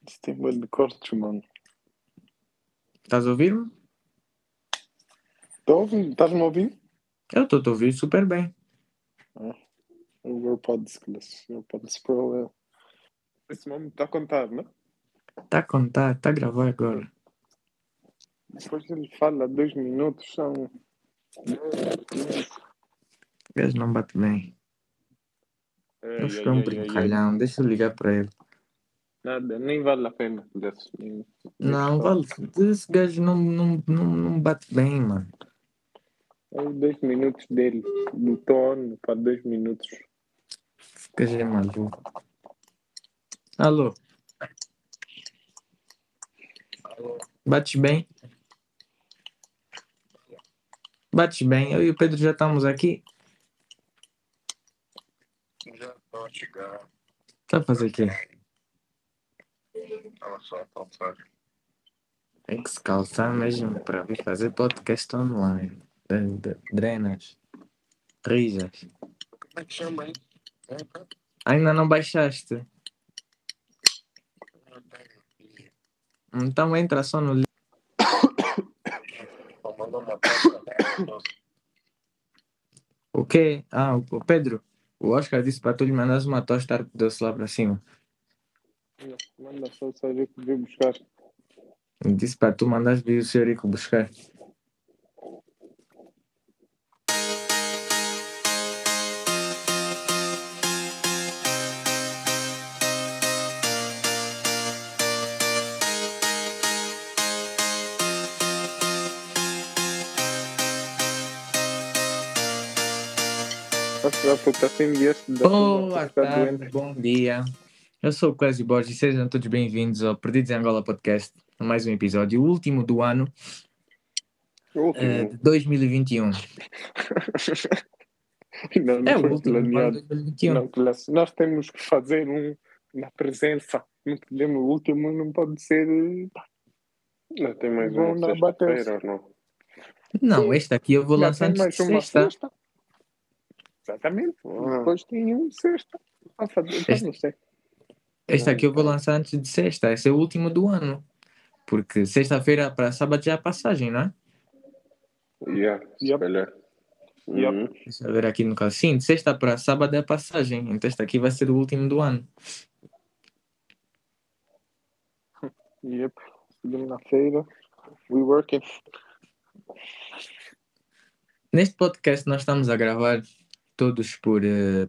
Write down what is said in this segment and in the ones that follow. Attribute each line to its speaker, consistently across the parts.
Speaker 1: Isso tem medo de cortes, mano.
Speaker 2: Estás a ouvir-me?
Speaker 1: Estás-me a ouvir?
Speaker 2: Eu estou a ouvir super bem.
Speaker 1: O AirPods para ele. Esse momento está a contar, não?
Speaker 2: Está a contar, está a gravar agora.
Speaker 1: Depois ele fala 2 minutos, são.
Speaker 2: O gajo não bate bem. Vamos ficar um brincalhão, deixa eu ligar para ele.
Speaker 1: Nada, nem vale a pena desse.
Speaker 2: Não, vale. Esse gajo não bate bem, mano.
Speaker 1: É 2 minutos dele, do tono para 2 minutos.
Speaker 2: Esse gajo é maluco. Alô? Bates bem? Bates bem? Eu e o Pedro já estamos aqui.
Speaker 3: Já estou a chegar.
Speaker 2: Está a fazer o quê?
Speaker 3: Estava só a calçar.
Speaker 2: Tem que se calçar mesmo para vir fazer podcast online. Drenas. Rijas.
Speaker 3: Como é que chama aí?
Speaker 2: Ainda não baixaste? Então entra só no...
Speaker 3: Mandou uma taça.
Speaker 2: O quê? Ah, o Pedro. O Oscar disse para tu lhe mandares uma tosta doce lá para cima.
Speaker 1: Manda só saber que veio buscar.
Speaker 2: Disse para tu mandares vir o senhorico buscar. Boa tarde, bom dia. Eu sou o Clésio Borges e sejam todos bem-vindos ao Perdidos em Angola Podcast, a mais um episódio, o último do ano de 2021.
Speaker 1: Não
Speaker 2: É o
Speaker 1: foi
Speaker 2: último do ano
Speaker 1: planeado.
Speaker 2: de 2021.
Speaker 1: Não, nós temos que fazer um na presença. Não podemos, o último não pode ser.
Speaker 3: Não tem mais
Speaker 1: Vão
Speaker 3: uma
Speaker 1: na
Speaker 3: sexta-feira ou não?
Speaker 2: Não, este aqui eu vou
Speaker 1: Já
Speaker 2: lançar
Speaker 1: tem
Speaker 2: antes
Speaker 1: mais
Speaker 2: de
Speaker 1: uma
Speaker 2: sexta.
Speaker 1: sexta. Exatamente. Depois tem um sexta. Não sei.
Speaker 2: Este aqui eu vou lançar antes de sexta. Esse é o último do ano. Porque sexta-feira para sábado já é passagem, não é?
Speaker 3: Se calhar.
Speaker 2: Deixa eu ver aqui no caso. Sim, de sexta para sábado é a passagem. Então este aqui vai ser o último do ano.
Speaker 1: Segunda-feira. We working.
Speaker 2: Neste podcast nós estamos a gravar todos por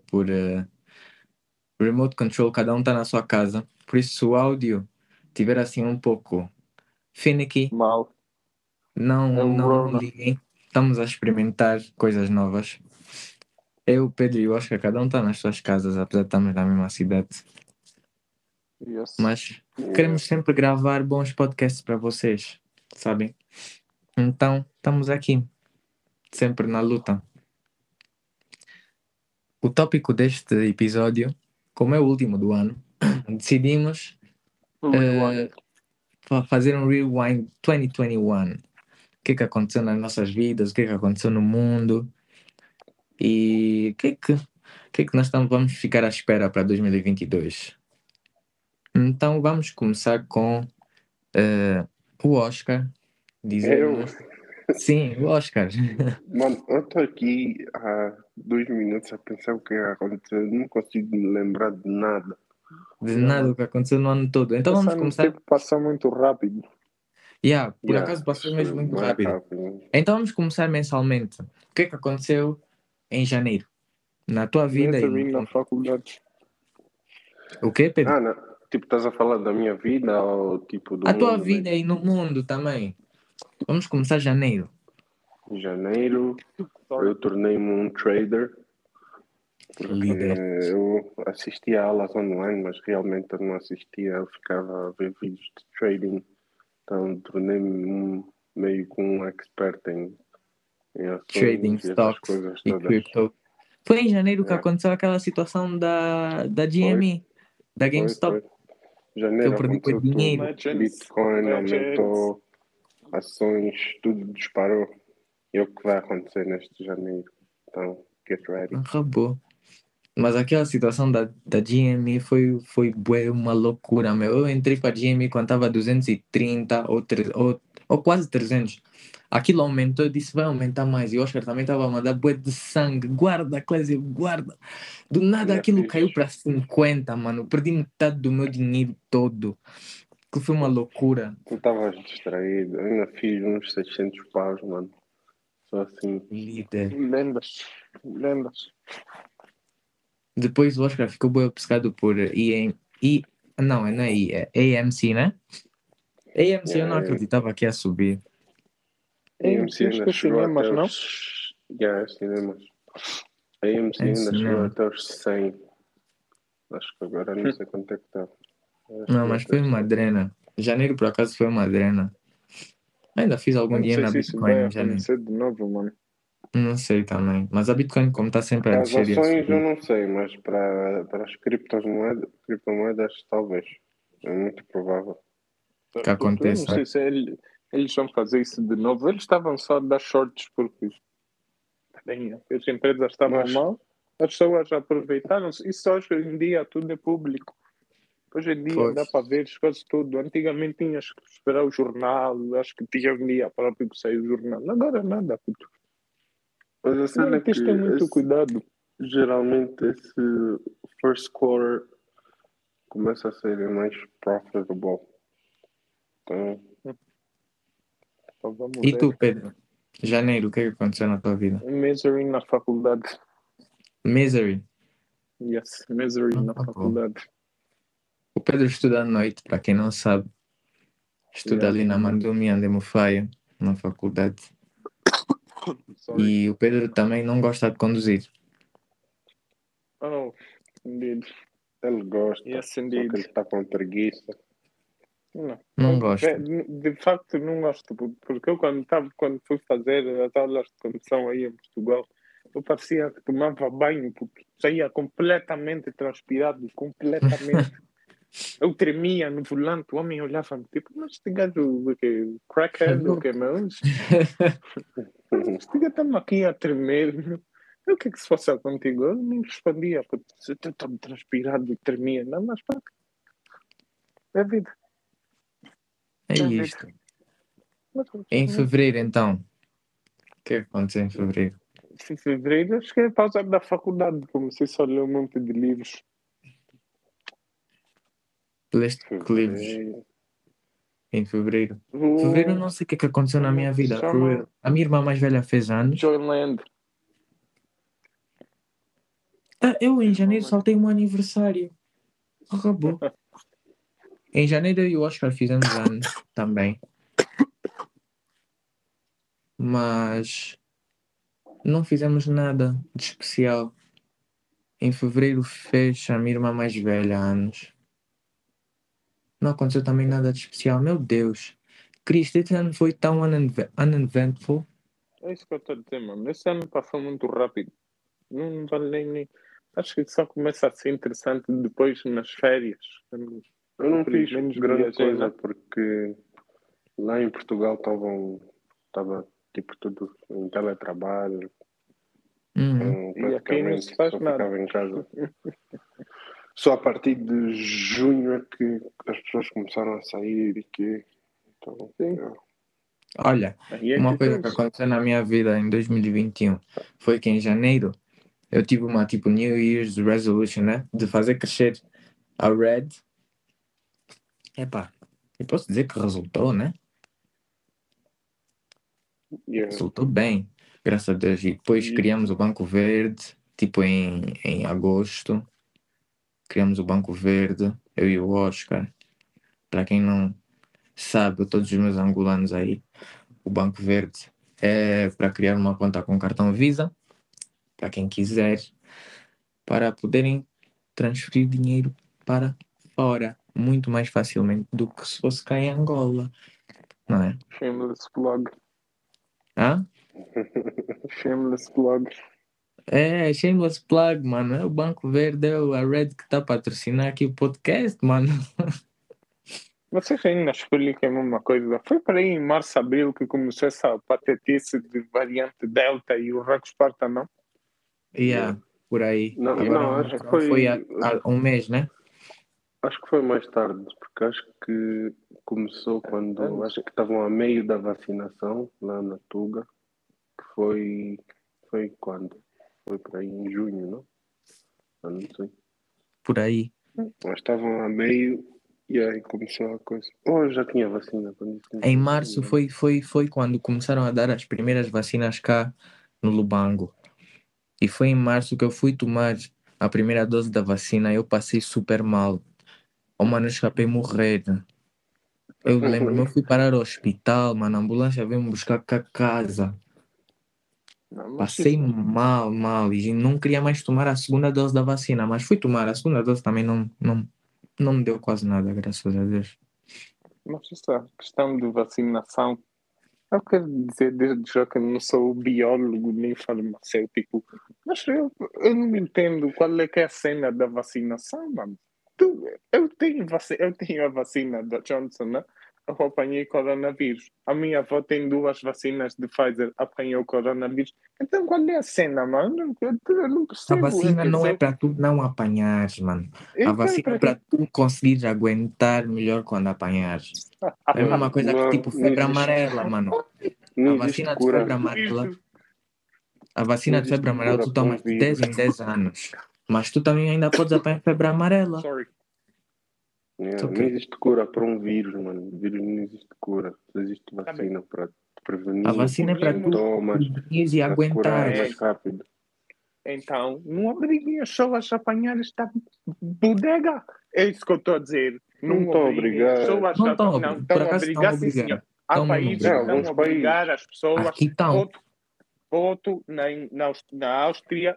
Speaker 2: remote control, cada um está na sua casa. Por isso, se o áudio estiver assim um pouco finicky,
Speaker 1: Mal.
Speaker 2: não liguem. Estamos a experimentar coisas novas. Eu, Pedro e o Oscar, cada um está nas suas casas, apesar de estarmos na mesma cidade.
Speaker 1: Yes.
Speaker 2: Mas queremos sempre gravar bons podcasts para vocês, sabem? Então, estamos aqui, sempre na luta. O tópico deste episódio, como é o último do ano, decidimos fazer um Rewind 2021. O que é que aconteceu nas nossas vidas, o que é que aconteceu no mundo e o que é que nós vamos ficar à espera para 2022. Então vamos começar com o Oscar dizer-nos... Sim, o Oscar.
Speaker 3: Mano, eu estou aqui há 2 minutos a pensar o que aconteceu. Não consigo me lembrar de nada.
Speaker 2: De nada o que aconteceu no ano todo. Então vamos começar...
Speaker 1: O tempo passou muito rápido.
Speaker 2: Por acaso passou mesmo muito rápido. Então vamos começar mensalmente. O que é que aconteceu em janeiro? Na tua vida e
Speaker 1: na faculdade.
Speaker 2: O quê, Pedro?
Speaker 3: Não. Tipo, estás a falar da minha vida ou tipo do
Speaker 2: A
Speaker 3: mundo
Speaker 2: tua vida
Speaker 3: mesmo?
Speaker 2: e no mundo também. Vamos começar janeiro.
Speaker 3: Em janeiro, eu tornei-me um trader. Porque
Speaker 2: Líder.
Speaker 3: eu assistia a aulas online, mas realmente eu não assistia, eu ficava a ver vídeos de trading. Então tornei-me meio que um expert em ações
Speaker 2: Trading
Speaker 3: e essas
Speaker 2: stocks
Speaker 3: coisas
Speaker 2: e
Speaker 3: todas.
Speaker 2: crypto. Foi em janeiro que aconteceu aquela situação da GME, da GameStop.
Speaker 3: Foi. Janeiro
Speaker 2: Que eu perdi
Speaker 3: aconteceu
Speaker 2: dinheiro.
Speaker 3: tudo. Bitcoin aumentou, ações, tudo disparou. E é o que vai acontecer neste janeiro. Então, get ready.
Speaker 2: Acabou. Mas aquela situação da GME foi bué, uma loucura, meu. Eu entrei para a GME quando estava 230 ou quase 300. Aquilo aumentou, eu disse, vai aumentar mais. E o Oscar também estava a mandar bué de sangue. Guarda, Clésio, guarda. Do nada
Speaker 3: Ainda
Speaker 2: aquilo
Speaker 3: fiz,
Speaker 2: caiu para 50, mano. Perdi metade do meu dinheiro todo. Que foi uma loucura.
Speaker 3: tu estavas distraído. Eu ainda fiz uns 600 paus, mano. Só assim.
Speaker 2: Líder.
Speaker 1: Lendas.
Speaker 2: Depois o Oscar ficou bem obcecado por não é I, é AMC, né? AMC eu não
Speaker 3: Yeah,
Speaker 2: acreditava que ia subir.
Speaker 3: a AMC
Speaker 1: Acho
Speaker 3: ainda
Speaker 1: que é
Speaker 3: chegou até
Speaker 1: cinemas, não?
Speaker 3: os. Yeah, cinemas. A AMC
Speaker 2: É
Speaker 3: ainda chegou
Speaker 2: cinema.
Speaker 3: até os 100. Acho que agora não sei quanto é que está.
Speaker 2: Não, mas foi uma drena. Janeiro, por acaso, foi uma drena. Ainda fiz
Speaker 1: Eu
Speaker 2: algum
Speaker 1: não
Speaker 2: dinheiro
Speaker 1: sei
Speaker 2: na
Speaker 1: se isso vai
Speaker 2: Bitcoin em janeiro.
Speaker 1: acontecer de novo, mano.
Speaker 2: Não sei também. Mas a Bitcoin, como está sempre a
Speaker 3: Para as
Speaker 2: descer e a
Speaker 3: ações eu
Speaker 2: subir,
Speaker 3: não sei, mas para as criptomoedas talvez. É muito provável.
Speaker 2: que
Speaker 1: Eu não
Speaker 2: aconteça.
Speaker 1: sei se eles vão fazer isso de novo. Eles estavam só a dar shorts porque bem, as empresas estavam
Speaker 3: Mas
Speaker 1: mal, as pessoas aproveitaram. Isso hoje em dia tudo é público. Hoje em dia dá
Speaker 2: Pois.
Speaker 1: para ver quase tudo. Antigamente tinhas que esperar o jornal, acho que tinha um dia próprio que saiu o jornal. Agora nada, puto.
Speaker 3: Mas a cena
Speaker 1: Agora
Speaker 3: é que
Speaker 1: tens de ter muito cuidado.
Speaker 3: geralmente esse first quarter começa a ser mais profitable. Então,
Speaker 1: Então, vamos
Speaker 2: E
Speaker 1: ver.
Speaker 2: tu, Pedro? Janeiro, o que é que aconteceu na tua vida?
Speaker 1: Misery na faculdade.
Speaker 2: Misery.
Speaker 1: Yes, misery
Speaker 2: Ah,
Speaker 1: na
Speaker 2: tá bom.
Speaker 1: faculdade.
Speaker 2: O Pedro estuda à noite, para quem não sabe. Estuda
Speaker 1: Yeah.
Speaker 2: ali na Mandumi Andemufaia, na faculdade.
Speaker 1: Sorry.
Speaker 2: E o Pedro também não gosta de conduzir.
Speaker 1: Oh, indeed.
Speaker 3: ele gosta,
Speaker 1: Yes,
Speaker 3: só que
Speaker 1: indeed.
Speaker 3: ele está com preguiça.
Speaker 1: Não.
Speaker 2: Não gosta.
Speaker 1: De facto, não gosto, porque eu quando fui fazer as aulas de condução aí em Portugal, eu parecia que tomava banho, porque saía completamente transpirado, completamente. Eu tremia no volante, o homem olhava-me tipo, mas este gajo, o quê? Crackhead, o quê, meu? Este gajo está-me aqui a tremer. O que é que se passa contigo? Eu nem respondia, porque eu estou transpirado e tremia. Não, mas pá, é vida.
Speaker 2: É
Speaker 1: É vida.
Speaker 2: isto. Em fevereiro, então. O que é que aconteceu em fevereiro?
Speaker 1: Em fevereiro, acho que é pausa da faculdade. Comecei só a ler um monte de livros.
Speaker 2: Leste que livros
Speaker 3: Fevereiro.
Speaker 2: em fevereiro? Fevereiro, eu não sei o que aconteceu na
Speaker 1: Como é
Speaker 2: minha
Speaker 1: que se
Speaker 2: vida.
Speaker 1: chama?
Speaker 2: A minha irmã mais velha fez anos.
Speaker 1: Joyland.
Speaker 2: Eu em janeiro
Speaker 1: Irmão,
Speaker 2: saltei o meu aniversário. Acabou. Em janeiro eu e o Oscar fizemos anos também. Mas não fizemos nada de especial. Em fevereiro fez a minha irmã mais velha anos. Não aconteceu também nada de especial. Meu Deus. Cristo, este ano foi tão uneventful.
Speaker 1: é isso que eu estou a dizer, mano. Esse ano passou muito rápido. Não vale nem. Acho que só começa a ser interessante depois nas férias.
Speaker 3: Eu não
Speaker 1: Pelo
Speaker 3: fiz
Speaker 1: menos
Speaker 3: grande
Speaker 1: viajei,
Speaker 3: coisa
Speaker 1: né?
Speaker 3: porque lá em Portugal estava tipo tudo em teletrabalho, então
Speaker 1: E aqui não se
Speaker 3: praticamente
Speaker 1: faz
Speaker 3: só
Speaker 1: nada.
Speaker 3: ficava em casa. Só a partir de junho é que as pessoas começaram a sair e que então,
Speaker 1: Sim.
Speaker 2: Olha,
Speaker 1: Aí é
Speaker 2: uma
Speaker 1: que
Speaker 2: coisa que
Speaker 1: coisa.
Speaker 2: aconteceu na minha vida em 2021 foi que em janeiro eu tive uma tipo New Year's Resolution, né? De fazer crescer a Red. Epá, eu posso dizer que resultou, né?
Speaker 3: yeah.
Speaker 2: Resultou bem, graças a Deus. E depois
Speaker 1: E
Speaker 2: criamos o Banco Verde, tipo em agosto. Criamos o Banco Verde, eu e o Oscar. Para quem não sabe, todos os meus angolanos aí, o Banco Verde é para criar uma conta com cartão Visa, para quem quiser, para poderem transferir dinheiro para fora muito mais facilmente do que se fosse cá em Angola, não é?
Speaker 1: shameless plug.
Speaker 2: Hã?
Speaker 1: Shameless plug.
Speaker 2: É, shameless plug, mano. É o Banco Verde, é a Red que está a patrocinar aqui o podcast, mano.
Speaker 1: Vocês ainda escolhem que é a mesma coisa. Foi para aí em março, abril que começou essa patetice de variante Delta e o Raco Esparta, não?
Speaker 2: Yeah. por aí.
Speaker 3: Não,
Speaker 2: Agora
Speaker 3: não,
Speaker 2: o
Speaker 3: acho que
Speaker 2: Omicron foi há
Speaker 3: foi.
Speaker 2: um mês, né?
Speaker 3: Acho que foi mais tarde, porque acho que começou quando. Acho que estavam a meio da vacinação lá na Tuga, que foi. Foi quando? Foi por aí em junho, não? Eu não sei.
Speaker 2: Por aí.
Speaker 3: Mas estavam a meio e aí começou a coisa. Oh, eu já tinha vacina quando isso
Speaker 2: Em
Speaker 3: começou.
Speaker 2: março foi quando começaram a dar as primeiras vacinas cá no Lubango. E foi em março que eu fui tomar a primeira dose da vacina. Eu passei super mal. Oh, mano, eu escapei morrer. Eu lembro-me, eu fui parar ao hospital, mano. A ambulância veio me buscar cá a casa.
Speaker 1: Não, mas
Speaker 2: Passei
Speaker 1: isso,
Speaker 2: mal. E não queria mais tomar a segunda dose da vacina. Mas fui tomar. A segunda dose também não me deu quase nada, graças a Deus.
Speaker 1: mas essa questão de vacinação, eu quero dizer, desde já que eu não sou biólogo nem farmacêutico, mas eu não entendo qual é que é a cena da vacinação, mano. Eu tenho a vacina da Johnson, né? Eu apanhei coronavírus. A minha avó tem 2 vacinas de Pfizer, apanhou coronavírus. Então qual é a cena, mano? Eu não
Speaker 2: A
Speaker 1: percebo.
Speaker 2: vacina não é para tu não apanhares, mano. A
Speaker 1: Então é
Speaker 2: vacina é
Speaker 1: para
Speaker 2: para
Speaker 1: quê?
Speaker 2: tu conseguires aguentar melhor quando apanhares. É a mesma coisa que
Speaker 3: Não,
Speaker 2: tipo
Speaker 3: não
Speaker 2: febre
Speaker 3: existe,
Speaker 2: amarela, mano.
Speaker 3: não
Speaker 2: A
Speaker 3: existe
Speaker 2: vacina de febre
Speaker 3: cura.
Speaker 2: amarela,
Speaker 1: Isso.
Speaker 2: a
Speaker 3: Não
Speaker 2: vacina de
Speaker 3: existe
Speaker 2: febre amarela
Speaker 3: cura
Speaker 2: tu
Speaker 3: para um
Speaker 2: tomas de
Speaker 3: vírus.
Speaker 2: 10 em 10 anos. Mas tu também ainda podes apanhar febre amarela.
Speaker 1: Sorry.
Speaker 2: It's
Speaker 3: Não
Speaker 2: okay.
Speaker 3: existe cura para um vírus, mano. Vírus não existe cura. Só existe
Speaker 1: Tá bem.
Speaker 3: vacina para te
Speaker 2: A
Speaker 3: prevenir
Speaker 2: vacina é para tu
Speaker 3: sintomas,
Speaker 2: prevenires e
Speaker 3: para te curar
Speaker 2: aguentares.
Speaker 3: mais rápido.
Speaker 1: Então, não obriguem as pessoas a apanhar esta bodega. É isso que eu estou a dizer.
Speaker 3: Não
Speaker 1: Não
Speaker 3: estou a
Speaker 1: obriguem as
Speaker 3: obrigar.
Speaker 1: pessoas
Speaker 2: Não
Speaker 1: a
Speaker 2: estão,
Speaker 1: Não,
Speaker 2: por
Speaker 1: estão a
Speaker 2: acaso estão a
Speaker 1: obrigar, sim, senhor.
Speaker 2: obrigar.
Speaker 1: Há
Speaker 2: Estão mesmo a
Speaker 1: países que
Speaker 3: É,
Speaker 2: obrigar.
Speaker 1: estão
Speaker 3: alguns
Speaker 1: a
Speaker 3: países.
Speaker 1: obrigar as pessoas.
Speaker 2: Aqui estão.
Speaker 1: Voto na Áustria,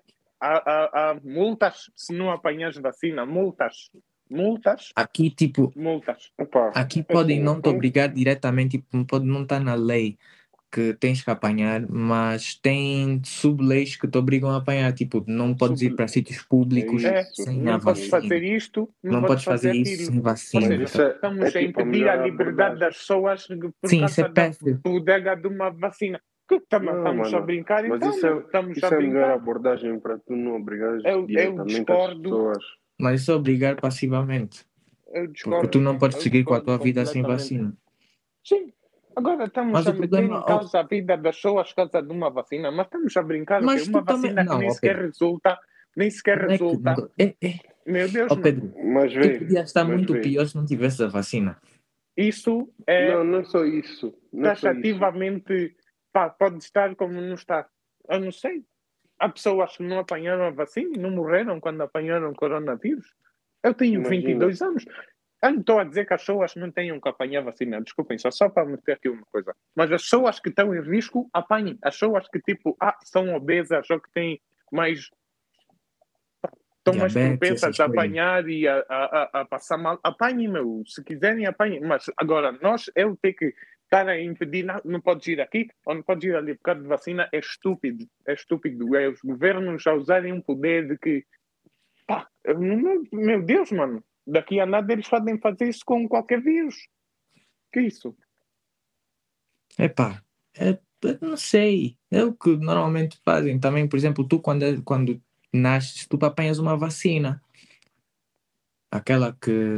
Speaker 1: há multas se não apanhas vacina. Multas. Multas.
Speaker 2: Aqui, tipo,
Speaker 1: Multas.
Speaker 3: Opa,
Speaker 2: aqui
Speaker 3: é
Speaker 2: podem
Speaker 3: assim,
Speaker 2: não te obrigar diretamente, tipo, pode não estar na lei que tens que apanhar, mas tem sub-leis que te obrigam a apanhar. Tipo, não podes ir para sítios
Speaker 3: é
Speaker 2: públicos
Speaker 3: isso.
Speaker 2: sem a
Speaker 1: Não podes
Speaker 2: vacina.
Speaker 1: fazer isto, não
Speaker 2: Não
Speaker 1: podes
Speaker 2: podes
Speaker 1: fazer
Speaker 2: fazer isso
Speaker 1: aquilo.
Speaker 2: sem
Speaker 1: Ou
Speaker 2: vacina.
Speaker 1: seja,
Speaker 3: Mas isso é
Speaker 1: estamos a
Speaker 3: tipo a
Speaker 1: impedir a
Speaker 3: melhor
Speaker 1: liberdade
Speaker 3: abordagem.
Speaker 1: das pessoas por
Speaker 2: Sim, isso é
Speaker 1: causa da
Speaker 2: péssimo.
Speaker 1: bodega de uma vacina. Que também
Speaker 3: Não,
Speaker 1: estamos a
Speaker 3: mano.
Speaker 1: brincar,
Speaker 3: Mas
Speaker 1: então, meu. Estamos a
Speaker 3: isso é a melhor
Speaker 1: brincar.
Speaker 3: abordagem para tu não obrigares
Speaker 1: Eu
Speaker 3: diretamente as
Speaker 1: discordo,
Speaker 3: pessoas.
Speaker 2: Mas isso é obrigar passivamente.
Speaker 1: eu
Speaker 2: Porque tu
Speaker 1: discordo,
Speaker 2: não podes
Speaker 1: eu
Speaker 2: seguir com a
Speaker 1: discordo
Speaker 2: tua vida sem
Speaker 1: completamente.
Speaker 2: vacina.
Speaker 1: Sim, agora estamos
Speaker 2: Mas
Speaker 1: a
Speaker 2: o
Speaker 1: meter
Speaker 2: problema.
Speaker 1: em causa a vida das pessoas por causa de uma vacina, mas estamos a brincar o quê?
Speaker 2: Mas
Speaker 1: Uma
Speaker 2: tu também.
Speaker 1: vacina que
Speaker 2: Não,
Speaker 1: nem
Speaker 2: ó
Speaker 1: sequer
Speaker 2: Pedro.
Speaker 1: resulta, nem sequer
Speaker 2: Não é que.
Speaker 1: resulta. Meu Deus,
Speaker 2: Ó
Speaker 1: mano.
Speaker 2: Pedro,
Speaker 3: Mas
Speaker 2: tu
Speaker 3: vê,
Speaker 2: podias estar
Speaker 3: mas
Speaker 2: muito
Speaker 3: vê.
Speaker 2: pior se não tivesse a vacina.
Speaker 1: Isso é
Speaker 3: Não, não é só isso. Não é só isso.
Speaker 1: taxativamente, pá, pode estar como não está. Eu não sei. Há pessoas que não apanharam a vacina e não morreram quando apanharam o coronavírus. Eu tenho
Speaker 3: Imagina.
Speaker 1: 22 anos. Eu não estou a dizer que as pessoas não tenham que apanhar vacina. Desculpem, só para meter aqui uma coisa. Mas as pessoas que estão em risco, apanhem. As pessoas que, tipo, são obesas ou que têm mais... Estão mais
Speaker 2: Diabetes,
Speaker 1: propensas
Speaker 2: essas
Speaker 1: a
Speaker 2: coisas.
Speaker 1: apanhar e a passar mal. Apanhem, meu. Se quiserem, apanhem. Mas agora, eu tenho que estar a impedir, não podes ir aqui ou não podes ir ali por causa de vacina, é estúpido. É estúpido. É os governos a usarem um poder de que, pá, meu Deus, mano, daqui a nada eles podem fazer isso com qualquer vírus. Que isso?
Speaker 2: Epá, eu não sei. É o que normalmente fazem. Também, por exemplo, tu quando nasces, tu apanhas uma vacina. Aquela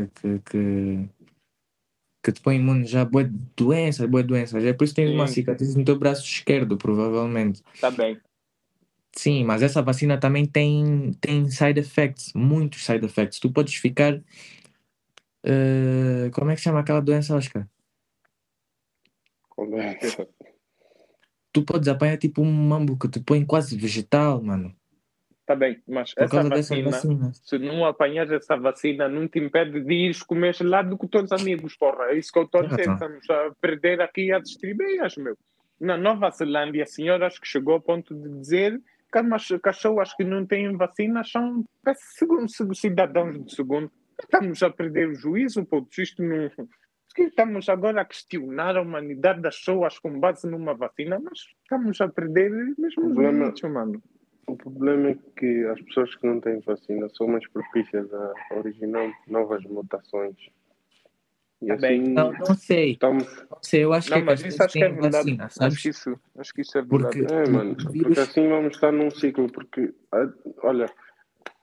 Speaker 2: que te põe imune já a boas doenças, boas doenças. É por isso que tens uma
Speaker 1: Sim,
Speaker 2: cicatriz no teu braço esquerdo, provavelmente.
Speaker 1: tá bem.
Speaker 2: Sim, mas essa vacina também tem side effects, muitos side effects. Tu podes ficar. Como é que se chama aquela doença, Oscar?
Speaker 3: Conversa.
Speaker 2: Tu podes apanhar tipo um mambo que te põe quase vegetal, mano.
Speaker 1: Tá bem, mas
Speaker 2: Por
Speaker 1: essa
Speaker 2: causa dessas
Speaker 1: vacina,
Speaker 2: vacinas.
Speaker 1: se não apanhas essa vacina, não te impede de ires comer gelado com os teus amigos, porra. É isso que eu estou a
Speaker 2: Tem
Speaker 1: dizer.
Speaker 2: razão.
Speaker 1: Estamos a perder aqui as distribuiças, meu. Na Nova Zelândia, senhoras que chegou ao ponto de dizer que as pessoas que não têm vacina são cidadãos de segundo. Estamos a perder o juízo, pô. Isto não... Estamos agora a questionar a humanidade das pessoas com base numa vacina, mas estamos a perder mesmo os
Speaker 3: Problema,
Speaker 1: limites, mano.
Speaker 3: o problema é que as pessoas que não têm vacina são mais propícias a originar novas mutações. E
Speaker 1: Tá bem.
Speaker 3: assim
Speaker 2: Não sei.
Speaker 3: estamos.
Speaker 2: Não sei, eu acho que
Speaker 1: Não,
Speaker 2: é que as
Speaker 1: mas isso
Speaker 2: pessoas
Speaker 1: acho que é
Speaker 2: têm
Speaker 1: verdade.
Speaker 2: vacina, sabes?
Speaker 1: Acho que isso é verdade.
Speaker 2: Porque
Speaker 3: É,
Speaker 2: o
Speaker 3: mano, porque
Speaker 2: vírus.
Speaker 3: assim vamos estar num ciclo. Porque, olha,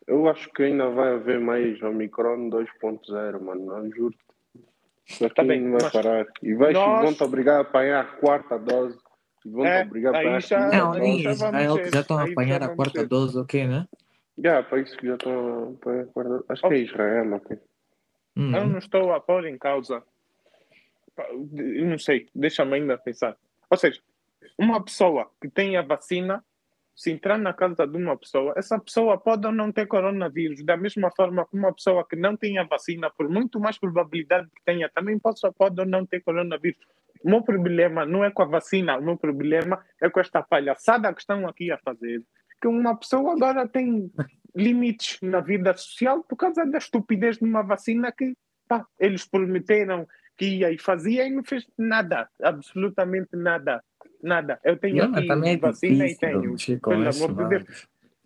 Speaker 3: Eu acho que ainda vai haver mais Omicron 2.0, mano. Eu juro. Isso aqui
Speaker 1: Tá bem,
Speaker 3: não vai
Speaker 1: mas
Speaker 3: parar. E
Speaker 1: nós
Speaker 3: vão-te obrigar a apanhar a quarta dose. E vão-te obrigar a
Speaker 1: aí
Speaker 3: apanhar a
Speaker 1: já,
Speaker 3: quinta
Speaker 2: Não, ali
Speaker 1: aí
Speaker 3: dose.
Speaker 2: em
Speaker 1: já vamos
Speaker 2: Israel que
Speaker 1: ser,
Speaker 2: já estão a
Speaker 1: aí já
Speaker 2: apanhar a
Speaker 1: vamos
Speaker 2: quarta
Speaker 1: ser.
Speaker 2: dose, ok, né?
Speaker 3: Já, para isso que já estão a apanhar a quarta dose. Acho que é Israel, ok.
Speaker 1: Eu não estou a pôr em causa, eu não sei, deixa-me ainda pensar. Ou seja, uma pessoa que tem a vacina, se entrar na casa de uma pessoa, essa pessoa pode ou não ter coronavírus, da mesma forma que uma pessoa que não tem a vacina, por muito mais probabilidade que tenha, também pode ou não ter coronavírus. O meu problema não é com a vacina, o meu problema é com esta palhaçada que estão aqui a fazer. Que uma pessoa agora tem limites na vida social por causa da estupidez de uma vacina que pá, eles prometeram que ia e fazia e não fez nada, absolutamente nada. Nada. Eu tenho
Speaker 2: Problema
Speaker 1: aqui
Speaker 2: também é
Speaker 1: vacina e
Speaker 2: difícil
Speaker 1: tenho.
Speaker 2: mexer com
Speaker 1: Pelo
Speaker 2: esses
Speaker 1: amor de Deus.
Speaker 2: vagos.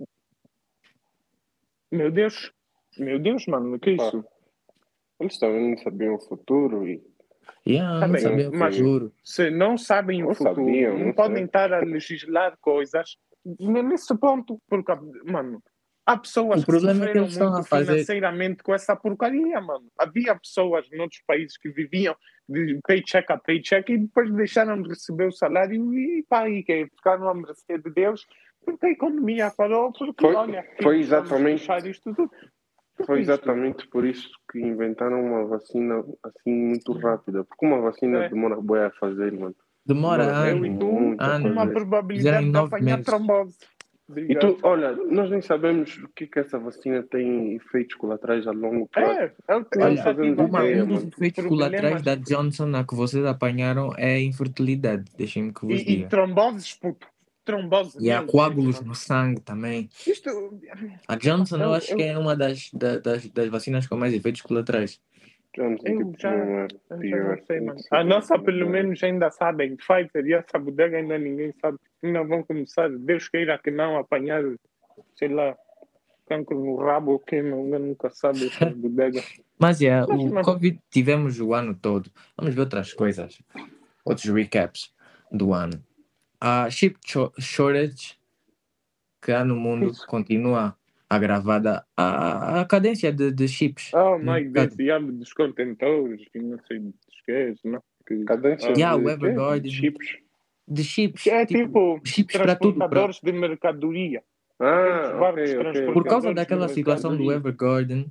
Speaker 1: Meu Deus. Meu Deus, mano, que é
Speaker 3: Pá,
Speaker 1: isso?
Speaker 3: eles também não sabiam o futuro e
Speaker 1: Tá
Speaker 2: Não
Speaker 1: bem,
Speaker 2: sabia o
Speaker 1: mas
Speaker 2: futuro.
Speaker 1: se não sabem o
Speaker 3: não
Speaker 1: futuro,
Speaker 3: sabiam,
Speaker 1: não
Speaker 3: não
Speaker 1: podem
Speaker 3: sei.
Speaker 1: estar a legislar coisas nesse ponto, porque, mano, há
Speaker 2: O
Speaker 1: pessoas que
Speaker 2: problema é que
Speaker 1: sofreram
Speaker 2: eles estão
Speaker 1: muito
Speaker 2: a fazer.
Speaker 1: financeiramente com essa porcaria, mano. Havia pessoas noutros países que viviam de paycheck a paycheck e depois deixaram de receber o salário e pá, e que ficaram a mercê de Deus porque a economia parou, porque
Speaker 3: Foi,
Speaker 1: olha, aqui
Speaker 3: foi
Speaker 1: nos vamos
Speaker 3: exatamente
Speaker 1: fechar isto tudo.
Speaker 3: Foi
Speaker 1: Porque isto
Speaker 3: exatamente por isso que inventaram uma vacina assim muito rápida. Porque uma vacina
Speaker 1: é,
Speaker 3: demora bué a fazer, mano.
Speaker 2: Demora
Speaker 3: Demora
Speaker 1: eu e
Speaker 2: anos,
Speaker 1: tu,
Speaker 3: muito a
Speaker 1: uma
Speaker 2: anos.
Speaker 3: fazer.
Speaker 2: Fizeram em
Speaker 1: probabilidade de
Speaker 2: 9 meses.
Speaker 1: apanhar trombose.
Speaker 3: E tu,
Speaker 1: Obrigado.
Speaker 3: olha, nós nem sabemos o que essa vacina tem efeitos colaterais a longo prazo.
Speaker 1: É
Speaker 3: Não
Speaker 2: Olha,
Speaker 3: fazemos
Speaker 1: relativamente
Speaker 3: ideia,
Speaker 2: um dos
Speaker 3: mano.
Speaker 2: efeitos colaterais
Speaker 1: problemas
Speaker 2: da Johnson a que vocês apanharam é a infertilidade. Deixem-me que vos
Speaker 1: e
Speaker 2: diga.
Speaker 1: tromboses, puto. Trombose,
Speaker 2: E há
Speaker 1: meu Deus,
Speaker 2: coágulos
Speaker 1: mano.
Speaker 2: no sangue também.
Speaker 1: Isto.
Speaker 2: A
Speaker 1: Epá,
Speaker 2: Johnson eu acho que é uma das vacinas com mais efeitos colaterais.
Speaker 3: Johnson,
Speaker 1: eu
Speaker 3: tipo,
Speaker 1: já,
Speaker 3: não é
Speaker 1: eu já não
Speaker 3: pior.
Speaker 1: sei,
Speaker 3: Tem
Speaker 1: mano.
Speaker 3: que
Speaker 1: A
Speaker 3: saber
Speaker 1: nossa,
Speaker 3: como é que
Speaker 1: pelo
Speaker 3: vai.
Speaker 1: menos, ainda sabem. Pfizer e essa bodega ainda ninguém sabe. Ainda vão começar. Deus queira que não apanhar, sei lá, cancro no rabo ou que não, nunca sabe essas bodegas.
Speaker 2: Mas
Speaker 1: Mas,
Speaker 2: o
Speaker 1: mano,
Speaker 2: Covid tivemos o ano todo. Vamos ver outras coisas. Outros recaps do ano. A chip shortage que há no mundo
Speaker 1: isso.
Speaker 2: continua agravada. A cadência de chips
Speaker 1: Oh,
Speaker 2: no
Speaker 1: my
Speaker 2: mercado.
Speaker 1: Deus, e há dos contentores e não sei dos que, não? Que,
Speaker 3: Cadência
Speaker 2: E há o
Speaker 3: de quê? De
Speaker 2: Evergarden
Speaker 3: chips.
Speaker 2: de
Speaker 1: que
Speaker 2: chips.
Speaker 1: é
Speaker 2: Tipo,
Speaker 1: tipo
Speaker 2: chips para tudo.
Speaker 1: transportadores de mercadoria. Aqueles
Speaker 3: Ah, ok,
Speaker 1: barcos
Speaker 3: ok,
Speaker 2: Por
Speaker 3: ok.
Speaker 2: causa
Speaker 1: transportadores de
Speaker 2: daquela situação do
Speaker 1: mercadoria.
Speaker 2: Evergarden,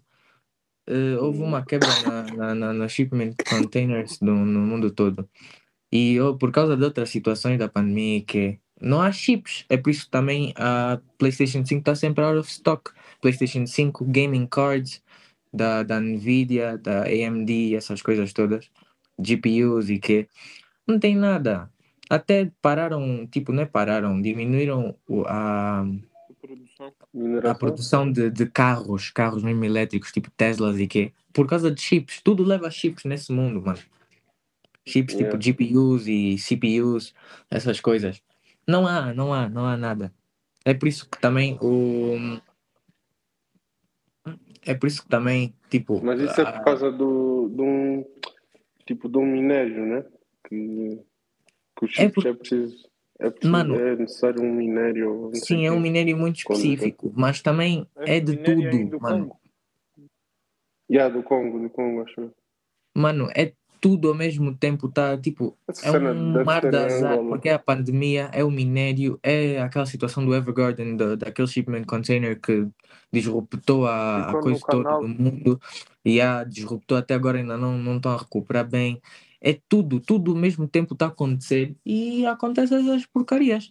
Speaker 2: houve
Speaker 3: Hum.
Speaker 2: uma quebra na shipment containers no mundo todo. E por causa de outras situações da pandemia que não há chips. É por isso que também a PlayStation 5 está sempre out of stock. PlayStation 5, gaming cards da Nvidia, da AMD, essas coisas todas. GPUs e que não tem nada. Até pararam, tipo, não é pararam, diminuíram
Speaker 1: Produção.
Speaker 2: a
Speaker 3: Mineração?
Speaker 2: produção de carros mesmo elétricos, tipo Teslas e quê? Por causa de chips. Tudo leva chips nesse mundo, mano. Chips tipo
Speaker 3: Yeah.
Speaker 2: GPUs e CPUs, essas coisas. Não há nada. É por isso que também É por isso que também, tipo,
Speaker 3: Mas isso é por causa de um minério, né? Que os
Speaker 2: é
Speaker 3: chips
Speaker 2: por, mano,
Speaker 3: é necessário um minério, não sei o
Speaker 2: sim, é um
Speaker 3: quê.
Speaker 2: minério muito
Speaker 3: Condutor.
Speaker 2: específico, mas também é
Speaker 1: Esse
Speaker 2: de
Speaker 1: minério aí
Speaker 2: tudo,
Speaker 1: do
Speaker 2: mano.
Speaker 1: Congo.
Speaker 3: Yeah, do Congo, acho eu.
Speaker 2: Mano, é tudo ao mesmo tempo, tá? Tipo,
Speaker 3: Essa
Speaker 2: é
Speaker 3: cena
Speaker 2: um
Speaker 3: deve
Speaker 2: mar
Speaker 3: ser
Speaker 2: de
Speaker 3: em
Speaker 2: azar,
Speaker 3: Angola.
Speaker 2: porque é a pandemia, é o minério, é aquela situação do Evergarden, daquele shipment container que disruptou a
Speaker 1: Ficou no
Speaker 2: coisa toda do
Speaker 1: canal.
Speaker 2: mundo e disruptou até agora ainda não estão a recuperar bem. É tudo ao mesmo tempo está a acontecer e acontece essas porcarias.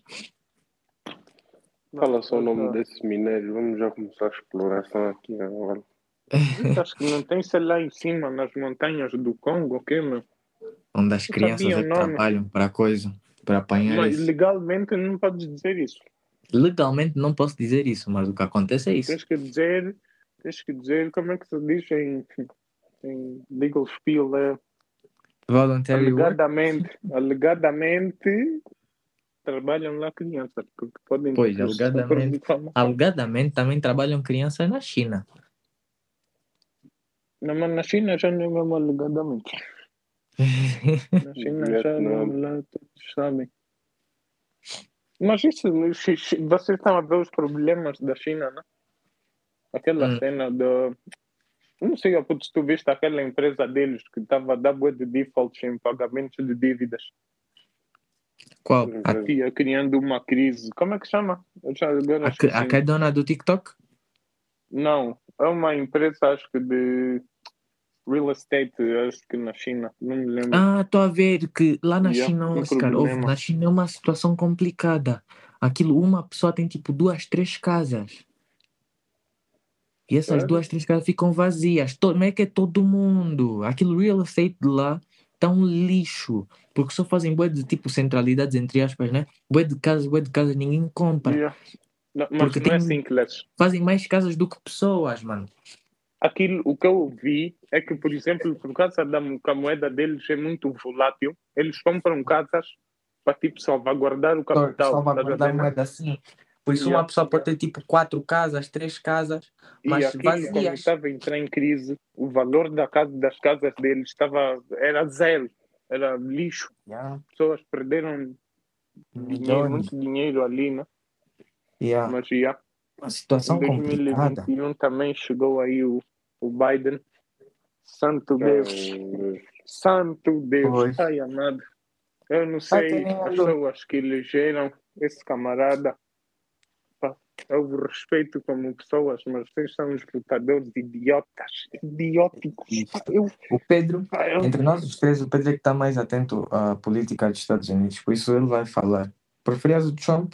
Speaker 3: Fala só o nome
Speaker 1: Não,
Speaker 3: desse minério. Vamos já começar a exploração aqui em Angola.
Speaker 1: isso acho que não tem, sei lá, em cima, nas montanhas do Congo, ok, meu?
Speaker 2: Onde as
Speaker 1: Não
Speaker 2: crianças
Speaker 1: sabia
Speaker 2: é
Speaker 1: o
Speaker 2: que
Speaker 1: nome.
Speaker 2: trabalham para a coisa, para apanhar
Speaker 1: Mas
Speaker 2: isso.
Speaker 1: legalmente não podes dizer isso.
Speaker 2: Legalmente não posso dizer isso, mas o que acontece é isso.
Speaker 1: Tens que dizer, como é que se diz em legal spiel,
Speaker 2: Voluntary work?
Speaker 1: alegadamente trabalham lá crianças, porque podem
Speaker 2: Pois,
Speaker 1: ter por difamação.
Speaker 2: alegadamente também trabalham crianças na China.
Speaker 1: Não, mas na China já não é mesmo alegadamente. Na China já
Speaker 3: Vietnã.
Speaker 1: mesmo lá todos sabem. Mas isso, vocês estão a ver os problemas da China, não? Aquela
Speaker 2: Hum.
Speaker 1: cena do. Não sei, se tu viste aquela empresa deles que estava a dar bué de defaults em pagamentos de dívidas.
Speaker 2: Qual?
Speaker 1: Ia criando uma crise. Como é que chama? Eu já agora
Speaker 2: A que
Speaker 1: esqueci.
Speaker 2: é dona do TikTok?
Speaker 1: Não, é uma empresa, acho que de real estate, acho que na China. Não me lembro.
Speaker 2: Estou a ver que lá na
Speaker 1: Yeah,
Speaker 2: China,
Speaker 1: um
Speaker 2: Oscar,
Speaker 1: problema.
Speaker 2: na China é uma situação complicada. Aquilo, uma pessoa tem tipo 2, 3 casas. E essas
Speaker 1: Sério?
Speaker 2: 2, 3 casas ficam vazias. Como é que é todo mundo? Aquilo real estate de lá está um lixo. Porque só fazem bué de tipo centralidades, entre aspas, né? Bué de casas, ninguém compra.
Speaker 1: Yeah. Não, mas
Speaker 2: Porque
Speaker 1: não é assim, Clécio.
Speaker 2: fazem mais casas do que pessoas, mano.
Speaker 1: Aquilo, o que eu vi é que, por exemplo, por causa que a moeda deles é muito volátil, eles compram casas para tipo salvaguardar o capital.
Speaker 2: Salvaguardar a moeda assim. Por isso
Speaker 1: Yeah.
Speaker 2: uma pessoa pode ter tipo 4 casas, 3 casas,
Speaker 1: E
Speaker 2: mas
Speaker 1: aquilo, como
Speaker 2: vazias.
Speaker 1: estava a entrar em crise, o valor das casas deles era zero, era lixo.
Speaker 2: Yeah.
Speaker 1: Pessoas perderam dinheiro,
Speaker 2: Milhões.
Speaker 1: muito dinheiro ali, né?
Speaker 2: Yeah.
Speaker 1: Mas yeah,
Speaker 2: Uma
Speaker 1: em
Speaker 2: situação complicada.
Speaker 1: 2021 também chegou aí o Biden. Santo Deus. Santo Deus.
Speaker 2: Pois.
Speaker 1: Ai, amado. Eu não sei as pessoas que elegeram esse camarada. Pá, eu o respeito como pessoas, mas vocês são uns lutadores idiotas. Idióticos. Pá,
Speaker 2: O Pedro,
Speaker 1: eu,
Speaker 2: entre nós os três, o Pedro é que está mais atento à política dos Estados Unidos, por isso ele vai falar. Preferias o Trump?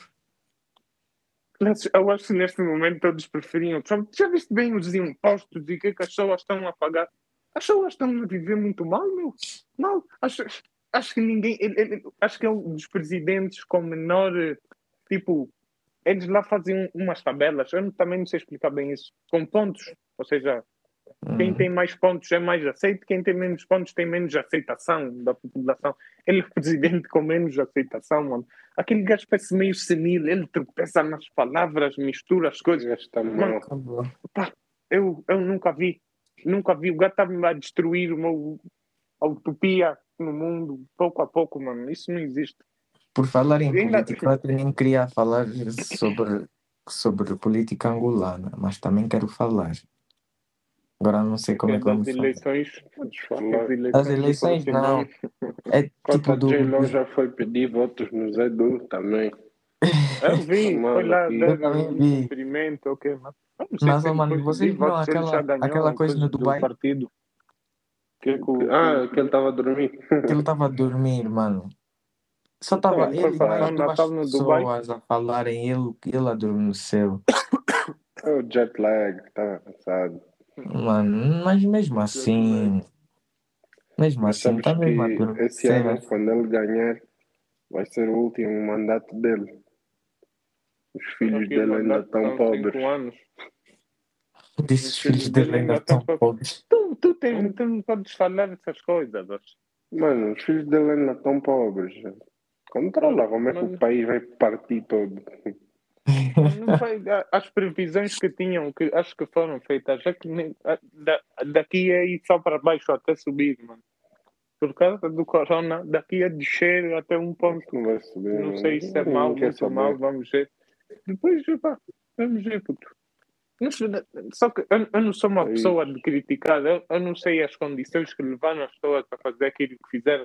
Speaker 1: eu acho que neste momento todos preferiam Trump. Já viste bem os impostos e o que é que as pessoas estão a pagar? As pessoas estão a viver muito mal, meu. Mal. Acho que ninguém. Acho que é um dos presidentes com menor. Tipo, eles lá fazem umas tabelas. Eu também não sei explicar bem isso. Com pontos. Ou seja, quem tem mais pontos é mais aceito, quem tem menos pontos tem menos aceitação da população. Ele é o presidente com menos aceitação, mano. Aquele gajo parece meio senil, ele tropeça nas palavras, mistura as coisas. Mano, pá, eu nunca vi. Nunca vi. O gajo está a destruir a utopia no mundo, pouco a pouco, mano. Isso não existe.
Speaker 2: Por falar em política, eu nem queria falar sobre política angolana, mas também quero falar. Agora não sei como é que vamos falar. As eleições não. É tipo
Speaker 3: do... J-Lo já foi pedir votos no Zedu também.
Speaker 1: Eu vi, foi lá dar
Speaker 2: vi.
Speaker 1: experimento, ok, mas não sei
Speaker 2: Mas,
Speaker 1: se
Speaker 2: mano, vocês viram aquela coisa no Dubai?
Speaker 1: Partido.
Speaker 3: Que ele estava a dormir.
Speaker 2: Que ele estava a dormir, mano. Só estava ele e mais duas pessoas a falarem, ele adormeceu.
Speaker 3: É o jet lag, estava cansado.
Speaker 2: Mano, mas mesmo assim,
Speaker 3: está mesmo a adormecer. Esse ano, quando ele ganhar, vai ser o último mandato dele. Os filhos dele ainda estão pobres.
Speaker 2: Os filhos dele ainda estão pobres.
Speaker 1: Tu não podes falar dessas coisas.
Speaker 3: Mano, os filhos dele ainda estão pobres. Controla como é que o país vai partir todo.
Speaker 1: Não vai, as previsões que tinham, que acho que foram feitas, já que daqui é ir só para baixo até subir, mano. Por causa do corona, daqui a descer até um ponto.
Speaker 3: Não vai subir.
Speaker 1: Não sei se é mal, muito mal, vamos ver. Depois, pá, vamos ver, puto. Só que eu não sou uma pessoa de criticar, eu não sei as condições que levaram as pessoas a fazer aquilo que fizeram.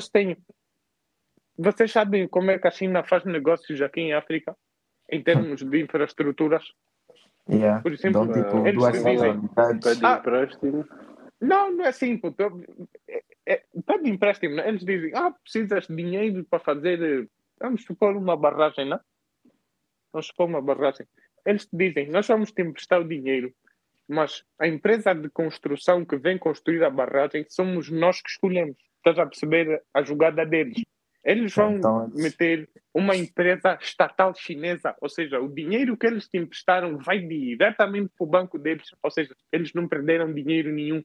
Speaker 1: Vocês sabem como é que a China faz negócios aqui em África, em termos de infraestruturas?
Speaker 2: Yeah.
Speaker 1: Por exemplo,
Speaker 2: eles
Speaker 1: dizem empréstimo. Não é assim, puto. Pede empréstimo, né? Eles dizem, precisas de dinheiro para fazer, vamos supor, uma barragem, não? Vamos supor uma barragem. Eles te dizem, nós vamos te emprestar o dinheiro, mas a empresa de construção que vem construir a barragem somos nós que escolhemos. Estás a perceber a jogada deles? Eles vão meter uma empresa estatal chinesa, ou seja, o dinheiro que eles te emprestaram vai diretamente para o banco deles, ou seja, eles não perderam dinheiro nenhum.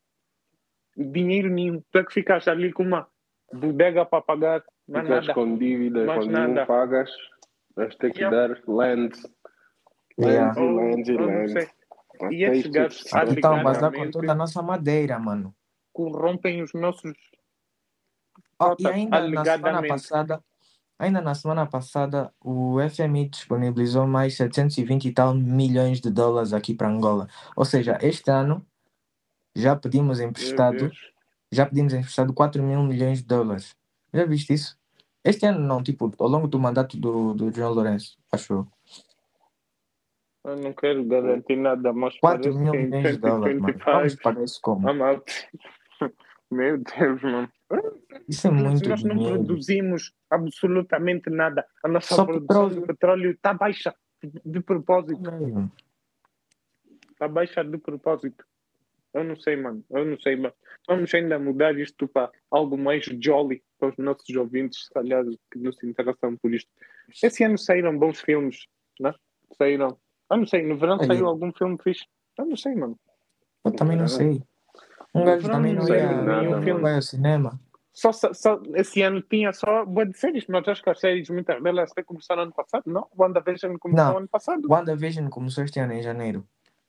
Speaker 1: Tu é que ficas ali com uma bodega para pagar, mas nada.
Speaker 3: Com dívidas, quando não pagas, vais ter que dar lands.
Speaker 1: E esses gajos
Speaker 2: então, mas lá com toda a nossa madeira, mano.
Speaker 1: Corrompem os nossos.
Speaker 2: E ainda na semana passada ainda na semana passada, o FMI disponibilizou mais 720 e tal milhões de dólares aqui para Angola. Ou seja, este ano já pedimos
Speaker 1: Meu
Speaker 2: emprestado,
Speaker 1: Deus.
Speaker 2: 4 mil milhões de dólares. Já viste isso? Este ano não, tipo, ao longo do mandato do João Lourenço, acho eu.
Speaker 1: Eu não quero garantir nada, mas
Speaker 2: 4
Speaker 1: parece
Speaker 2: mil
Speaker 1: que em
Speaker 2: milhões de dólares, mano. Vamos
Speaker 1: 2025
Speaker 2: pagar isso como?
Speaker 1: I'm out. Meu Deus, mano.
Speaker 2: Isso é
Speaker 1: Mas
Speaker 2: muito
Speaker 1: nós não
Speaker 2: dinheiro.
Speaker 1: produzimos absolutamente nada. A nossa
Speaker 2: Só
Speaker 1: produção de
Speaker 2: petróleo.
Speaker 1: petróleo está baixa de propósito.
Speaker 2: Mesmo.
Speaker 1: Está baixa de propósito. Eu não sei, mano. Eu não sei, mas vamos ainda mudar isto para algo mais jolly para os nossos ouvintes, se calhar, que não se interessam por isto. Esse ano saíram bons filmes, né? Saíram. Eu não sei, no verão
Speaker 2: Aí,
Speaker 1: saiu algum filme fixe? Eu não sei, mano.
Speaker 2: eu também não
Speaker 3: Não,
Speaker 2: sei. Um
Speaker 1: No
Speaker 2: gajo
Speaker 1: verão
Speaker 2: também
Speaker 1: não
Speaker 2: não
Speaker 3: saiu
Speaker 1: saiu
Speaker 2: ia,
Speaker 1: nenhum
Speaker 3: nada,
Speaker 2: não
Speaker 1: filme.
Speaker 3: mano.
Speaker 2: vai ao cinema.
Speaker 1: Só esse ano tinha só boa de séries, mas acho que as séries, muitas delas até começaram ano passado, não? WandaVision começou
Speaker 2: Não,
Speaker 1: ano passado.
Speaker 2: WandaVision começou este ano em janeiro.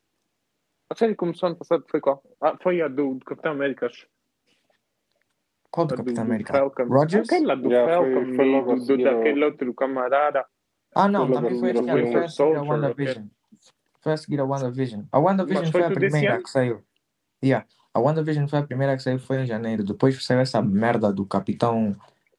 Speaker 1: A série começou ano passado, foi qual? Ah, foi a do Capitão América, acho.
Speaker 2: Qual do
Speaker 1: A
Speaker 2: Capitão
Speaker 1: do
Speaker 2: América?
Speaker 1: Falcon.
Speaker 2: Rogers?
Speaker 1: Aquela do
Speaker 3: Já
Speaker 1: Falcon
Speaker 3: foi
Speaker 1: e
Speaker 3: logo a seguir
Speaker 1: daquele outro camarada,
Speaker 2: Ah,
Speaker 3: foi
Speaker 2: não,
Speaker 3: logo a
Speaker 2: também foi
Speaker 3: seguir ao
Speaker 2: este ano. Foi
Speaker 1: Winter
Speaker 2: a
Speaker 3: filme.
Speaker 2: seguir a
Speaker 1: Soldier, ok.
Speaker 2: WandaVision. Foi a seguir a WandaVision. A
Speaker 1: Mas
Speaker 2: WandaVision
Speaker 1: foi
Speaker 2: foi a
Speaker 1: tudo esse
Speaker 2: primeira
Speaker 1: ano?
Speaker 2: que saiu. Yeah. A WandaVision foi a primeira que saiu, foi em janeiro. Depois saiu essa merda do Capitão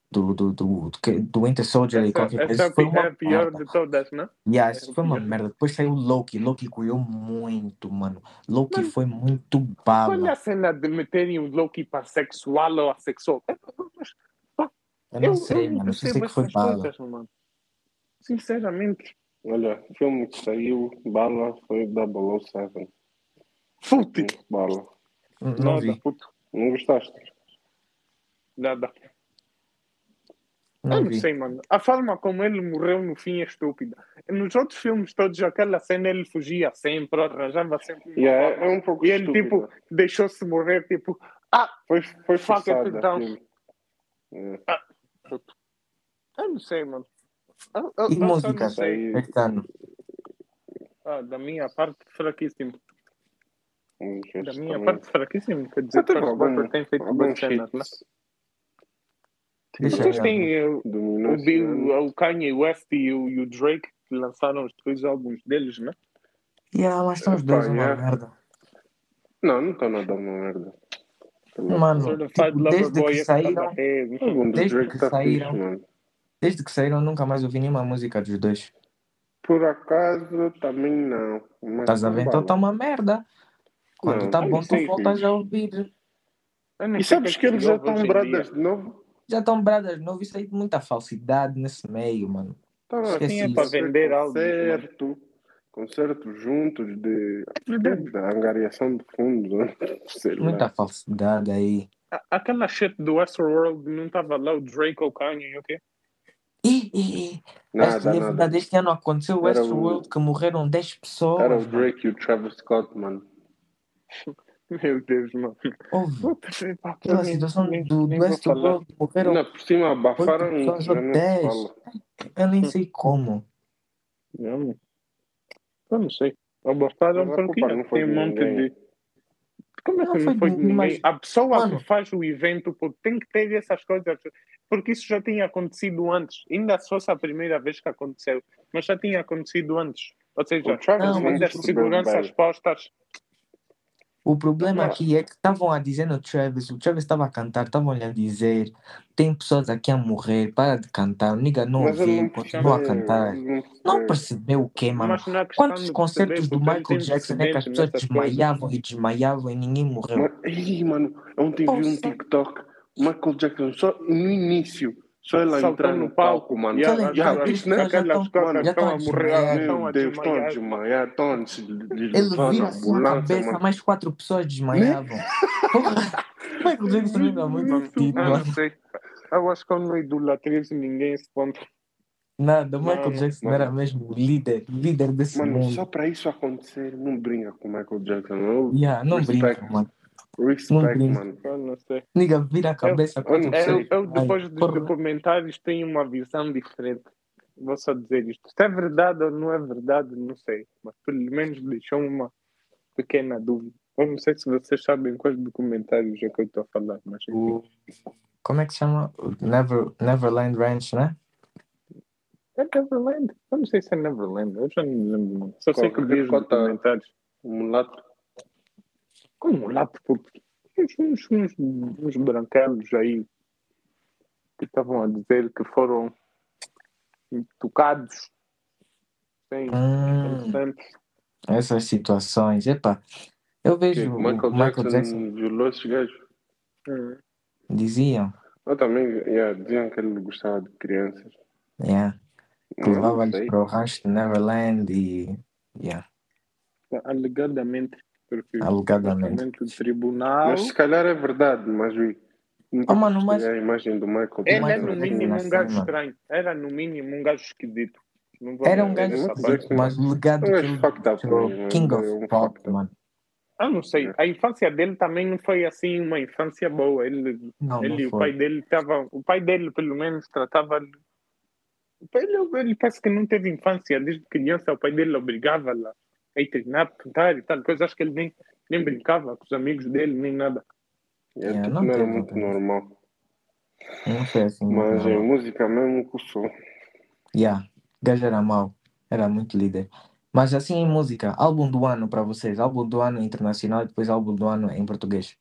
Speaker 2: do Winter Soldier e qualquer coisa.
Speaker 1: Essa
Speaker 2: Isso foi
Speaker 1: é
Speaker 2: uma
Speaker 1: a pior
Speaker 2: merda.
Speaker 1: de todas, não?
Speaker 2: Yeah,
Speaker 1: É
Speaker 2: isso
Speaker 1: a
Speaker 2: foi uma
Speaker 1: pior.
Speaker 2: merda. Depois saiu Loki. Loki coiou muito, mano. Loki
Speaker 1: Mano,
Speaker 2: foi muito
Speaker 1: qual é
Speaker 2: bala.
Speaker 1: a cena de meterem o Loki para sexual ou assexual? Mas, pá,
Speaker 2: Eu não
Speaker 1: eu
Speaker 2: sei,
Speaker 1: não
Speaker 2: mano. Só sei
Speaker 1: percebo
Speaker 2: que foi
Speaker 1: essas
Speaker 2: bala.
Speaker 1: coisas, mano. Sinceramente.
Speaker 3: Olha, o filme que saiu, bala, foi 007.
Speaker 1: Fute.
Speaker 3: Bala.
Speaker 2: Não
Speaker 1: Nada,
Speaker 2: vi.
Speaker 1: puto.
Speaker 3: Não gostaste?
Speaker 1: Nada. Eu
Speaker 2: Não
Speaker 1: não
Speaker 2: vi.
Speaker 1: sei, mano. A forma como ele morreu no fim é estúpida. Nos outros filmes todos, aquela cena ele fugia sempre, arranjava sempre uma
Speaker 3: Yeah,
Speaker 1: forma.
Speaker 3: é um pouco
Speaker 1: E ele, tipo,
Speaker 3: estúpida.
Speaker 1: deixou-se morrer, tipo,
Speaker 3: Foi
Speaker 1: fuck it,
Speaker 3: forçada
Speaker 1: então.
Speaker 3: aquilo. Yeah.
Speaker 1: Puto. Eu não sei, mano.
Speaker 2: E
Speaker 1: Eu só não
Speaker 2: músicas
Speaker 1: sei.
Speaker 3: Aí,
Speaker 2: este ano?
Speaker 1: Da minha parte, fraquíssimo. Da
Speaker 3: este
Speaker 1: minha
Speaker 3: também.
Speaker 1: parte, fraquíssimo. Quer
Speaker 3: Já
Speaker 1: dizer,
Speaker 3: teve
Speaker 1: First Butter tem feito boas
Speaker 3: alguns
Speaker 1: cenas, né?
Speaker 3: hits.
Speaker 2: Deixa
Speaker 1: Vocês
Speaker 2: eu ver.
Speaker 1: têm
Speaker 3: Dominou esse ano.
Speaker 1: o Kanye West e o Drake, que lançaram os dois álbuns deles, né?
Speaker 2: Yeah, mas estão os
Speaker 3: Epá,
Speaker 2: dois uma
Speaker 3: yeah.
Speaker 2: merda.
Speaker 3: Não está nada uma merda.
Speaker 2: Mano,
Speaker 1: Certified
Speaker 2: tipo,
Speaker 1: Lover
Speaker 2: desde que
Speaker 1: Boy é que tá
Speaker 2: saíram,
Speaker 1: barrendo.
Speaker 3: O álbum do
Speaker 2: desde
Speaker 3: Drake
Speaker 2: que
Speaker 3: tá fixe,
Speaker 2: saíram,
Speaker 3: mano.
Speaker 2: desde que saíram, nunca mais ouvi nenhuma música dos dois.
Speaker 3: Por acaso, também não. Mas
Speaker 2: Estás a ver? Então tá
Speaker 3: bala.
Speaker 2: uma merda. Quando
Speaker 3: Não,
Speaker 2: tá
Speaker 1: Eu
Speaker 2: bom,
Speaker 1: nem
Speaker 2: tu
Speaker 1: sei.
Speaker 2: voltas a ouvir.
Speaker 1: Eu nem
Speaker 3: E
Speaker 1: sei o que é
Speaker 3: sabes
Speaker 1: que
Speaker 3: que
Speaker 1: se
Speaker 3: eles já
Speaker 1: ouve
Speaker 3: estão
Speaker 1: hoje em dia.
Speaker 3: bradas de novo?
Speaker 2: Já estão bradas de novo. Isso aí muita falsidade nesse meio, mano.
Speaker 3: Estão
Speaker 1: Assim
Speaker 2: Esquece
Speaker 1: é
Speaker 3: a
Speaker 1: para
Speaker 2: isso.
Speaker 3: fazer
Speaker 1: vender álbuns, mano.
Speaker 3: concertos juntos de
Speaker 1: Verdade.
Speaker 3: da angariação de fundos, sei lá.
Speaker 2: Muita falsidade aí.
Speaker 1: Aquela shit do Westworld não estava lá o Drake ou o Kanye, ok?
Speaker 2: E
Speaker 3: Nada,
Speaker 2: é
Speaker 3: nada.
Speaker 2: verdade, este ano aconteceu o
Speaker 3: Era
Speaker 2: Westworld que morreram 10
Speaker 3: Era
Speaker 2: pessoas,
Speaker 3: o
Speaker 2: mano.
Speaker 3: Drake e o Travis Scott, mano.
Speaker 1: Meu Deus, mano.
Speaker 2: Houve.
Speaker 1: Pá,
Speaker 2: Aquela
Speaker 1: nem,
Speaker 2: situação
Speaker 1: nem,
Speaker 2: do
Speaker 1: nem vou falar.
Speaker 2: Westworld morreram
Speaker 3: Ainda por cima
Speaker 2: 8
Speaker 3: abafaram
Speaker 2: pessoas
Speaker 3: isso,
Speaker 2: ou
Speaker 3: já nem se
Speaker 2: 10.
Speaker 3: fala.
Speaker 2: Eu nem sei como.
Speaker 1: Não, eu não sei.
Speaker 3: Mas
Speaker 1: Abortaram
Speaker 3: a
Speaker 1: porque
Speaker 3: culpa não foi
Speaker 1: tem
Speaker 3: de
Speaker 1: um monte
Speaker 3: ninguém.
Speaker 1: de. Como é que
Speaker 2: Não
Speaker 1: não
Speaker 2: foi
Speaker 1: foi de
Speaker 2: ninguém,
Speaker 1: ninguém?
Speaker 2: mas,
Speaker 1: A pessoa que
Speaker 2: mano,
Speaker 1: faz o evento pô, tem que ter essas coisas. Porque isso já tinha acontecido antes. Ainda se fosse a primeira vez que aconteceu. Mas já tinha acontecido antes. Ou
Speaker 3: O
Speaker 1: seja,
Speaker 3: Travis
Speaker 2: não,
Speaker 1: as
Speaker 2: mas
Speaker 1: medidas de
Speaker 3: percebeu
Speaker 1: segurança
Speaker 3: bem.
Speaker 1: postas.
Speaker 2: o problema
Speaker 1: Mas,
Speaker 2: aqui é que estavam a dizer no Travis, o Travis estava a cantar, estavam-lhe a dizer, tem pessoas aqui a morrer, para de cantar, o nigga não
Speaker 3: Mas ele
Speaker 2: ouviu,
Speaker 3: não
Speaker 2: continua a
Speaker 3: percebeu.
Speaker 2: cantar.
Speaker 3: Ele não
Speaker 2: Não
Speaker 3: percebeu.
Speaker 2: percebeu o quê, mano?
Speaker 1: mas não é questão
Speaker 2: Quantos
Speaker 1: de perceber,
Speaker 2: concertos do
Speaker 1: porque ele
Speaker 2: Michael
Speaker 1: tem
Speaker 2: Jackson é que as
Speaker 1: precedente
Speaker 2: pessoas
Speaker 1: nessas coisas.
Speaker 2: desmaiavam e ninguém morreu?
Speaker 3: Mano, ontem vi um
Speaker 2: Poxa,
Speaker 3: TikTok, Michael Jackson, só no início, só ele a
Speaker 1: Saltou
Speaker 3: entrar
Speaker 1: no
Speaker 3: no palco,
Speaker 1: palco.
Speaker 3: mano.
Speaker 1: E
Speaker 2: aquela
Speaker 3: Já
Speaker 2: entrada, as
Speaker 3: viste, né?
Speaker 2: pessoas
Speaker 1: aquelas cotas
Speaker 3: Mano,
Speaker 2: já
Speaker 1: estão
Speaker 2: estão a
Speaker 1: a morrer,
Speaker 2: desmaiar.
Speaker 3: meu
Speaker 1: estão a
Speaker 3: Deus, estão a
Speaker 1: desmaiar.
Speaker 3: desmaiar, estão a lhes
Speaker 2: Ele
Speaker 3: levar na
Speaker 2: vira assim a
Speaker 3: ambulância,
Speaker 2: cabeça,
Speaker 3: mano.
Speaker 2: mais 4 pessoas
Speaker 3: Né?
Speaker 2: desmaiavam. Porra, Michael Jackson ainda é muito
Speaker 1: Mano,
Speaker 2: fedido,
Speaker 1: eu não
Speaker 2: mano.
Speaker 1: sei. Eu acho que eu não idolatrizo ninguém a esse ponto.
Speaker 2: Nada, o
Speaker 1: Não,
Speaker 2: Michael
Speaker 1: não.
Speaker 2: Jackson era mesmo o líder desse
Speaker 3: Mano, só
Speaker 2: mundo.
Speaker 3: para isso acontecer, não brinca com o Michael Jackson. Eu
Speaker 2: Yeah, não
Speaker 3: respect,
Speaker 2: brinca, mano. Não
Speaker 3: respect,
Speaker 2: brinca.
Speaker 3: mano.
Speaker 1: Eu não sei.
Speaker 2: Niga vira a cabeça,
Speaker 3: Eu
Speaker 2: 4
Speaker 3: não
Speaker 2: pessoas
Speaker 3: sei.
Speaker 1: Eu
Speaker 2: desmaiam.
Speaker 1: depois dos
Speaker 2: Porra.
Speaker 1: documentários, tenho uma visão diferente. Vou só dizer isto. Se é verdade ou não é verdade, não sei. Mas pelo menos deixou uma pequena dúvida. Eu não sei se vocês sabem quais documentários é que eu estou a falar, mas enfim.
Speaker 2: O, como é que se chama? O Neverland Ranch, né?
Speaker 1: É Neverland? Eu não sei se é Neverland. Eu já não me lembro muito. Só sei que vi os
Speaker 3: Cota,
Speaker 1: documentários.
Speaker 3: mulato.
Speaker 1: Como lá, porque uns branquelos aí que estavam a dizer que foram tocados sem consent.
Speaker 2: Essas situações. Epá, eu vejo o
Speaker 3: Michael
Speaker 2: Michael Jackson,
Speaker 3: violou esses gajos.
Speaker 2: diziam,
Speaker 3: Eu também, diziam que ele gostava de crianças.
Speaker 2: yeah, que
Speaker 3: Eu não
Speaker 2: levava-lhes
Speaker 3: sei.
Speaker 2: para o rancho de Neverland e, yeah,
Speaker 1: Alegadamente. Porque
Speaker 2: alegadamente.
Speaker 1: supostamente o tribunal.
Speaker 3: Mas se calhar é verdade, mas nunca
Speaker 2: mano,
Speaker 3: gostei
Speaker 2: mas
Speaker 3: a imagem do Michael
Speaker 1: Ele é
Speaker 2: Michael
Speaker 1: no
Speaker 3: Jackson
Speaker 1: mínimo
Speaker 2: Jackson
Speaker 1: um
Speaker 3: assim.
Speaker 1: gajo
Speaker 2: assim, mano.
Speaker 1: estranho. Era no mínimo um gajo esquisito. Não vou
Speaker 2: Era um
Speaker 1: negar
Speaker 2: gajo
Speaker 1: essa
Speaker 3: Michael
Speaker 1: parte.
Speaker 2: esquisito,
Speaker 3: Jackson
Speaker 2: mas o
Speaker 3: é
Speaker 2: legado
Speaker 3: um
Speaker 2: que
Speaker 3: gajo
Speaker 2: ele
Speaker 3: fucked up,
Speaker 2: deixou,
Speaker 3: mano.
Speaker 2: King
Speaker 3: Ele
Speaker 2: of
Speaker 3: é um
Speaker 2: Pop,
Speaker 3: fucked up.
Speaker 2: mano.
Speaker 1: Ah, não sei.
Speaker 3: É.
Speaker 1: A infância dele também não foi assim uma infância boa.
Speaker 2: Não
Speaker 1: Ele e o
Speaker 2: foi.
Speaker 1: pai dele estavam. O pai dele, pelo menos, tratava. Ele parece que não teve infância. Desde criança, o pai dele obrigava-la a ir treinar, pintar e tal coisa. Acho que ele nem brincava com os amigos dele, nem nada.
Speaker 2: Yeah,
Speaker 3: Tipo,
Speaker 2: não
Speaker 3: não era
Speaker 2: teve
Speaker 3: muito
Speaker 2: outra vez.
Speaker 3: normal.
Speaker 2: Não foi assim muito
Speaker 3: Mas em
Speaker 2: normal.
Speaker 3: música mesmo que sou.
Speaker 2: Yeah, o gajo era mau, era muito líder. Mas assim em música, álbum do ano para vocês, álbum do ano internacional e depois álbum do ano em português.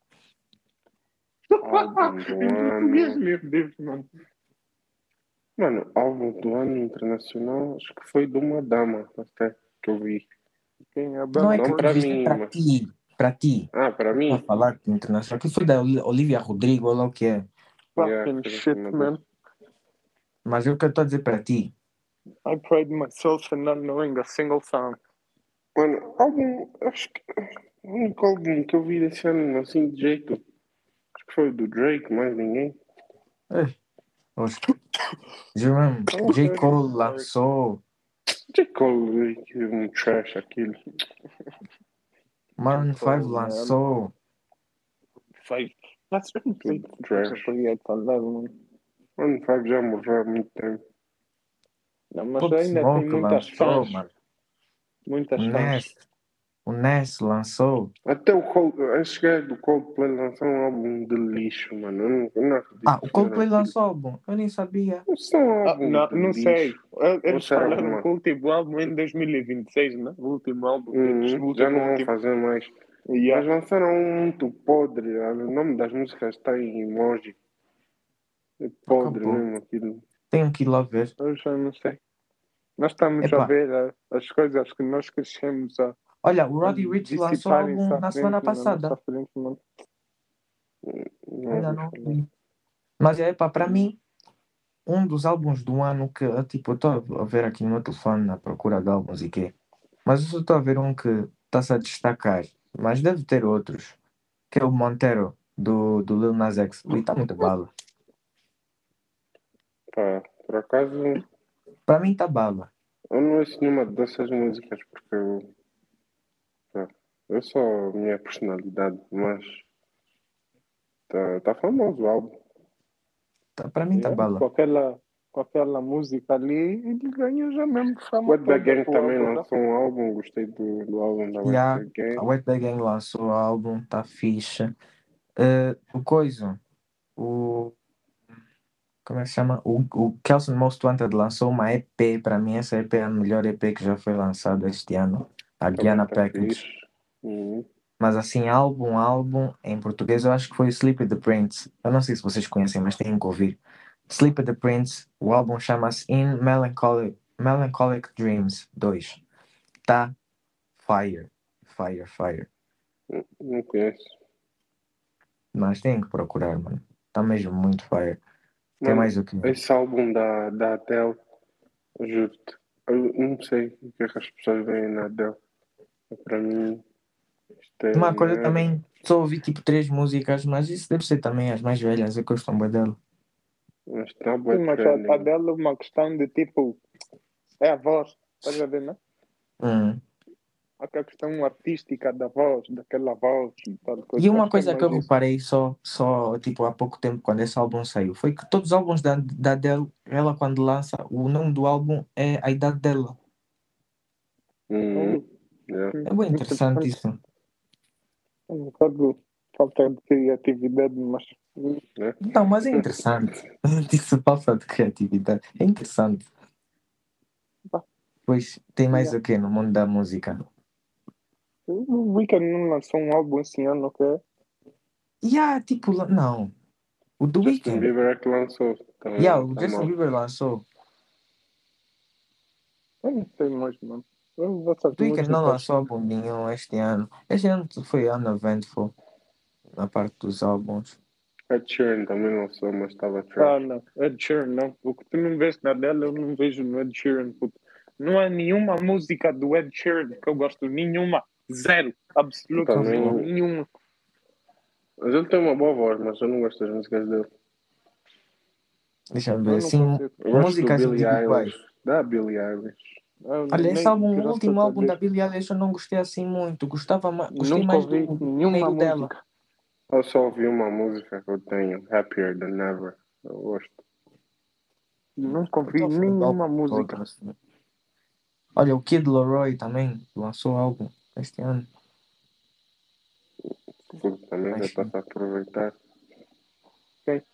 Speaker 3: Álbum do
Speaker 1: Em português,
Speaker 3: ano.
Speaker 1: meu Deus, mano.
Speaker 3: Mano, álbum do ano internacional, acho que foi de uma dama, até que eu vi.
Speaker 1: Quem é a
Speaker 2: Não
Speaker 1: Bella
Speaker 2: é que
Speaker 3: Não
Speaker 2: tu
Speaker 3: para
Speaker 1: Porte?
Speaker 2: viste
Speaker 3: mim,
Speaker 2: para
Speaker 3: mas.
Speaker 2: ti, para ti.
Speaker 3: Para
Speaker 2: Estou a
Speaker 3: mim.
Speaker 2: falar de internacional. Que foi da Olivia Rodrigo, ou lá o que é.
Speaker 1: Fucking
Speaker 3: Foi
Speaker 1: shit,
Speaker 3: uma
Speaker 1: man.
Speaker 2: Mas eu que estou a dizer para ti.
Speaker 1: I pride myself in not knowing a single song.
Speaker 3: Mano, álbum, acho que o único álbum que eu vi desse ano, assim, de jeito, acho que foi o do Drake, mais ninguém.
Speaker 2: Ei, oxe, juro mesmo, J. Cole lançou,
Speaker 3: J. Cole, que um trash aquilo.
Speaker 2: Maroon 5
Speaker 1: Cole, man.
Speaker 2: lançou,
Speaker 1: Sei. Mas eu não sei
Speaker 3: Tudo
Speaker 1: o que
Speaker 3: trash.
Speaker 1: eu podia falar, mano.
Speaker 3: Mano, Five já morreu há muito tempo.
Speaker 1: Não, mas
Speaker 2: Pop
Speaker 1: ainda tem
Speaker 2: Smoke
Speaker 1: muitas
Speaker 2: lançou,
Speaker 1: fãs.
Speaker 2: mano.
Speaker 1: Muitas
Speaker 2: O
Speaker 1: fãs.
Speaker 2: Ness, o Ness lançou.
Speaker 3: Até o Coldplay, esse gajo do Coldplay lançou um álbum de lixo, mano. Eu não acredito
Speaker 2: Ah,
Speaker 3: que
Speaker 2: o
Speaker 3: fizeram
Speaker 2: Coldplay
Speaker 3: aquilo.
Speaker 2: lançou álbum, eu nem sabia.
Speaker 3: Isso é um álbum
Speaker 1: Não,
Speaker 3: de
Speaker 1: não sei.
Speaker 3: lixo.
Speaker 1: Eles
Speaker 3: Você era
Speaker 1: falaram
Speaker 3: alguma?
Speaker 1: que o último álbum é em 2026, né? O último álbum deles. O
Speaker 3: Já
Speaker 1: último,
Speaker 3: não vão
Speaker 1: último.
Speaker 3: fazer mais. Mas
Speaker 1: Yeah.
Speaker 3: lançaram um muito podre. O nome das músicas está em emoji. É podre
Speaker 2: Acabou.
Speaker 3: mesmo aquilo.
Speaker 2: Tenho que ir lá ver.
Speaker 1: Eu já não sei. Nós estamos a
Speaker 2: Epá,
Speaker 1: ver as coisas que nós crescemos a
Speaker 2: olha, o Roddy Ricch lançou
Speaker 1: dissiparem-se
Speaker 2: álbum
Speaker 1: à
Speaker 2: na semana
Speaker 1: frente, na nossa
Speaker 2: passada.
Speaker 1: frente, mano.
Speaker 3: Não
Speaker 2: Ainda
Speaker 3: ouvi
Speaker 2: não
Speaker 3: falar.
Speaker 2: vi. Mas é, epá, para mim, um dos álbuns do ano que, tipo, eu estou a ver aqui no meu telefone na procura de álbuns e quê. Mas eu só estou a ver um que está-se a destacar. Mas deve ter outros. Que é o Montero, do Lil Nas X. Ui, está muito bala.
Speaker 3: Pá, por acaso,
Speaker 2: Para mim está bala.
Speaker 3: eu não ouço nenhuma dessas músicas porque eu sou a minha personalidade, mas tá famoso o álbum.
Speaker 2: Para mim está
Speaker 1: Yeah.
Speaker 2: bala.
Speaker 1: Com aquela música ali, ele ganhou já mesmo
Speaker 3: O
Speaker 1: fama
Speaker 3: Wet Bag
Speaker 1: toda
Speaker 3: Gang
Speaker 1: pro
Speaker 3: também
Speaker 1: álbum, já.
Speaker 3: lançou um álbum, gostei do álbum da
Speaker 2: E
Speaker 3: Wet Bag
Speaker 2: a
Speaker 3: Gang.
Speaker 2: Wet Bag Gang lançou o álbum, está fixe. O coisa, o. Como é que se chama? O Kelson Most Wanted lançou uma EP. Para mim, essa EP é a melhor EP que já foi lançada este ano. A
Speaker 3: Também
Speaker 2: Guiana
Speaker 3: tá
Speaker 2: Package.
Speaker 3: fixe. Uhum.
Speaker 2: Mas assim, álbum, em português, eu acho que foi o Sleepy the Prince. Eu não sei se vocês conhecem, mas têm que ouvir. Sleepy the Prince, o álbum chama-se In Melancholic Dreams 2. Tá fire, fire, fire.
Speaker 3: Não conheço.
Speaker 2: Mas tem que procurar, mano. Tá mesmo muito fire. Tem
Speaker 3: Mano,
Speaker 2: mais o que?
Speaker 3: esse álbum da Adele, eu juro-te, eu não sei o que é que as pessoas veem na Adele. Para mim, isto é
Speaker 2: Uma coisa
Speaker 3: nada.
Speaker 2: também, só ouvi tipo 3 músicas, mas isso deve ser também as mais velhas, eu gosto bem dela.
Speaker 3: Mas está
Speaker 1: Sim,
Speaker 3: bué
Speaker 1: mas a
Speaker 3: trending.
Speaker 1: dela é uma questão de tipo, é a voz, estás a ver, né?
Speaker 2: Hum.
Speaker 1: Aquela questão artística da voz, daquela voz e tal
Speaker 2: E
Speaker 1: coisa.
Speaker 2: uma
Speaker 1: Acho que é
Speaker 2: coisa que
Speaker 1: mais
Speaker 2: eu
Speaker 1: isso.
Speaker 2: reparei só tipo há pouco tempo, quando esse álbum saiu, foi que todos os álbuns da Adele, ela quando lança, o nome do álbum é a idade dela.
Speaker 3: Uhum. Yeah.
Speaker 2: É bem interessante isso.
Speaker 1: É um bocado falta de criatividade, mas
Speaker 3: Né?
Speaker 2: Não, mas é interessante. Disse falta de criatividade. É interessante. Pois tem mais
Speaker 1: Yeah.
Speaker 2: o quê no mundo da música?
Speaker 1: O Weeknd não lançou um álbum esse ano, ok?
Speaker 2: Tipo, não. O The
Speaker 3: Justin
Speaker 2: Weeknd.
Speaker 3: Bieber é que lançou.
Speaker 2: O
Speaker 3: Tá
Speaker 2: Justin
Speaker 3: mal.
Speaker 2: Bieber lançou.
Speaker 1: Eu não sei mais, mano.
Speaker 2: O The Weeknd não lançou álbum nenhum este ano. Este ano foi uneventful na parte dos álbuns.
Speaker 3: Ed Sheeran também lançou, mas estava trash.
Speaker 1: Não. Ed Sheeran, não. O que tu não vês na dela, eu não vejo no Ed Sheeran, puto. Não há nenhuma música do Ed Sheeran que eu gosto. Nenhuma. Zero. Absolutamente
Speaker 3: Também.
Speaker 1: nenhuma.
Speaker 3: Mas ele tem uma boa voz, mas eu não gosto das músicas dele.
Speaker 2: Deixa eu
Speaker 1: Eu
Speaker 2: ver.
Speaker 1: não
Speaker 2: Assim,
Speaker 1: consigo.
Speaker 3: Eu gosto do
Speaker 2: músicas
Speaker 3: Billie
Speaker 2: individuais.
Speaker 3: Eilish. Da Billie Eilish.
Speaker 2: Olha, esse álbum, o
Speaker 1: graças
Speaker 2: último
Speaker 1: a
Speaker 2: álbum da
Speaker 1: Deus,
Speaker 2: Billie Eilish eu não gostei assim muito. Gostei
Speaker 1: nunca
Speaker 2: mais
Speaker 1: ouvi
Speaker 2: do
Speaker 1: nenhuma
Speaker 2: primeiro dela.
Speaker 1: música.
Speaker 3: Eu só ouvi uma música que eu tenho, Happier Than Ever. Eu gosto.
Speaker 1: Nunca
Speaker 2: Eu
Speaker 1: ouvi
Speaker 2: tô a falar do
Speaker 1: nenhuma
Speaker 2: álbum todo,
Speaker 1: música.
Speaker 2: assim. Olha, o Kid Laroi também lançou álbum este ano.
Speaker 3: Porque também já
Speaker 2: Acho.
Speaker 3: está a aproveitar.
Speaker 1: Quem?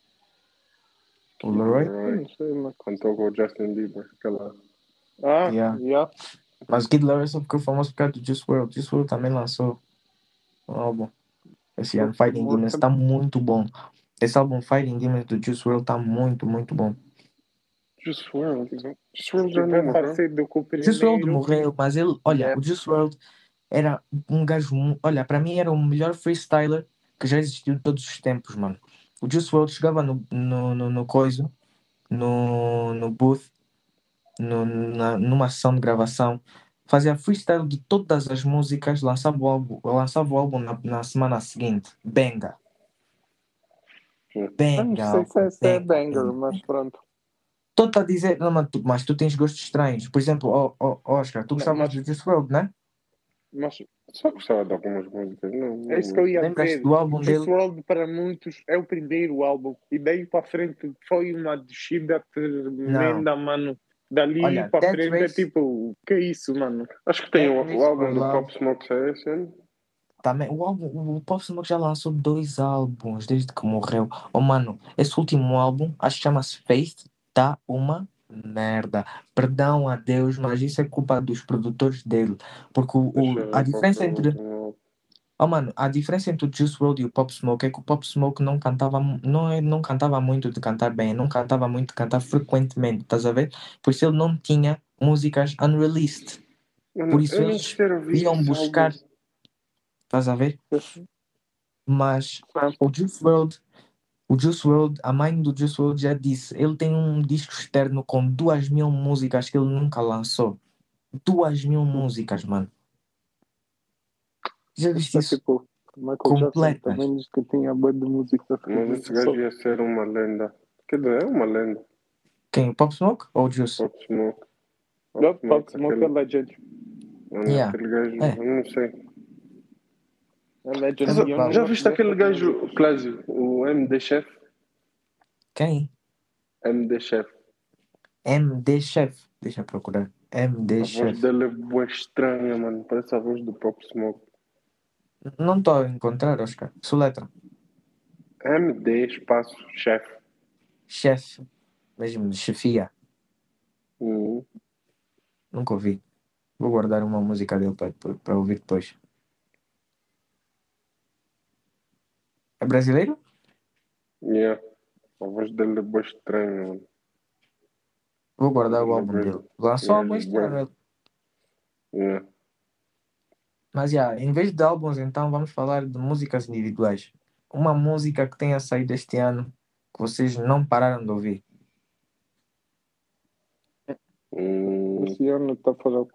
Speaker 2: O
Speaker 3: Kid
Speaker 2: Laroi?
Speaker 1: Eu
Speaker 3: Laroi
Speaker 1: não sei, mano.
Speaker 3: cantou com o Justin Bieber. Aquela.
Speaker 2: Yeah.
Speaker 1: Yeah.
Speaker 2: Mas o Kid Laroi só ficou famoso por causa do Juice WRLD. Juice WRLD também lançou um álbum esse ano. Fighting Demons tá muito bom. Esse álbum Fighting Demons do Juice WRLD tá muito, muito bom.
Speaker 3: Juice WRLD. Juice
Speaker 1: Se
Speaker 3: WRLD já não
Speaker 1: tiver
Speaker 3: morreu.
Speaker 1: parecido com o
Speaker 2: Juice WRLD
Speaker 1: primeiro,
Speaker 2: morreu, mas ele, olha,
Speaker 1: yeah.
Speaker 2: o Juice WRLD era um gajo, olha, para mim era o melhor freestyler que já existiu de todos os tempos, mano. O Juice WRLD chegava no coisa, no booth, numa sessão de gravação, fazia freestyle de todas as músicas, lançava o álbum na semana seguinte. Benga.
Speaker 1: Eu não
Speaker 2: Benga,
Speaker 1: sei se
Speaker 2: álbum.
Speaker 1: esse é
Speaker 2: Benga,
Speaker 1: banger,
Speaker 2: benga.
Speaker 1: mas pronto.
Speaker 2: Estou-te a dizer, não, mas tu tens gostos estranhos. Por exemplo, Oscar, tu
Speaker 1: Não,
Speaker 2: gostavas
Speaker 1: mas,
Speaker 2: do Juice WRLD, né?
Speaker 1: mas
Speaker 3: Só gostava de algumas músicas.
Speaker 1: é isso que eu ia
Speaker 2: Lembras-te
Speaker 1: dizer.
Speaker 2: do álbum
Speaker 1: Juice
Speaker 2: dele?
Speaker 1: WRLD para muitos é o primeiro álbum. E daí para frente foi uma descida
Speaker 2: Não.
Speaker 1: tremenda, mano. Dali
Speaker 2: Olha,
Speaker 1: para
Speaker 2: Death
Speaker 1: frente é
Speaker 2: Race,
Speaker 1: tipo, o que é isso, mano?
Speaker 3: Acho que tem
Speaker 2: Death
Speaker 3: o
Speaker 2: Race
Speaker 3: álbum
Speaker 2: for
Speaker 3: do
Speaker 2: Love.
Speaker 3: Pop Smoke saiu esse ano.
Speaker 2: Também, o Pop Smoke já lançou 2 álbuns desde que morreu. Oh, mano, esse último álbum, acho que chama-se Faith, tá uma merda. Perdão a Deus, mas isso é culpa dos produtores dele. Porque
Speaker 3: Deixa eu
Speaker 2: a
Speaker 3: ver qual
Speaker 2: diferença
Speaker 3: foi o
Speaker 2: entre.
Speaker 3: último álbum.
Speaker 2: Oh, mano, a diferença entre o Juice WRLD e o Pop Smoke é que o Pop Smoke não cantava, não cantava muito de cantar bem, não cantava muito de cantar frequentemente, estás a ver? Por isso ele não tinha músicas unreleased. Por
Speaker 3: Mano,
Speaker 2: isso
Speaker 3: eu nem
Speaker 2: eles
Speaker 3: sequer ouvi
Speaker 2: iam
Speaker 3: esse
Speaker 2: buscar,
Speaker 3: álbum.
Speaker 2: estás a ver? Mas
Speaker 1: Sabe?
Speaker 2: o Juice WRLD, a mãe do Juice WRLD já disse, ele tem um disco externo com 2.000 músicas que ele nunca lançou. 2.000 músicas, mano. Já
Speaker 1: Isso
Speaker 2: viste
Speaker 1: é
Speaker 2: isso?
Speaker 1: tipo, Michael Jackson
Speaker 2: Completas.
Speaker 1: também diz que tinha boa de música que
Speaker 3: Mas esse gajo ia ser uma lenda. Quer dizer, é uma lenda.
Speaker 2: Quem? O Pop Smoke ou o Juice?
Speaker 3: Pop Smoke.
Speaker 1: Pop Smoke é legend.
Speaker 3: Mano,
Speaker 2: Yeah.
Speaker 3: aquele gajo,
Speaker 2: É.
Speaker 3: eu não sei.
Speaker 1: É legend. E eu não
Speaker 3: Já
Speaker 1: gosto
Speaker 3: viste aquele
Speaker 1: dessa
Speaker 3: gajo,
Speaker 1: música.
Speaker 3: Clésio, o MD Chef?
Speaker 2: Quem?
Speaker 3: MD Chef.
Speaker 2: MD Chef. Deixa eu procurar. MD
Speaker 3: A voz
Speaker 2: Chef.
Speaker 3: dele é boa estranha, mano. Parece a voz do Pop Smoke.
Speaker 2: Não estou a encontrar, Oscar. Soletra.
Speaker 3: MD espaço Chef.
Speaker 2: Chef. Mesmo de chefia.
Speaker 3: Uhum.
Speaker 2: Nunca ouvi. Vou guardar uma música dele para ouvir depois. É brasileiro?
Speaker 3: Yeah. A voz dele é boa estranha, mano.
Speaker 2: Vou guardar o
Speaker 3: Ele é
Speaker 2: álbum dele.
Speaker 3: bué-
Speaker 2: Lançou álbum este ano.
Speaker 3: Yeah.
Speaker 2: Mas, em vez de álbuns, então, vamos falar de músicas individuais. Uma música que tenha saído este ano que vocês não pararam de ouvir.
Speaker 1: Esse ano está falando.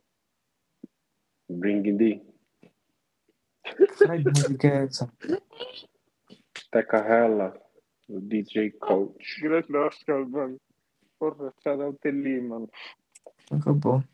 Speaker 3: Bring It In.
Speaker 2: Que raio de música é essa?
Speaker 3: Teca Hella. O DJ Coach.
Speaker 1: Grande Oscar, mano. Porra, shout ali, mano.
Speaker 2: Acabou.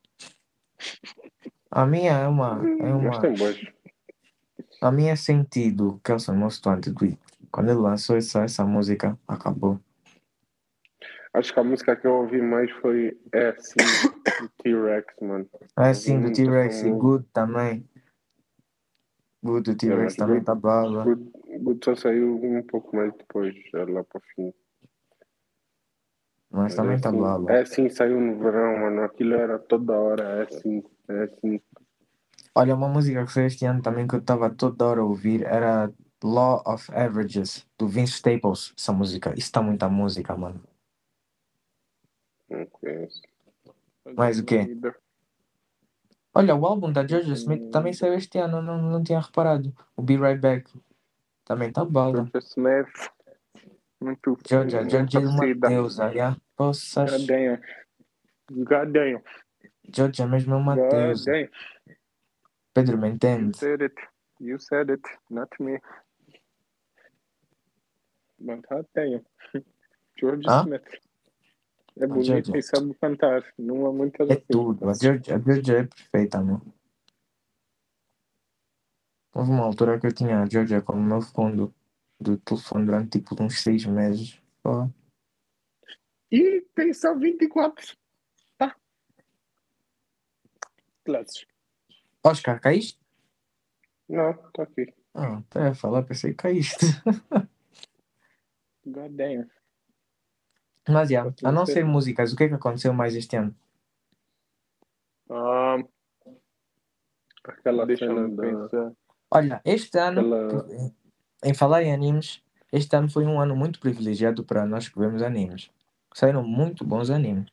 Speaker 2: A minha é uma.
Speaker 3: Mas tem boas.
Speaker 2: A minha é Sentido, Kelson Most Wanted. Quando ele lançou essa música, acabou.
Speaker 3: Acho que a música que eu ouvi mais foi É Assim, do T-Rex, mano.
Speaker 2: É
Speaker 3: Eu ouvi
Speaker 2: assim, do
Speaker 3: muito essa
Speaker 2: T-Rex e
Speaker 3: música.
Speaker 2: Good também. Good do
Speaker 3: Yeah,
Speaker 2: T-Rex
Speaker 3: mas
Speaker 2: também tá bala.
Speaker 3: Good só saiu um pouco mais depois, já lá para o fim.
Speaker 2: Mas também tá bala.
Speaker 3: É assim, saiu no verão, mano. Aquilo era toda hora, é assim, é assim.
Speaker 2: Olha, uma música que saiu este ano também que eu estava toda hora a ouvir era Law of Averages, do Vince Staples. Essa música, isso está muita música, mano.
Speaker 3: Não conheço.
Speaker 2: Mas o quê? Olha, o álbum da Georgia Smith também saiu este ano, não tinha reparado. O Be Right Back também tá bala.
Speaker 1: Georgia Smith. Muito
Speaker 2: Georgia é uma
Speaker 1: parecida.
Speaker 2: deusa, já? Poças.
Speaker 1: God damn. God damn.
Speaker 2: Georgia mesmo é uma
Speaker 1: God
Speaker 2: deusa.
Speaker 1: damn.
Speaker 2: Pedro, me
Speaker 1: You
Speaker 2: entende?
Speaker 1: said it. You said it, not me. But God damn. Georgia
Speaker 2: Hã?
Speaker 1: Smith. É
Speaker 2: A
Speaker 1: bonita
Speaker 2: Georgia
Speaker 1: e sabe cantar. Não há muitas
Speaker 2: é
Speaker 1: assim.
Speaker 2: tudo. A Georgia é perfeita, mano. Houve uma altura que eu tinha a Georgia como meu fundo do telefone durante tipo uns 6 meses. Pô.
Speaker 1: E tem só 24. Tá. Classes.
Speaker 2: Oscar, caíste?
Speaker 3: Não, tá aqui.
Speaker 2: Ah, até ia falar, pensei que caíste.
Speaker 1: God damn.
Speaker 2: Mas já,
Speaker 1: Pode
Speaker 2: a não
Speaker 1: ser.
Speaker 2: ser músicas, o que é que aconteceu mais este ano?
Speaker 3: Aquela cena
Speaker 1: Deixa-me
Speaker 3: da.
Speaker 1: pensar.
Speaker 2: Olha, este ano,
Speaker 3: Aquela.
Speaker 2: em falar em animes, este ano foi um ano muito privilegiado para nós que vemos animes. Saíram muito bons animes.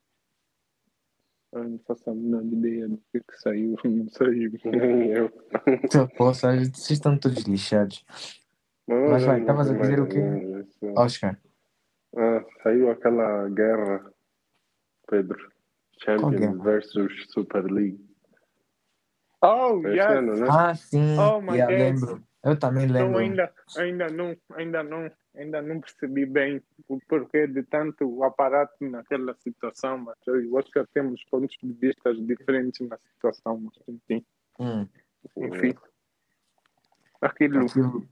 Speaker 1: Eu não faço a menor ideia do que saiu. Não saiu.
Speaker 3: Nem eu.
Speaker 2: Poxa, vocês estão todos lixados.
Speaker 3: Mas
Speaker 2: Mas
Speaker 3: já
Speaker 2: vai,
Speaker 3: não
Speaker 2: estavas
Speaker 3: vi
Speaker 2: a
Speaker 3: mais
Speaker 2: dizer o quê?
Speaker 3: animes esse ano.
Speaker 2: Oscar,
Speaker 3: Saiu aquela guerra, Pedro.
Speaker 2: qual
Speaker 3: Champions
Speaker 2: guerra?
Speaker 3: versus Super League.
Speaker 1: Oh,
Speaker 3: Foi esse
Speaker 1: yes.
Speaker 3: ano, né?
Speaker 2: Ah, sim,
Speaker 1: Oh, my
Speaker 2: yeah,
Speaker 1: days.
Speaker 2: lembro. Eu também
Speaker 1: Então
Speaker 2: lembro.
Speaker 1: ainda não percebi bem o porquê de tanto aparato naquela situação, mas eu acho que temos pontos de vista diferentes na situação, mas enfim,
Speaker 2: Hum,
Speaker 1: enfim. Aquilo,
Speaker 2: aquilo.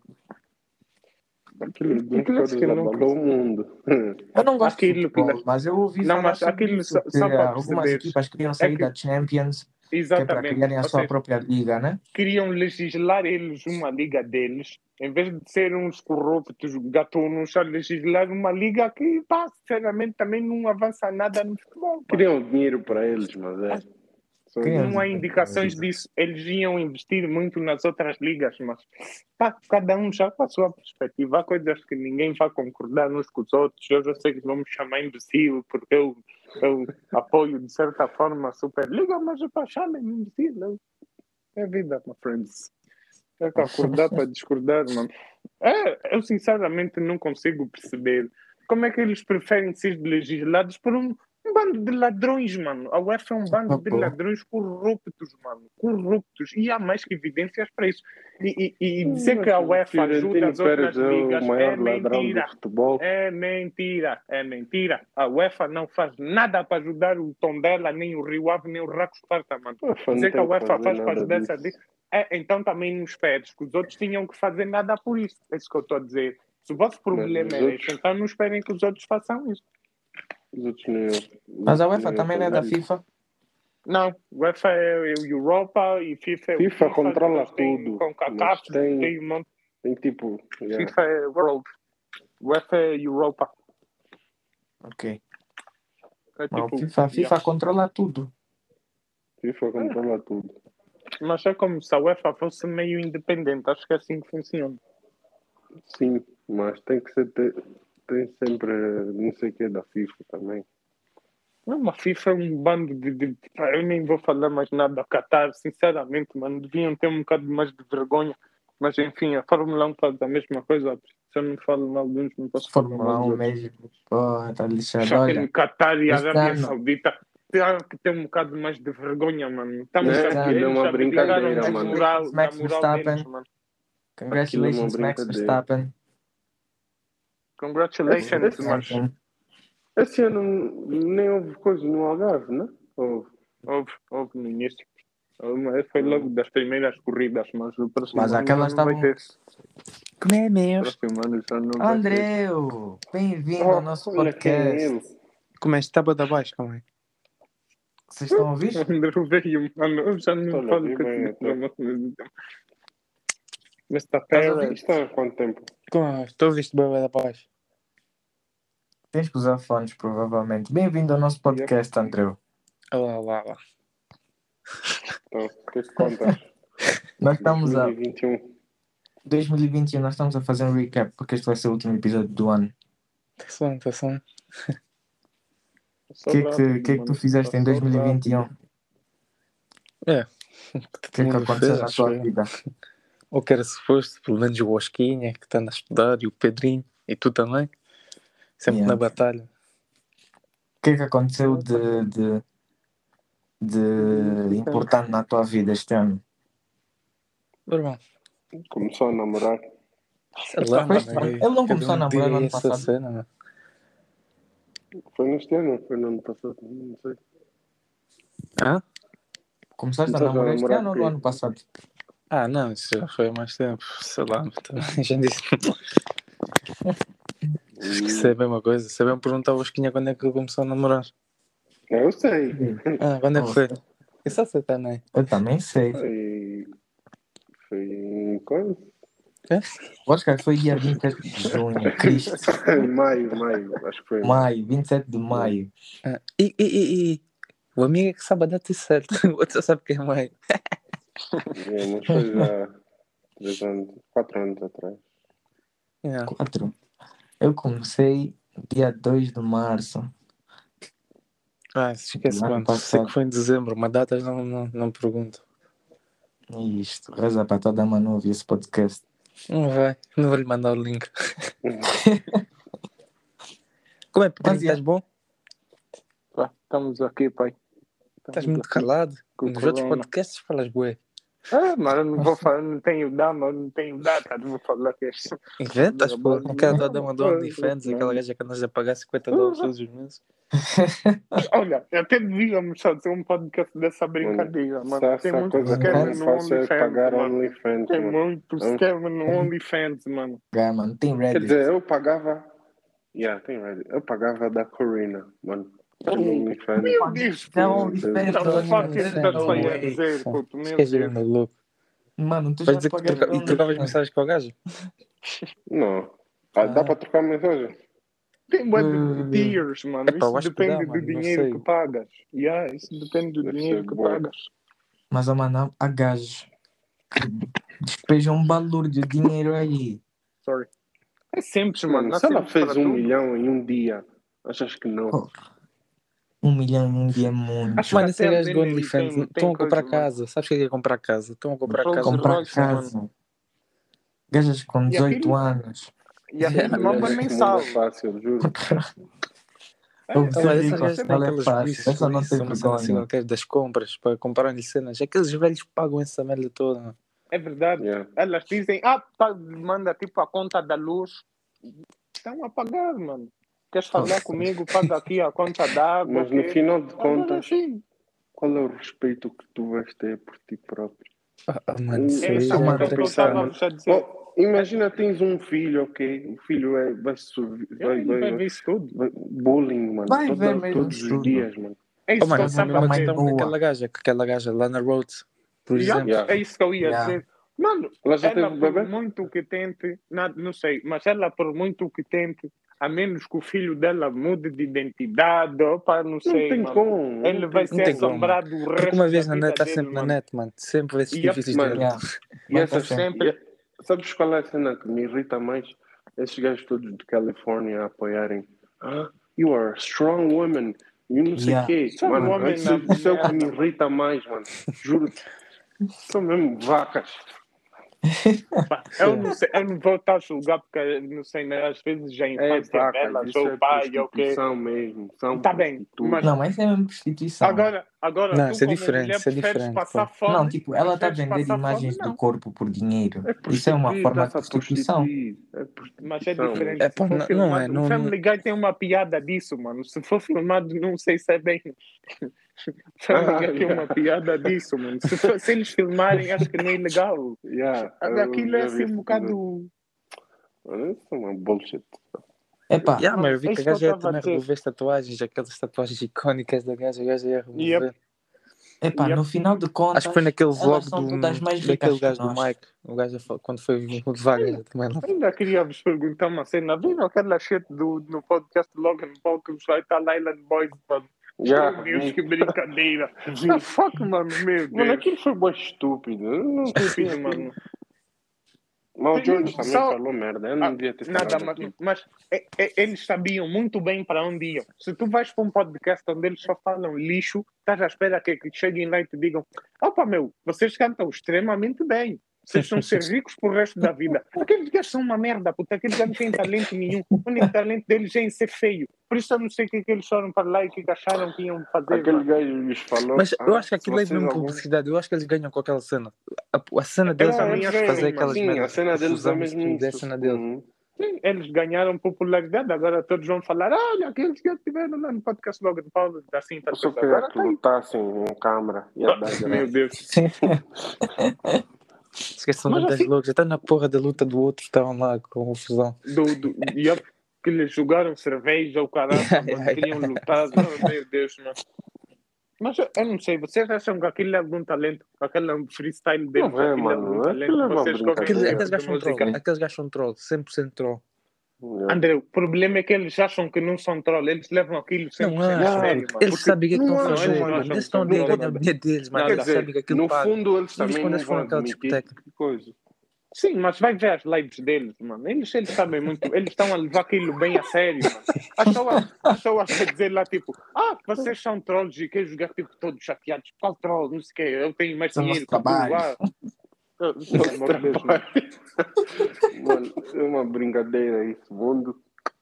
Speaker 3: Aquilo dos
Speaker 1: aquilo acho
Speaker 3: cores
Speaker 1: que não
Speaker 3: abalou o mundo.
Speaker 2: Eu não gosto de
Speaker 1: aquilo que
Speaker 2: futebol, mas eu ouvi
Speaker 1: não,
Speaker 2: falar
Speaker 1: mas
Speaker 2: sobre
Speaker 1: aquilo
Speaker 2: isso, que
Speaker 1: só para
Speaker 2: algumas
Speaker 1: perceberes
Speaker 2: equipas queriam
Speaker 1: é
Speaker 2: sair
Speaker 1: que
Speaker 2: da Champions, que é para
Speaker 1: exatamente,
Speaker 2: criarem a
Speaker 1: ou
Speaker 2: sua
Speaker 1: seja,
Speaker 2: própria liga, né?
Speaker 1: queriam legislar eles uma liga deles, em vez de ser uns corruptos gatunos, a legislar uma liga que, pá, sinceramente, também não avança nada no futebol. Pá.
Speaker 3: Queriam dinheiro para eles, mas é. Só
Speaker 2: Queriam
Speaker 1: Não há
Speaker 2: dinheiro.
Speaker 1: indicações disso. Eles iam investir muito nas outras ligas, mas pá, cada um já com a sua perspectiva. Há coisas que ninguém vai concordar uns com os outros. Eu já sei que vão me chamar imbecil porque eu apoio, de certa forma, a Superliga, mas pá, chamem-me imbecil. É vida, my friends. É que acordar para discordar, mano. Eu sinceramente não consigo perceber como é que eles preferem ser legislados por um bando de ladrões, mano. A UEFA é um bando de
Speaker 2: Pô,
Speaker 1: ladrões corruptos, mano. Corruptos. E há mais que evidências para isso. E dizer que a UEFA ajuda
Speaker 3: Fiorentino
Speaker 1: as
Speaker 3: Pérez
Speaker 1: outras
Speaker 3: é o
Speaker 1: ligas é
Speaker 3: maior ladrão do
Speaker 1: mentira.
Speaker 3: futebol.
Speaker 1: É mentira, é mentira. A UEFA não faz nada para ajudar o Tondela, nem o Rio Ave, nem o Raco Esparta, mano.
Speaker 3: A UEFA não
Speaker 1: Dizer que a
Speaker 3: tem que
Speaker 1: UEFA
Speaker 3: fazer
Speaker 1: faz para
Speaker 3: nada
Speaker 1: ajudar
Speaker 3: disso.
Speaker 1: essa então também não esperes que os outros tinham que fazer nada por isso. É isso que eu estou a dizer. Se o vosso problema
Speaker 3: os
Speaker 1: é
Speaker 3: outros-
Speaker 1: esse, então não esperem que os outros façam isso.
Speaker 3: Os outros não iam,
Speaker 2: mas a
Speaker 3: não
Speaker 2: UEFA
Speaker 3: iam
Speaker 2: também não é da
Speaker 3: fazer isso.
Speaker 2: FIFA?
Speaker 1: Não, UEFA é o Europa e FIFA é o
Speaker 3: FIFA
Speaker 1: FIFA.
Speaker 3: controla
Speaker 1: Depois tem
Speaker 3: tudo,
Speaker 1: com
Speaker 3: mas
Speaker 1: CACAF,
Speaker 3: tem
Speaker 1: tem um monte.
Speaker 3: tipo. Yeah.
Speaker 1: FIFA é World. UEFA é Europa.
Speaker 2: Ok.
Speaker 1: É
Speaker 2: Mas o
Speaker 1: tipo,
Speaker 2: FIFA controla tudo.
Speaker 3: FIFA controla tudo.
Speaker 1: Mas é como se a UEFA fosse meio independente. Acho que é assim que funciona.
Speaker 3: Sim, mas tem que ser. Tem sempre não sei o que da FIFA também.
Speaker 1: Não, a FIFA é um bando de. Eu nem vou falar mais nada da Qatar, sinceramente, mano. Deviam ter um bocado mais de vergonha. Mas enfim, a Fórmula 1 faz a mesma coisa. Se eu não falo mal de uns, não posso falar mal
Speaker 2: Fórmula
Speaker 1: dos
Speaker 2: 1
Speaker 1: outros.
Speaker 2: mesmo. Pô, tá lixado.
Speaker 1: Já
Speaker 2: Olha,
Speaker 1: tem Qatar e
Speaker 2: este
Speaker 1: Arábia
Speaker 2: ano,
Speaker 1: Saudita. Tem que ter um bocado mais de vergonha, mano. Estamos
Speaker 2: este
Speaker 1: aqui,
Speaker 3: Aquilo é
Speaker 2: ano,
Speaker 1: eles
Speaker 3: uma
Speaker 1: abdicaram
Speaker 3: brincadeira,
Speaker 1: da
Speaker 3: mano.
Speaker 2: congratulations,
Speaker 1: moral,
Speaker 2: Max
Speaker 1: deles,
Speaker 2: Verstappen.
Speaker 1: mano.
Speaker 3: Aquilo é uma
Speaker 2: Congratulations, Max
Speaker 3: brincadeira.
Speaker 2: Verstappen.
Speaker 1: Congratulations, mas
Speaker 3: Esse ano nem houve coisa no Algarve, né? Houve.
Speaker 1: houve no início. Foi logo das primeiras corridas, mas o próximo
Speaker 2: Mas
Speaker 1: ano já
Speaker 2: aquelas
Speaker 1: não vai
Speaker 2: estavam.
Speaker 1: ter.
Speaker 2: Como é
Speaker 1: O
Speaker 2: meus?
Speaker 1: próximo ano já não vai ter.
Speaker 2: Andreu, bem-vindo ao nosso
Speaker 3: Olha quem é
Speaker 2: podcast.
Speaker 3: ele.
Speaker 4: Como é que está para baixo, calma aí.
Speaker 2: Vocês estão a ouvir?
Speaker 1: O André veio, mano. Eu já não
Speaker 3: Olha,
Speaker 1: falo
Speaker 3: vi
Speaker 1: com
Speaker 3: bem
Speaker 1: esse
Speaker 3: até.
Speaker 1: Mr.
Speaker 2: Estás a ouvir?
Speaker 1: Perez.
Speaker 3: Isto há quanto tempo?
Speaker 4: Como é? Estou a ouvir-te bem da baixo.
Speaker 2: Tens que usar fones, provavelmente. Bem-vindo ao nosso podcast, Andreu.
Speaker 4: Olá.
Speaker 3: Então, o que é que contas?
Speaker 2: Nós estamos a
Speaker 3: 2021.
Speaker 2: 2021, nós estamos a fazer um recap, porque este vai ser o último episódio do ano.
Speaker 4: Tá som.
Speaker 2: O que é que tu fizeste em 2021?
Speaker 4: É.
Speaker 2: O que é que aconteceu na tua vida?
Speaker 4: O que era suposto, pelo menos o Osquinha, que está a estudar, e o Pedrinho, e tu também. Sempre
Speaker 2: Yeah.
Speaker 4: na batalha.
Speaker 2: O que é que aconteceu de importante na tua vida este ano?
Speaker 4: Meu irmão,
Speaker 3: Começou a namorar.
Speaker 4: sei lá,
Speaker 2: Pois,
Speaker 4: mano.
Speaker 2: ele não começou a namorar no ano
Speaker 4: essa
Speaker 2: passado.
Speaker 4: cena, mano.
Speaker 3: Foi neste ano, foi no ano passado, não sei.
Speaker 4: Hã?
Speaker 2: Começaste a
Speaker 3: Começaste a
Speaker 2: namorar este
Speaker 3: namorar
Speaker 2: ano ou no
Speaker 3: que-
Speaker 2: ano passado?
Speaker 4: Ah, não, isso já foi há mais tempo. Sei lá, mas também já disse. Esqueci a mesma coisa. Sabem perguntar ao Osquinha quando é que ele começou a namorar.
Speaker 3: Eu sei.
Speaker 4: Ah, quando é que foi? Eu só sei também.
Speaker 2: Eu também sei.
Speaker 3: Foi em coisa?
Speaker 2: Eu acho que foi dia 27 de junho, Cristo.
Speaker 3: Maio, acho que foi em
Speaker 2: Maio, 27 de maio.
Speaker 4: Ah, o amigo é que sabe a data certa. O outro só sabe que é mãe.
Speaker 3: Mas foi já 4 anos atrás.
Speaker 4: Yeah.
Speaker 2: 4. Eu comecei dia 2 de março.
Speaker 4: Ah, se esquece
Speaker 2: Do ano
Speaker 4: quando. Sei
Speaker 2: passado.
Speaker 4: que foi em dezembro, mas datas não pergunto.
Speaker 2: Isto, reza para toda a mano ouvir esse podcast.
Speaker 4: Não vou lhe mandar o link. Como é, Pedrinho?
Speaker 2: Mas, yeah.
Speaker 4: Estás bom?
Speaker 1: Pá, estamos aqui, pai.
Speaker 4: Estás muito calado?
Speaker 1: com
Speaker 4: Nos outros
Speaker 1: corona.
Speaker 4: podcasts falas bué.
Speaker 1: Mano, eu não vou falar, eu não tenho data, não vou falar que é isso.
Speaker 4: Inventas, pô. Aquela tua dama do
Speaker 1: Não,
Speaker 4: OnlyFans,
Speaker 1: não.
Speaker 4: aquela gaja que andas a pagar $50 todos os meses.
Speaker 1: Olha, até devíamos fazer um podcast dessa brincadeira, mano.
Speaker 3: Se
Speaker 1: Tem
Speaker 3: essa
Speaker 1: muito
Speaker 3: coisa que
Speaker 1: scam
Speaker 3: é
Speaker 1: no
Speaker 3: fácil é
Speaker 1: OnlyFans,
Speaker 3: pagar
Speaker 1: mano.
Speaker 3: OnlyFans,
Speaker 1: Tem
Speaker 3: mano.
Speaker 1: muito scam no OnlyFans, mano.
Speaker 2: Ah, mano, tem
Speaker 3: Quer
Speaker 2: Reddit.
Speaker 3: dizer, eu pagava. Tem Reddit. Eu pagava da Corina, mano. No OnlyFans.
Speaker 1: Meu Deus,
Speaker 2: Já
Speaker 1: pô.
Speaker 2: OnlyFans,
Speaker 1: Não,
Speaker 2: mano,
Speaker 1: fuck
Speaker 2: isso
Speaker 1: it,
Speaker 2: é
Speaker 1: that's
Speaker 2: no
Speaker 1: what I ia
Speaker 2: way.
Speaker 1: dizer, puto, meu
Speaker 4: Esquece
Speaker 1: Deus.
Speaker 4: maluco.
Speaker 2: Mano, tu
Speaker 4: Vais
Speaker 2: já
Speaker 4: dizer que
Speaker 2: pagaste
Speaker 4: e trocavas
Speaker 2: OnlyFans?
Speaker 4: mensagens com a gaja?
Speaker 3: Não. Dá para trocar mensagem?
Speaker 1: Tem bué de tiers, mano.
Speaker 4: Epá, eu
Speaker 1: Isso
Speaker 4: acho que dá,
Speaker 1: depende do
Speaker 4: mano, não
Speaker 1: dinheiro
Speaker 4: sei.
Speaker 1: que pagas. Isso depende do
Speaker 3: Deve
Speaker 1: dinheiro
Speaker 3: ser
Speaker 1: que
Speaker 3: bué.
Speaker 1: pagas.
Speaker 2: Mas, oh, mano, há gajos que despejam um valor de dinheiro aí.
Speaker 1: Sorry. É simples, mano.
Speaker 3: Mano, se ela
Speaker 1: simples
Speaker 3: fez
Speaker 1: para
Speaker 3: 1
Speaker 1: tudo.
Speaker 3: milhão em um dia, achas que não?
Speaker 2: Pô, 1 milhão em um dia é muito.
Speaker 1: Acho
Speaker 4: Mano,
Speaker 1: que
Speaker 4: esse
Speaker 1: até
Speaker 4: gajo do
Speaker 1: dele
Speaker 4: OnlyFans
Speaker 1: tem
Speaker 4: estão a comprar
Speaker 1: coisa, mano.
Speaker 4: casa. Sabes o que é comprar casa? Estão a comprar casa.
Speaker 2: Comprar
Speaker 1: Royce,
Speaker 2: casa. Gajas com
Speaker 1: E
Speaker 2: 18
Speaker 1: aquilo?
Speaker 2: anos.
Speaker 1: E aquilo
Speaker 3: Olha,
Speaker 1: mamba
Speaker 3: este
Speaker 1: nem
Speaker 3: mundo
Speaker 1: sabe.
Speaker 3: é fácil, juro.
Speaker 2: Eu
Speaker 4: Mas
Speaker 2: percebi
Speaker 4: essas
Speaker 2: que
Speaker 4: gajas têm
Speaker 2: ela é
Speaker 4: aquelas
Speaker 2: fácil. Essa não tem
Speaker 4: uma cena assim
Speaker 2: vergonha.
Speaker 4: qualquer das compras para comprarem cenas. Aqueles velhos pagam essa merda toda.
Speaker 1: É verdade.
Speaker 3: Yeah.
Speaker 1: Elas dizem, manda tipo a conta da luz. Estão a pagar, mano. Queres falar comigo? Paga aqui a conta da água.
Speaker 3: Mas no final de
Speaker 1: Agora
Speaker 3: contas,
Speaker 1: sim.
Speaker 3: qual é o respeito que tu vais ter por ti próprio?
Speaker 4: Mano, isso
Speaker 1: É
Speaker 4: aí
Speaker 1: isso
Speaker 4: já é
Speaker 2: mano,
Speaker 4: outra
Speaker 1: que eu
Speaker 4: questão.
Speaker 1: estava a dizer.
Speaker 3: Imagina, tens um filho, ok? O filho
Speaker 1: Ele vai ver isso tudo.
Speaker 3: bullying, mano.
Speaker 2: Vai ver mesmo
Speaker 3: Todos os
Speaker 2: tudo.
Speaker 3: dias, mano.
Speaker 1: É isso que
Speaker 4: Mano,
Speaker 1: eu
Speaker 4: isso é a
Speaker 1: estava a
Speaker 4: mesma
Speaker 1: dizer.
Speaker 4: questão
Speaker 2: boa.
Speaker 4: daquela gaja lá na Road, por exemplo.
Speaker 3: Yeah.
Speaker 1: É isso que eu ia
Speaker 2: Yeah.
Speaker 1: dizer. Mano,
Speaker 3: Ela já
Speaker 1: ela
Speaker 3: teve
Speaker 1: por
Speaker 3: bebê?
Speaker 1: muito que tente, não sei, mas ela por muito que tente, a menos que o filho dela mude de identidade, opa, não
Speaker 3: Não
Speaker 1: sei,
Speaker 3: tem
Speaker 1: mano.
Speaker 3: como.
Speaker 1: Ele vai
Speaker 4: Não
Speaker 1: ser
Speaker 4: tem como.
Speaker 1: assombrado o
Speaker 4: Porque
Speaker 1: resto
Speaker 4: uma vez
Speaker 1: da
Speaker 4: na
Speaker 1: vida
Speaker 4: net está
Speaker 1: dele,
Speaker 4: sempre na
Speaker 1: mano.
Speaker 4: net, mano. Sempre esses
Speaker 1: Yep,
Speaker 4: difíceis
Speaker 3: mano.
Speaker 4: dele.
Speaker 2: Yeah.
Speaker 3: E
Speaker 2: Vai
Speaker 3: essa
Speaker 2: estar sempre.
Speaker 3: Sabes qual é a cena que me irrita mais? Esses gajos todos de Califórnia a apoiarem. You are a strong woman. E não sei o
Speaker 2: Yeah.
Speaker 3: quê.
Speaker 1: Strong
Speaker 3: Mano,
Speaker 1: woman
Speaker 3: isso é o que me
Speaker 1: merda,
Speaker 3: irrita mais, mano. Juro. São mesmo vacas.
Speaker 1: Pá, eu não vou estar a julgar porque, não sei, né, às vezes a infância
Speaker 3: vacas.
Speaker 1: delas,
Speaker 3: Isso
Speaker 1: ou
Speaker 3: é
Speaker 1: o pai, ou o quê.
Speaker 3: prostituição mesmo. São
Speaker 1: Tá bem,
Speaker 3: prostitutas.
Speaker 2: Não, mas isso é mesmo prostituição.
Speaker 1: Agora
Speaker 4: Não,
Speaker 1: tu
Speaker 4: isso é
Speaker 1: como
Speaker 4: diferente,
Speaker 1: mulher
Speaker 4: isso é
Speaker 1: preferes
Speaker 4: diferente,
Speaker 1: passar
Speaker 4: pô.
Speaker 1: fome?
Speaker 2: Não, tipo, ela está a
Speaker 1: Preferes
Speaker 2: vender
Speaker 1: passar
Speaker 2: imagens
Speaker 1: fome?
Speaker 2: do
Speaker 1: Não.
Speaker 2: corpo por dinheiro.
Speaker 3: É
Speaker 2: Isso é uma
Speaker 3: prostituir,
Speaker 2: forma de
Speaker 3: está-se a
Speaker 2: prostituição.
Speaker 3: prostituir. É prostituição.
Speaker 1: Mas é diferente.
Speaker 4: É,
Speaker 1: Se
Speaker 4: pô,
Speaker 1: for
Speaker 4: não
Speaker 1: filmado,
Speaker 4: é, não-
Speaker 1: o Family Guy tem uma piada disso, mano. Se for filmado, não sei se é bem. Family Guy tem uma piada disso, mano. Se eles filmarem, acho que nem é legal.
Speaker 3: Yeah,
Speaker 1: Aquilo é
Speaker 3: eu já
Speaker 1: assim
Speaker 3: vi
Speaker 1: um
Speaker 3: esse
Speaker 1: bocado.
Speaker 3: episódio. Isso é uma bullshit.
Speaker 2: Epá,
Speaker 4: Yeah, mas eu vi
Speaker 1: É
Speaker 4: que a
Speaker 1: isso que eu
Speaker 4: gaja ia
Speaker 1: estava a
Speaker 4: também
Speaker 1: dizer.
Speaker 4: remover as tatuagens, aquelas tatuagens icónicas da gaja, a gaja ia remover.
Speaker 2: Epá,
Speaker 1: Yep.
Speaker 2: no final de contas,
Speaker 4: Acho que foi naquele
Speaker 2: elas
Speaker 4: vlog
Speaker 2: são todas mais
Speaker 4: daquele
Speaker 2: ricas que
Speaker 4: gajo do
Speaker 2: nós.
Speaker 4: Mike. O gajo quando foi devagar também lá.
Speaker 1: Ainda queria vos perguntar uma cena. Viram aquela shit no podcast do Logan Paul que vai estar lá Island Boys, mano?
Speaker 3: Já
Speaker 1: Meu Deus,
Speaker 3: vi.
Speaker 1: que brincadeira.
Speaker 3: Vi.
Speaker 1: Ah, fuck, mano, meu
Speaker 3: Mano,
Speaker 1: Deus.
Speaker 3: aquilo foi bem estúpido. Eu não
Speaker 1: Estúpido,
Speaker 3: percebi aquilo.
Speaker 1: mano.
Speaker 3: Mas o George também
Speaker 1: Só-
Speaker 3: falou merda. Eu não devia ter
Speaker 1: Nada,
Speaker 3: falado
Speaker 1: mas,
Speaker 3: aquilo.
Speaker 1: eles sabiam muito bem para onde iam. Se tu vais para um podcast onde eles só falam lixo, estás à espera que cheguem lá e te digam: opa, meu, vocês cantam extremamente bem. Vocês vão ser ricos pro resto da vida. Aqueles gajos são uma merda, puta. Aqueles gajos não têm talento nenhum. O único talento deles é em ser feio. Por isso eu não sei o que eles foram para lá e o que acharam que iam fazer.
Speaker 3: Aquele
Speaker 1: mano.
Speaker 3: gajo lhes falou.
Speaker 4: Mas eu acho que
Speaker 3: se
Speaker 4: aquilo é
Speaker 3: vocês
Speaker 4: mesmo
Speaker 3: algum-
Speaker 4: publicidade. Eu acho que eles ganham com aquela cena. A cena deles
Speaker 1: também
Speaker 4: é
Speaker 1: acho,
Speaker 4: fazer
Speaker 1: mano.
Speaker 4: aquelas
Speaker 3: Sim,
Speaker 4: merdas.
Speaker 3: a cena deles é
Speaker 4: confusão,
Speaker 3: mesmo
Speaker 4: tudo, é a
Speaker 3: isso.
Speaker 4: cena deles.
Speaker 1: Sim, eles ganharam popularidade. Agora todos vão falar: olha, aqueles que estiveram lá no podcast Logan Paul, assim, tal
Speaker 3: Só
Speaker 1: coisa.
Speaker 3: que
Speaker 1: Agora tá
Speaker 3: aquilo
Speaker 1: aí.
Speaker 3: está assim, em câmara. E a dar
Speaker 1: Meu
Speaker 3: graça.
Speaker 1: Deus.
Speaker 4: Esqueçam
Speaker 1: Mas
Speaker 4: das
Speaker 1: assim-
Speaker 4: loucas. Até na porra da luta do outro estavam lá com confusão.
Speaker 1: Yup, que eles jogaram cerveja, o caraca, mano, queriam lutar. Oh, meu Deus, mano. Mas eu não sei, vocês acham que aquilo é algum talento? Aquele freestyle deles,
Speaker 3: Não é,
Speaker 1: aquilo é
Speaker 3: mano,
Speaker 1: algum
Speaker 3: aquilo
Speaker 1: talento?
Speaker 3: é uma
Speaker 1: Vocês correm
Speaker 3: brincadeira.
Speaker 1: um
Speaker 4: Aqueles
Speaker 1: de
Speaker 4: gajos são troll.
Speaker 1: música.
Speaker 4: Aqueles gajos são troll. 100% troll.
Speaker 1: André, o problema é que eles acham que não são troll, eles levam aquilo 100%
Speaker 4: Não
Speaker 1: a
Speaker 4: acham,
Speaker 1: sério,
Speaker 4: porque
Speaker 1: mano.
Speaker 4: eles sabem o que é que
Speaker 3: não
Speaker 4: estão a
Speaker 3: acham,
Speaker 4: fazer,
Speaker 3: mano.
Speaker 4: mano.
Speaker 1: acham
Speaker 4: Eles
Speaker 1: que
Speaker 4: estão
Speaker 1: são
Speaker 4: ali a
Speaker 1: troll,
Speaker 4: ganhar o
Speaker 1: nada.
Speaker 4: dinheiro deles, mano.
Speaker 3: Quer
Speaker 4: Eles
Speaker 3: dizer,
Speaker 4: sabem que aquilo
Speaker 3: no
Speaker 4: paga.
Speaker 3: fundo eles
Speaker 4: E
Speaker 3: também
Speaker 4: quando
Speaker 3: não
Speaker 4: eles foram
Speaker 3: vão
Speaker 4: naquela
Speaker 3: admitir
Speaker 4: discoteca?
Speaker 3: que coisa.
Speaker 1: Sim, mas vai ver as lives deles, mano. Eles sabem muito, eles estão a levar aquilo bem a sério, mano. As pessoas a dizer lá, tipo, vocês são trolls e querem jogar, tipo, todos chateados. Qual troll? Não sei o quê, eu tenho mais
Speaker 2: São
Speaker 1: dinheiro
Speaker 2: nosso
Speaker 1: que tu.
Speaker 2: trabalho.
Speaker 1: Pelo amor de Deus, mano.
Speaker 3: Mano, é uma brincadeira esse mundo.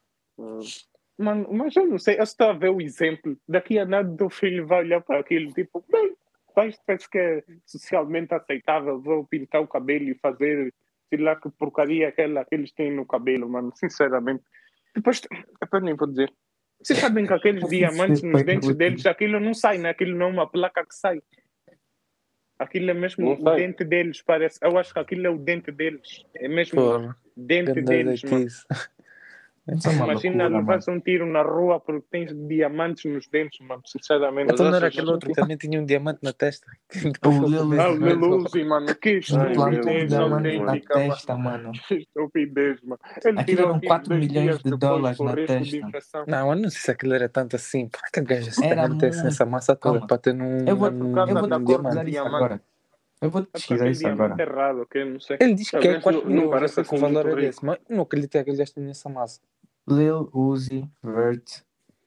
Speaker 1: Mano, mas eu não sei, eu estou a ver o exemplo. Daqui a nada o teu filho vai olhar para aquilo, tipo, bem, parece que é socialmente aceitável, vou pintar o cabelo e fazer, sei lá, que porcaria aquela que eles têm no cabelo, mano, sinceramente. Depois nem vou dizer. Vocês sabem que aqueles diamantes nos dentes deles, aquilo não sai, né? Aquilo não é uma placa que sai. Aquilo é mesmo
Speaker 3: Não
Speaker 1: o
Speaker 3: sai.
Speaker 1: dente deles, parece. Eu acho que aquilo é o dente deles. É mesmo
Speaker 4: Porra.
Speaker 1: dente
Speaker 4: Ganda
Speaker 1: deles, mano.
Speaker 4: detice.
Speaker 2: Isso é uma
Speaker 1: Imagina
Speaker 2: loucura,
Speaker 1: levar um tiro na rua porque tens diamantes nos dentes, mano. Sinceramente.
Speaker 4: Então não era
Speaker 3: achas-
Speaker 4: aquele outro que também tinha um diamante na testa?
Speaker 2: O Lil Uzi
Speaker 1: O
Speaker 2: Vert.
Speaker 1: Lil Uzi, mano. Que
Speaker 3: Ai,
Speaker 2: Plantou um
Speaker 1: estupidez
Speaker 2: diamante na
Speaker 1: autêntica, mano.
Speaker 2: testa, mano.
Speaker 1: Que estupidez, mano. Ele
Speaker 2: Aquilo
Speaker 1: tirou
Speaker 2: eram
Speaker 1: aquilo
Speaker 2: 4
Speaker 1: 2
Speaker 2: milhões
Speaker 1: dias
Speaker 2: de
Speaker 1: depois
Speaker 2: dólares
Speaker 1: por
Speaker 2: na
Speaker 1: risco de
Speaker 2: testa.
Speaker 1: infecção.
Speaker 4: Não, eu não sei se aquilo era tanto assim. Por que a gaja se
Speaker 2: Era
Speaker 4: meter assim
Speaker 2: muito.
Speaker 4: essa massa toda
Speaker 2: Calma.
Speaker 4: para ter num
Speaker 2: Eu vou,
Speaker 1: Por causa
Speaker 2: eu vou
Speaker 1: da
Speaker 2: te
Speaker 1: cor do
Speaker 2: pesquisar isso
Speaker 1: diamante.
Speaker 2: agora. Eu vou te
Speaker 1: É porque
Speaker 2: pesquisar
Speaker 1: aquele
Speaker 2: isso
Speaker 1: diamante
Speaker 2: agora.
Speaker 1: é raro, que eu não sei.
Speaker 4: Ele diz que é
Speaker 3: Talvez
Speaker 4: 4
Speaker 3: não
Speaker 4: milhões,
Speaker 3: pareça
Speaker 4: eu sei que o
Speaker 3: com
Speaker 4: valor
Speaker 3: muito
Speaker 4: é
Speaker 3: rico.
Speaker 4: desse, mas não acredito que aquele gajo tenha essa massa.
Speaker 2: Lil Uzi Vert.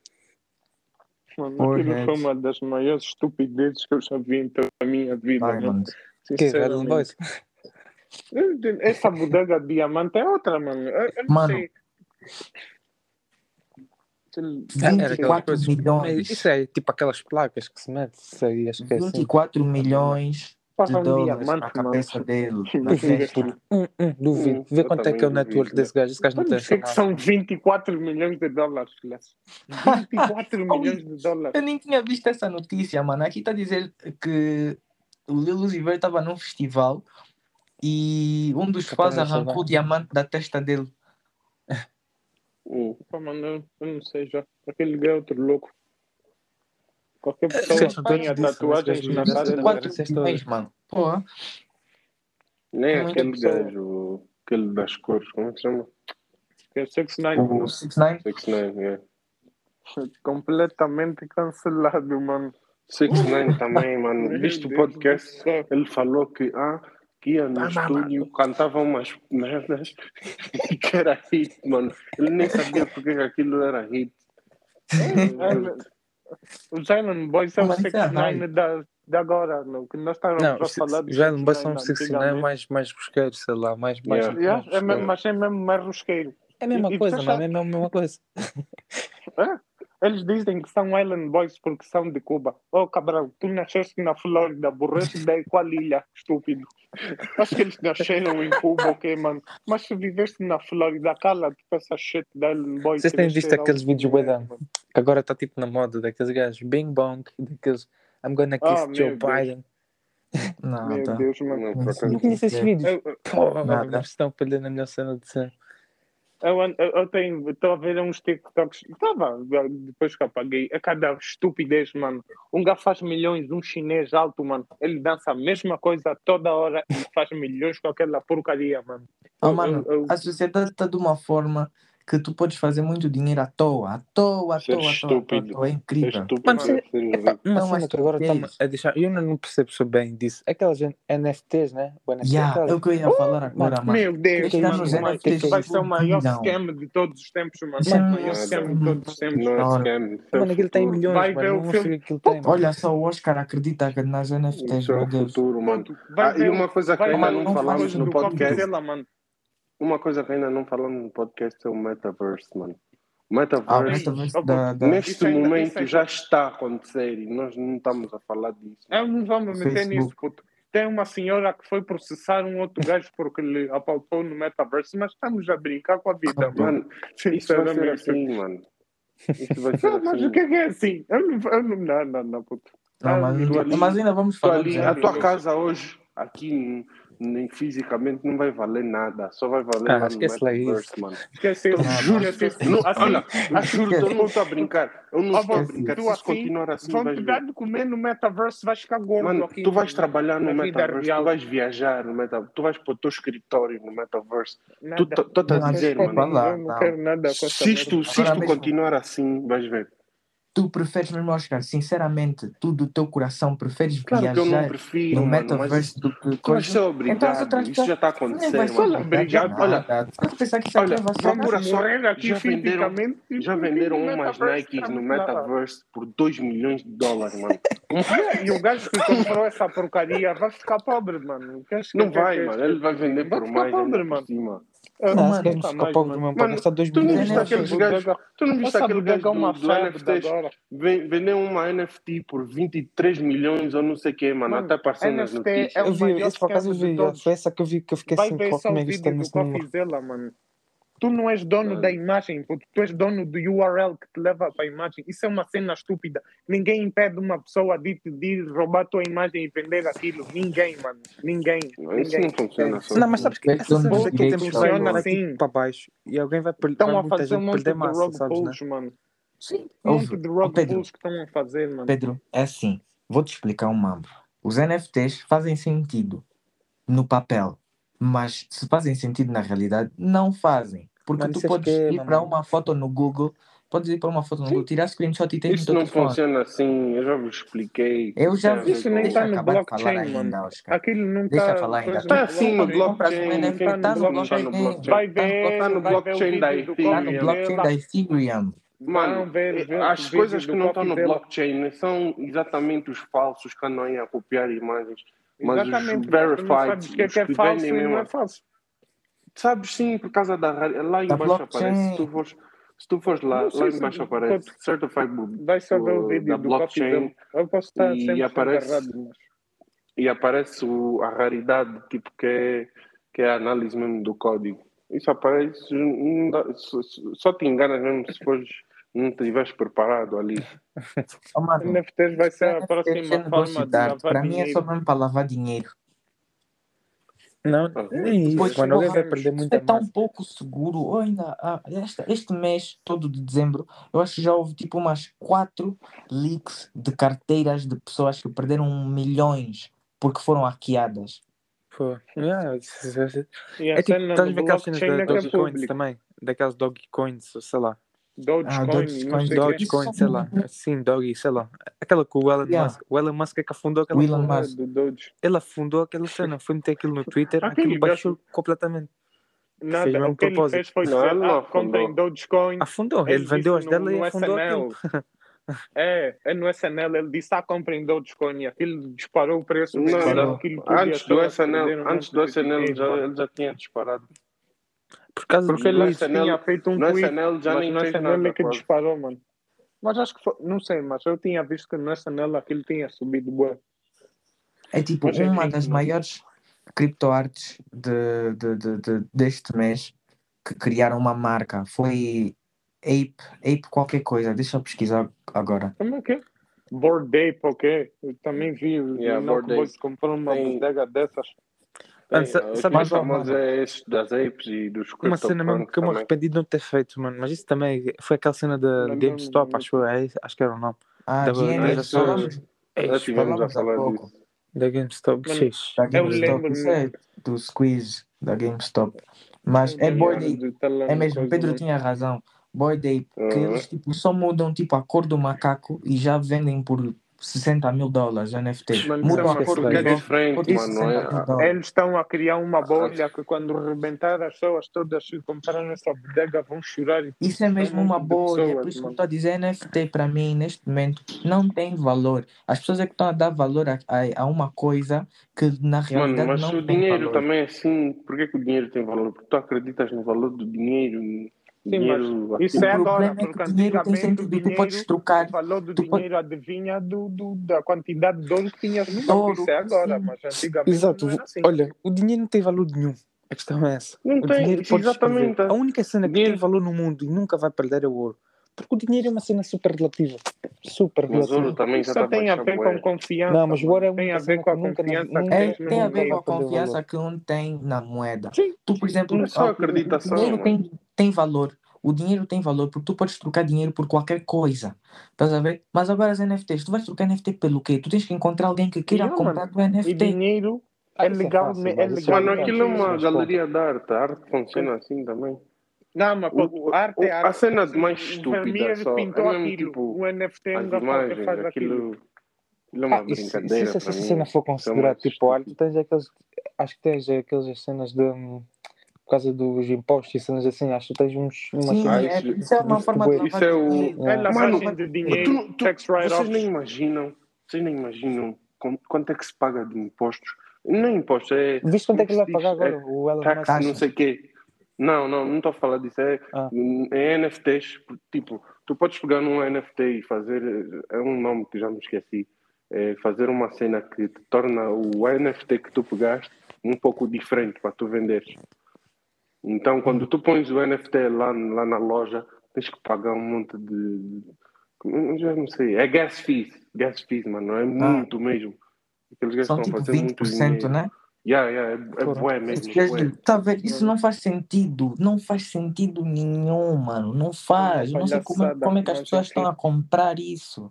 Speaker 1: Mano,
Speaker 2: Forehead.
Speaker 1: aquilo foi uma das maiores estupidezes que eu já vi em toda a minha vida, mano.
Speaker 2: Diamond.
Speaker 4: Que é Island
Speaker 1: Sinceramente.
Speaker 4: Boys?
Speaker 1: Essa bodega de diamante é outra, mano. Eu não
Speaker 2: Mano.
Speaker 1: sei.
Speaker 4: Era aquelas
Speaker 2: 24
Speaker 4: coisas.
Speaker 2: milhões.
Speaker 4: Isso é tipo aquelas placas que se mete. Isso aí, acho que é assim.
Speaker 2: 24 milhões de
Speaker 1: Passa um
Speaker 2: dólares
Speaker 1: diamante,
Speaker 2: na cabeça
Speaker 1: mano.
Speaker 2: dele, na testa.
Speaker 4: Duvido. Vê
Speaker 3: Eu
Speaker 4: quanto é que é o
Speaker 3: também
Speaker 4: network
Speaker 3: duvido.
Speaker 4: desse gajo. Esse gajo não tem
Speaker 1: Vamos
Speaker 4: essa
Speaker 1: ver que
Speaker 4: massa.
Speaker 1: são 24 milhões de dólares, Clécio. 24 milhões de dólares.
Speaker 2: Eu nem tinha visto essa notícia, mano. Aqui está a dizer que o Lil Uzi Vert estava num festival e um dos fãs arrancou o diamante da testa dele.
Speaker 1: Pô, mano, eu não sei já. Aquele gay é outro louco. Qualquer
Speaker 4: Esses
Speaker 1: pessoa
Speaker 4: gajos são todos
Speaker 1: tenha
Speaker 4: disso,
Speaker 1: tatuagens
Speaker 4: esses
Speaker 1: na
Speaker 4: gajos
Speaker 1: cara
Speaker 4: são
Speaker 1: dele.
Speaker 2: 24
Speaker 4: todos.
Speaker 2: milhões, mano. Porra.
Speaker 3: Nem
Speaker 2: Muita
Speaker 3: aquele
Speaker 2: pessoa.
Speaker 3: gajo, aquele das cores, como é que se chama?
Speaker 1: Que é 6ix9ine,
Speaker 2: O
Speaker 1: mano.
Speaker 2: 6ix9ine.
Speaker 3: 6ix9ine, é.
Speaker 1: Completamente cancelado, mano.
Speaker 3: 6ix9ine também, mano.
Speaker 1: Meu
Speaker 3: Viste o
Speaker 1: Deus
Speaker 3: podcast?
Speaker 1: do céu.
Speaker 3: Ele falou que ia no estúdio, cantava umas merdas e que era hit, mano. Ele nem sabia porque que aquilo era hit.
Speaker 1: Os Island Boys é o
Speaker 2: Mas isso é
Speaker 1: 6ix9ine de agora, no, que nós estávamos
Speaker 4: Não,
Speaker 1: a falar do
Speaker 4: os Island Boys são
Speaker 1: 6ix9ine
Speaker 4: 6ix9ine
Speaker 1: antigamente.
Speaker 4: mais rosqueiros, sei lá. Mais
Speaker 3: Yeah.
Speaker 1: Yeah,
Speaker 4: mais rosqueiro.
Speaker 1: mas é mesmo mais rosqueiro.
Speaker 4: É a mesma
Speaker 1: E
Speaker 4: coisa,
Speaker 1: tu
Speaker 4: mas é a mesma coisa.
Speaker 1: Eles dizem que são Island Boys porque são de Cuba. Oh, Cabral, tu nasceste na Flórida, borraste daí qual ilha, estúpido. Acho que eles nasceram em Cuba, ok, mano. Mas se viveste na Flórida, cala-te com essa shit da Island Boys.
Speaker 4: Vocês têm
Speaker 1: queres
Speaker 4: visto
Speaker 1: ser
Speaker 4: aqueles
Speaker 1: algo
Speaker 4: vídeos
Speaker 1: que não
Speaker 4: bué
Speaker 1: és,
Speaker 4: da-
Speaker 1: mano.
Speaker 4: Que agora está tipo na moda, daqueles gajos Bing Bong, daqueles I'm gonna kiss
Speaker 1: meu
Speaker 4: Joe
Speaker 1: Deus.
Speaker 4: Biden.
Speaker 2: Não,
Speaker 1: Meu
Speaker 2: tá.
Speaker 1: Deus, mano.
Speaker 3: Não, por acaso.
Speaker 4: Não conheço esses vídeos.
Speaker 1: Eu-
Speaker 4: Pô,
Speaker 2: Nada.
Speaker 4: estão a perder na minha cena de cena.
Speaker 1: Estou a ver uns TikToks. Depois que apaguei. É cada estupidez, mano. Um gajo faz milhões, um chinês alto, mano. Ele dança a mesma coisa toda hora e faz milhões com aquela porcaria, mano.
Speaker 2: Mano, a sociedade está de uma forma que tu podes fazer muito dinheiro à toa. À toa, à
Speaker 3: Ser
Speaker 2: toa, à toa, à toa, à
Speaker 3: estúpido.
Speaker 2: toa. É
Speaker 3: Ser
Speaker 2: incrível.
Speaker 3: estúpido
Speaker 4: Mano,
Speaker 3: para ser rico.
Speaker 4: uma
Speaker 2: Não,
Speaker 4: cena
Speaker 2: mas
Speaker 4: que agora está
Speaker 2: tens.
Speaker 4: a deixar. Eu não percebo so bem disso. Aquelas NFTs, né? O NFT,
Speaker 2: Yeah, é
Speaker 4: aquelas.
Speaker 2: o que eu ia falar agora, mano.
Speaker 1: Meu Deus,
Speaker 2: Este ano
Speaker 1: mano.
Speaker 2: os
Speaker 4: isso, mano?
Speaker 2: NFTs
Speaker 1: Isso vai ser o maior
Speaker 2: explodiram.
Speaker 1: scam de todos os tempos, mano.
Speaker 2: Isso é
Speaker 1: O
Speaker 2: um
Speaker 1: maior
Speaker 3: Nada.
Speaker 1: scam de todos os tempos.
Speaker 3: Não é
Speaker 2: Ora,
Speaker 3: scam, isso é o
Speaker 4: Mano, aquilo tem
Speaker 3: futuro.
Speaker 4: milhões,
Speaker 1: Vai
Speaker 4: mano.
Speaker 1: ver
Speaker 4: Eu
Speaker 1: o
Speaker 4: não sei o
Speaker 1: filme.
Speaker 4: que aquilo tem, mano.
Speaker 2: olha só, o Oscar acredita nas NFTs,
Speaker 3: Isso é
Speaker 2: meu
Speaker 3: o
Speaker 2: Deus.
Speaker 3: futuro, mano.
Speaker 1: Puto, vai
Speaker 3: E
Speaker 1: ver
Speaker 3: uma coisa que
Speaker 1: vai
Speaker 3: ainda
Speaker 1: ver
Speaker 2: Mano,
Speaker 3: não
Speaker 1: o
Speaker 2: não faz
Speaker 3: falamos
Speaker 1: coisa
Speaker 3: no
Speaker 1: do
Speaker 3: podcast.
Speaker 1: Coquizela, mano.
Speaker 3: Uma coisa que ainda não falamos no podcast é o Metaverse, mano. O
Speaker 2: Ah, o
Speaker 3: Metaverse,
Speaker 2: metaverse
Speaker 1: Oh,
Speaker 2: da,
Speaker 1: puto,
Speaker 2: da
Speaker 3: neste
Speaker 1: isso ainda, isso
Speaker 3: momento,
Speaker 1: é
Speaker 3: já
Speaker 1: que
Speaker 3: está a acontecer e nós não estamos a falar disso,
Speaker 1: eu
Speaker 3: mano.
Speaker 1: não vou me
Speaker 2: do
Speaker 1: meter nisso,
Speaker 2: Facebook.
Speaker 1: puto. Tem uma senhora que foi processar um outro gajo porque lhe apalpou no Metaverse, mas estamos a brincar com a vida,
Speaker 2: Puto.
Speaker 1: mano.
Speaker 3: Mano, isso vai ser
Speaker 1: Sinceramente.
Speaker 3: assim, mano. Isso vai ser
Speaker 1: Não, mas o
Speaker 3: assim.
Speaker 1: que é assim? Não, puto.
Speaker 2: Não, mas,
Speaker 3: Tu ali,
Speaker 2: mas ainda vamos
Speaker 3: tu
Speaker 2: falar
Speaker 3: ali,
Speaker 2: dos
Speaker 3: a tua
Speaker 2: NFTs.
Speaker 3: casa hoje, aqui nem fisicamente, não vai valer nada. Só vai valer lá no
Speaker 4: Esquece lá isso.
Speaker 3: Metaverse, mano.
Speaker 1: Esquece
Speaker 3: Eu
Speaker 1: isso,
Speaker 3: juro,
Speaker 1: esquece isso.
Speaker 3: não,
Speaker 1: Assim,
Speaker 3: olha, eu
Speaker 1: assim,
Speaker 3: juro, eu não estou a brincar. Eu não
Speaker 1: ó,
Speaker 3: estou a
Speaker 1: bom,
Speaker 3: brincar.
Speaker 1: tu
Speaker 3: Se isso
Speaker 1: assim,
Speaker 3: continuar assim,
Speaker 1: vão
Speaker 3: vais
Speaker 1: te
Speaker 3: ver.
Speaker 1: dar de comer no Metaverse, vais ficar gordo
Speaker 3: Mano,
Speaker 1: aqui
Speaker 3: tu vais trabalhar no
Speaker 1: na vida
Speaker 3: Metaverse, tu
Speaker 1: real.
Speaker 3: vais viajar no Metaverse, tu vais para o teu escritório no Metaverse.
Speaker 1: Nada.
Speaker 3: Estou a
Speaker 2: Não,
Speaker 3: dizer,
Speaker 2: desculpa
Speaker 3: mano.
Speaker 2: lá,
Speaker 1: Eu não
Speaker 2: não.
Speaker 1: quero nada com essa
Speaker 3: Se isto,
Speaker 1: merda.
Speaker 3: se
Speaker 2: Agora
Speaker 3: isto
Speaker 2: mesmo,
Speaker 3: continuar assim, vais ver.
Speaker 2: tu preferes mesmo, Oscar, sinceramente, tu do teu coração preferes
Speaker 3: Claro que eu não
Speaker 2: viajar
Speaker 3: prefiro,
Speaker 2: no
Speaker 3: mano, mas
Speaker 2: metaverse
Speaker 3: isso,
Speaker 2: do que
Speaker 3: tu vais
Speaker 2: coisa?
Speaker 3: ser
Speaker 2: Então as
Speaker 3: obrigado.
Speaker 2: outras
Speaker 3: Isso já está a
Speaker 2: pessoas nem vai
Speaker 3: acontecer,
Speaker 2: ser
Speaker 3: mano.
Speaker 2: obrigado
Speaker 1: Obrigado.
Speaker 3: Olha,
Speaker 2: nada. Tu vais pensar que isso aqui
Speaker 3: olha,
Speaker 2: vai ser
Speaker 3: procura
Speaker 1: Vamos
Speaker 3: só.
Speaker 1: morrer aqui
Speaker 3: Já venderam,
Speaker 1: fisicamente e
Speaker 3: já
Speaker 1: porque
Speaker 3: venderam
Speaker 1: no
Speaker 3: umas
Speaker 1: Metaverse
Speaker 3: Nikes no
Speaker 1: estamos lá.
Speaker 3: Metaverse por $2 milhões, mano.
Speaker 1: E o gajo que comprou essa porcaria vai ficar pobre, mano.
Speaker 3: Não vai, mano. Ele vai vender
Speaker 1: Vai
Speaker 3: por
Speaker 1: ficar
Speaker 3: mais ainda
Speaker 1: pobre,
Speaker 3: por
Speaker 1: mano.
Speaker 3: cima.
Speaker 4: Não, se
Speaker 2: Mano,
Speaker 4: queres
Speaker 1: Nunca
Speaker 4: ficar
Speaker 1: mais,
Speaker 4: pobre
Speaker 1: mano.
Speaker 4: mesmo para
Speaker 3: Mano,
Speaker 4: gastar 2
Speaker 3: tu não
Speaker 4: milhões,
Speaker 3: viste
Speaker 2: Mas
Speaker 3: aqueles
Speaker 1: Essa
Speaker 3: gajos?
Speaker 1: bodega,
Speaker 3: Tu não viste
Speaker 1: essa
Speaker 3: aquele gajo
Speaker 1: bodega é uma
Speaker 3: do
Speaker 1: febre
Speaker 3: NFTs?
Speaker 1: agora.
Speaker 3: Vendeu uma NFT por 23 milhões ou não sei o quê, mano.
Speaker 1: Mano,
Speaker 3: Até apareceu nas
Speaker 1: NFT é
Speaker 3: notícias.
Speaker 4: Eu
Speaker 1: o
Speaker 4: vi,
Speaker 1: maior
Speaker 4: esse por acaso eu
Speaker 1: scam de
Speaker 4: vi.
Speaker 1: todos.
Speaker 4: Foi essa que eu vi que eu fiquei
Speaker 1: Vai
Speaker 4: assim,
Speaker 1: ver só
Speaker 4: como
Speaker 1: o
Speaker 4: é que isto
Speaker 1: vídeo
Speaker 4: é
Speaker 1: do
Speaker 4: nesse número?
Speaker 1: Coffeezilla, mano. Tu não és dono da imagem, puto. Tu és dono do URL que te leva para a imagem. Isso é uma cena estúpida. Ninguém impede uma pessoa de roubar a tua imagem e vender aquilo. Ninguém, mano. Ninguém.
Speaker 3: Não, isso não funciona assim.
Speaker 4: Não, mas sabes que essa cena
Speaker 2: Puto,
Speaker 4: daqui a tempos vai,
Speaker 1: funciona
Speaker 4: vai
Speaker 1: assim.
Speaker 4: tipo para baixo e alguém vai,
Speaker 1: Estão
Speaker 4: vai
Speaker 1: a
Speaker 4: muita
Speaker 1: fazer um
Speaker 4: gente
Speaker 1: monte
Speaker 4: perder
Speaker 1: de
Speaker 4: massa,
Speaker 1: rug
Speaker 4: sabes, né?
Speaker 1: pulls, mano.
Speaker 2: sim,
Speaker 1: Um monte de rug
Speaker 2: Pedro,
Speaker 1: pulls que estão a fazer, mano.
Speaker 2: Pedro, é assim, vou-te explicar um mambo. Os NFTs fazem sentido no papel, mas se fazem sentido na realidade, não fazem. Porque
Speaker 4: Mano,
Speaker 2: tu
Speaker 4: isso é
Speaker 2: podes ir
Speaker 4: esquema,
Speaker 2: para
Speaker 4: mano.
Speaker 2: uma foto no Google, podes ir para uma foto no Google, tirar screenshot e tens no
Speaker 3: Isso
Speaker 2: teu
Speaker 3: não
Speaker 2: telefone.
Speaker 3: funciona assim. Eu já vos expliquei.
Speaker 2: Eu já vi,
Speaker 1: Isso nem
Speaker 2: deixa
Speaker 1: está no
Speaker 2: acabar de falar
Speaker 1: blockchain, mano.
Speaker 2: ainda, Oscar.
Speaker 1: Aquilo não
Speaker 2: Deixa
Speaker 1: está.
Speaker 2: falar ainda.
Speaker 3: Está assim no
Speaker 2: Compras um
Speaker 3: blockchain.
Speaker 2: NFT,
Speaker 3: Quem
Speaker 2: está
Speaker 3: disse
Speaker 2: no
Speaker 3: que não está
Speaker 2: blockchain.
Speaker 3: no blockchain?
Speaker 1: Vai
Speaker 2: Está no
Speaker 1: ver,
Speaker 3: Está no
Speaker 1: vai ver o
Speaker 3: blockchain da
Speaker 1: vídeo do
Speaker 2: Está no
Speaker 3: Ethereum.
Speaker 2: blockchain
Speaker 1: Coffeezilla.
Speaker 2: da Ethereum.
Speaker 3: Mano,
Speaker 1: Vão ver
Speaker 3: as
Speaker 1: o
Speaker 3: coisas
Speaker 1: vídeo
Speaker 3: que
Speaker 1: do
Speaker 3: não estão no
Speaker 1: Coffeezilla.
Speaker 3: blockchain são exatamente os falsos que andam aí a copiar imagens. Mas os
Speaker 1: Exatamente, mas tu não sabes
Speaker 3: verified,
Speaker 1: o
Speaker 3: os
Speaker 1: que é
Speaker 3: que
Speaker 1: falso
Speaker 3: vendem
Speaker 1: e não
Speaker 3: mesmo.
Speaker 1: é falso.
Speaker 3: Sabes sim, por causa da lá
Speaker 2: Da
Speaker 3: embaixo aparece. Se
Speaker 2: blockchain.
Speaker 3: tu fores lá,
Speaker 1: Não
Speaker 3: lá
Speaker 1: sei se
Speaker 3: embaixo aparece Certified
Speaker 1: vai só ver o
Speaker 3: da
Speaker 1: vídeo do Coffeezilla.
Speaker 3: blockchain
Speaker 1: Eu posso estar
Speaker 3: e
Speaker 1: 100%
Speaker 3: aparece
Speaker 1: errado, mas...
Speaker 3: e aparece a raridade, tipo que é a análise mesmo do código. Isso aparece, não só te enganas mesmo se fores, não estiveres preparado ali.
Speaker 2: Oh, mano,
Speaker 1: NFTs vai ser a
Speaker 2: NFTs é
Speaker 1: próxima
Speaker 2: negócio
Speaker 1: forma
Speaker 2: de
Speaker 1: de
Speaker 2: arte.
Speaker 1: lavar
Speaker 2: Para mim é só
Speaker 1: dinheiro.
Speaker 2: mesmo para lavar dinheiro.
Speaker 4: Não,
Speaker 3: Ah,
Speaker 4: nem isso,
Speaker 2: Pois,
Speaker 4: mano. Alguém vai
Speaker 2: porra,
Speaker 4: perder
Speaker 2: isto
Speaker 4: muita
Speaker 2: é tão
Speaker 4: massa.
Speaker 2: pouco seguro. Ou ainda, este mês todo de dezembro, eu acho que já houve tipo umas 4 leaks de carteiras de pessoas que perderam milhões porque foram hackeadas.
Speaker 4: Pô,
Speaker 1: E a
Speaker 4: é tipo,
Speaker 1: cena
Speaker 4: estás a
Speaker 1: no
Speaker 4: ver aquelas cenas
Speaker 1: blockchain
Speaker 4: da
Speaker 1: é que é
Speaker 4: Dogecoins
Speaker 1: público.
Speaker 4: também? Daquelas Dogecoins, sei lá.
Speaker 1: Dogecoin e não
Speaker 2: Dogecoin.
Speaker 1: sei o quê.
Speaker 4: Dogecoin, sei lá. Assim, Doge, sei lá. Aquela com o Elon
Speaker 2: Yeah.
Speaker 4: Musk. O Elon Musk é que afundou
Speaker 2: O
Speaker 4: aquela
Speaker 2: Elon
Speaker 4: porra.
Speaker 2: Musk.
Speaker 1: Do Doge.
Speaker 4: Ele afundou aquela cena. Foi meter aquilo no Twitter.
Speaker 1: Aquele
Speaker 4: Aquilo baixou completamente. Fez
Speaker 1: Nada,
Speaker 4: mesmo
Speaker 1: o que ele
Speaker 4: propósito.
Speaker 1: fez foi
Speaker 3: Não,
Speaker 1: dizer,
Speaker 3: ele não
Speaker 1: comprem
Speaker 3: afundou.
Speaker 1: Dogecoin.
Speaker 4: Afundou. Ele vendeu as
Speaker 1: disse
Speaker 4: dela e
Speaker 1: no
Speaker 4: afundou aquilo.
Speaker 1: SNL. É no SNL, ele disse, comprem Dogecoin. E aquilo disparou o preço,
Speaker 3: Não,
Speaker 1: venderam
Speaker 2: não.
Speaker 1: aquilo tudo e as
Speaker 3: Antes do
Speaker 1: pessoas
Speaker 3: SNL,
Speaker 1: perderam
Speaker 3: antes
Speaker 1: muito
Speaker 3: do
Speaker 1: de
Speaker 3: SNL
Speaker 1: dinheiro,
Speaker 3: ele já tinha disparado.
Speaker 4: Por causa
Speaker 1: porque
Speaker 4: do
Speaker 1: ele
Speaker 3: No
Speaker 1: tinha
Speaker 3: SNL,
Speaker 1: feito um
Speaker 3: no
Speaker 1: tweet,
Speaker 3: SNL já
Speaker 1: mas
Speaker 3: nem
Speaker 1: no
Speaker 3: fez
Speaker 1: SNL é
Speaker 3: nada
Speaker 1: que
Speaker 3: quase.
Speaker 1: disparou, mano. Mas acho que foi, não sei, mas eu tinha visto que no SNL aquilo tinha subido bué.
Speaker 2: É tipo
Speaker 1: Mas
Speaker 2: uma
Speaker 1: enfim,
Speaker 2: das
Speaker 1: não.
Speaker 2: maiores criptoartes deste mês que criaram uma marca. Foi Ape qualquer coisa. Deixa eu pesquisar agora.
Speaker 1: Como é que é? Bored Ape, ok? Eu também vi o
Speaker 3: Yeah,
Speaker 1: Inoc
Speaker 3: Bored
Speaker 1: Boys
Speaker 3: Ape.
Speaker 1: comprou uma
Speaker 3: Tem-
Speaker 1: bodega dessas.
Speaker 4: Mano,
Speaker 3: Os
Speaker 4: sabe
Speaker 3: mais
Speaker 2: Mas, ó,
Speaker 3: famosos
Speaker 2: mano,
Speaker 3: é esses das apes e dos
Speaker 4: uma cena mesmo
Speaker 3: CryptoPunks
Speaker 4: que eu me
Speaker 3: também.
Speaker 4: arrependi de não ter feito, mano. Mas isso também foi aquela cena da
Speaker 1: Lembro-me
Speaker 4: GameStop,
Speaker 1: muito.
Speaker 4: acho eu. Acho que era o nome. Das
Speaker 2: GNS,
Speaker 4: ações.
Speaker 3: Já
Speaker 4: Eixe,
Speaker 3: tivemos a
Speaker 2: falamos há
Speaker 3: falar
Speaker 2: pouco.
Speaker 3: disso.
Speaker 4: da GameStop.
Speaker 1: Mano,
Speaker 4: Xixi.
Speaker 2: Da
Speaker 1: eu
Speaker 2: GameStop, isso
Speaker 1: lembro-me.
Speaker 2: é do squeeze da GameStop. Mas
Speaker 1: Eu
Speaker 2: é boy
Speaker 1: lembro-me
Speaker 2: day,
Speaker 1: de estar lá
Speaker 2: é
Speaker 1: no
Speaker 2: mesmo,
Speaker 1: coisa,
Speaker 2: Pedro
Speaker 1: mano.
Speaker 2: tinha razão. Boy day, que eles tipo, só mudam tipo, a cor do macaco e já vendem por $60 mil NFT.
Speaker 1: Mano,
Speaker 2: Mudam
Speaker 1: sabe
Speaker 2: a cor
Speaker 3: Porque
Speaker 2: do
Speaker 3: é
Speaker 2: logo
Speaker 3: diferente,
Speaker 2: por
Speaker 3: mano. Não
Speaker 2: 60 mil
Speaker 3: é?
Speaker 2: dólares.
Speaker 1: eles estão a criar uma bolha que quando rebentar as pessoas todas que compraram essa bodega vão chorar.
Speaker 2: Isso é
Speaker 1: É um
Speaker 2: mesmo uma
Speaker 1: monte de
Speaker 2: bolha, por
Speaker 1: pessoas,
Speaker 2: isso que eu
Speaker 1: mano.
Speaker 2: estou a dizer, NFT para mim, neste momento, não tem valor. As pessoas é que estão a dar valor a uma coisa que na
Speaker 3: Mano,
Speaker 2: realidade
Speaker 3: mas
Speaker 2: não
Speaker 3: o
Speaker 2: tem
Speaker 3: dinheiro
Speaker 2: valor.
Speaker 3: também é assim. Porquê que o dinheiro tem valor? Porque tu acreditas no valor do dinheiro.
Speaker 1: Sim, mas
Speaker 3: Dinheiro
Speaker 1: isso
Speaker 2: O
Speaker 1: é agora,
Speaker 2: problema é que
Speaker 1: porque
Speaker 2: o dinheiro tem
Speaker 1: antigamente o
Speaker 2: sentido, tu podes
Speaker 1: dinheiro, o
Speaker 2: trocar,
Speaker 1: valor do
Speaker 2: tu pode,
Speaker 1: dinheiro adivinha da quantidade de ouro que tinhas no banco. Isso
Speaker 2: ouro,
Speaker 1: é agora,
Speaker 2: sim.
Speaker 1: mas antigamente
Speaker 4: Exato.
Speaker 1: não era assim.
Speaker 4: Olha, o dinheiro não tem valor nenhum. A questão é essa.
Speaker 3: não
Speaker 4: O
Speaker 3: tem.
Speaker 4: dinheiro
Speaker 3: Isso
Speaker 4: pode escrever.
Speaker 3: exatamente.
Speaker 4: A única cena que tem
Speaker 3: Dinheiro.
Speaker 4: valor no mundo e nunca vai perder é o ouro. Porque o dinheiro é uma cena super relativa. Super
Speaker 3: Mas ouro
Speaker 4: relativa.
Speaker 3: também já
Speaker 1: Isso só
Speaker 3: está
Speaker 1: tem a
Speaker 3: baixo
Speaker 1: ver com
Speaker 3: bué.
Speaker 1: confiança,
Speaker 4: Não, mas o ouro é a
Speaker 1: mano. Tem a
Speaker 4: única
Speaker 1: ver
Speaker 4: cena
Speaker 1: com
Speaker 4: que
Speaker 1: a
Speaker 4: nunca,
Speaker 1: confiança que tens no
Speaker 2: Tem a ver
Speaker 4: nunca
Speaker 2: com
Speaker 4: vai
Speaker 2: a
Speaker 1: dinheiro.
Speaker 4: perder valor.
Speaker 2: confiança que um tem na moeda.
Speaker 1: Sim,
Speaker 2: Tu, por exemplo,
Speaker 3: Não é só
Speaker 2: o
Speaker 3: acreditação,
Speaker 2: dinheiro
Speaker 3: mano.
Speaker 2: tem valor. O dinheiro tem valor porque tu podes trocar dinheiro por qualquer coisa. Estás a ver? Mas agora as NFTs, tu vais trocar NFT pelo quê? Tu tens que encontrar alguém que queira
Speaker 1: yeah,
Speaker 2: comprar
Speaker 1: mano.
Speaker 2: o
Speaker 1: E
Speaker 2: NFT.
Speaker 1: dinheiro é
Speaker 4: Isso é
Speaker 1: legal,
Speaker 4: fácil,
Speaker 1: é
Speaker 4: mas isso
Speaker 1: legal.
Speaker 3: Mano, aquilo é uma
Speaker 4: mas compra.
Speaker 3: galeria de arte. A arte funciona assim também.
Speaker 1: Não, mas pô, arte é
Speaker 3: A
Speaker 1: arte.
Speaker 3: cena de mais
Speaker 1: O
Speaker 3: estúpida
Speaker 1: Vermeer
Speaker 3: só é
Speaker 1: pintou
Speaker 3: mesmo
Speaker 1: aquilo.
Speaker 3: tipo
Speaker 1: O NFT
Speaker 3: as
Speaker 1: ainda
Speaker 3: imagens.
Speaker 1: faz aquilo.
Speaker 3: Aquilo é uma
Speaker 4: E se
Speaker 3: brincadeira
Speaker 4: essa
Speaker 3: para
Speaker 4: cena
Speaker 3: mim.
Speaker 4: for
Speaker 3: Isso é o
Speaker 4: considerada
Speaker 3: mais
Speaker 4: tipo arte,
Speaker 3: estúpido.
Speaker 4: tens aqueles. Acho que tens aquelas cenas de. Por causa dos impostos e cenas assim, acho que tens umas
Speaker 2: Sim,
Speaker 4: cenas
Speaker 2: isso é uma
Speaker 4: de
Speaker 2: forma de
Speaker 4: bué.
Speaker 3: Isso
Speaker 2: lavar
Speaker 3: é o.
Speaker 2: dinheiro.
Speaker 1: É
Speaker 4: Yeah.
Speaker 3: Mano,
Speaker 1: lavagem de dinheiro, tax
Speaker 3: vocês nem
Speaker 1: write-offs.
Speaker 3: imaginam. Vocês nem imaginam quanto é que se paga de impostos. Não é impostos, é.
Speaker 4: Viste quanto
Speaker 3: Como
Speaker 4: é
Speaker 3: é
Speaker 4: que
Speaker 3: que
Speaker 4: ele
Speaker 3: se
Speaker 4: vai pagar
Speaker 3: diz? É
Speaker 4: agora? O Elon Musk.
Speaker 3: tax, não
Speaker 2: Taxas.
Speaker 3: sei o quê. Não estou a falar disso.
Speaker 4: Ah,
Speaker 3: É NFTs. Tipo, tu podes pegar num NFT e fazer. É um nome que já me esqueci. É fazer uma cena que te torna o NFT que tu pegaste um pouco diferente para tu venderes. Então, quando tu pões o NFT lá na loja, tens que pagar um monte de. Eu já não sei. É gas fees. Gas fees, mano. É
Speaker 2: Ah,
Speaker 3: muito mesmo. Aqueles gajos
Speaker 2: são
Speaker 3: estão a
Speaker 2: tipo
Speaker 3: fazer muito
Speaker 2: 20%,
Speaker 3: dinheiro.
Speaker 2: né?
Speaker 3: É
Speaker 4: porra.
Speaker 3: bué mesmo. Bué.
Speaker 2: Tá vendo? Isso não faz sentido. Não faz sentido nenhum, mano. Não
Speaker 1: É uma
Speaker 2: faz. Eu não sei
Speaker 1: palhaçada,
Speaker 2: como é que as
Speaker 1: mas
Speaker 2: pessoas estão
Speaker 1: enfim.
Speaker 2: a comprar isso.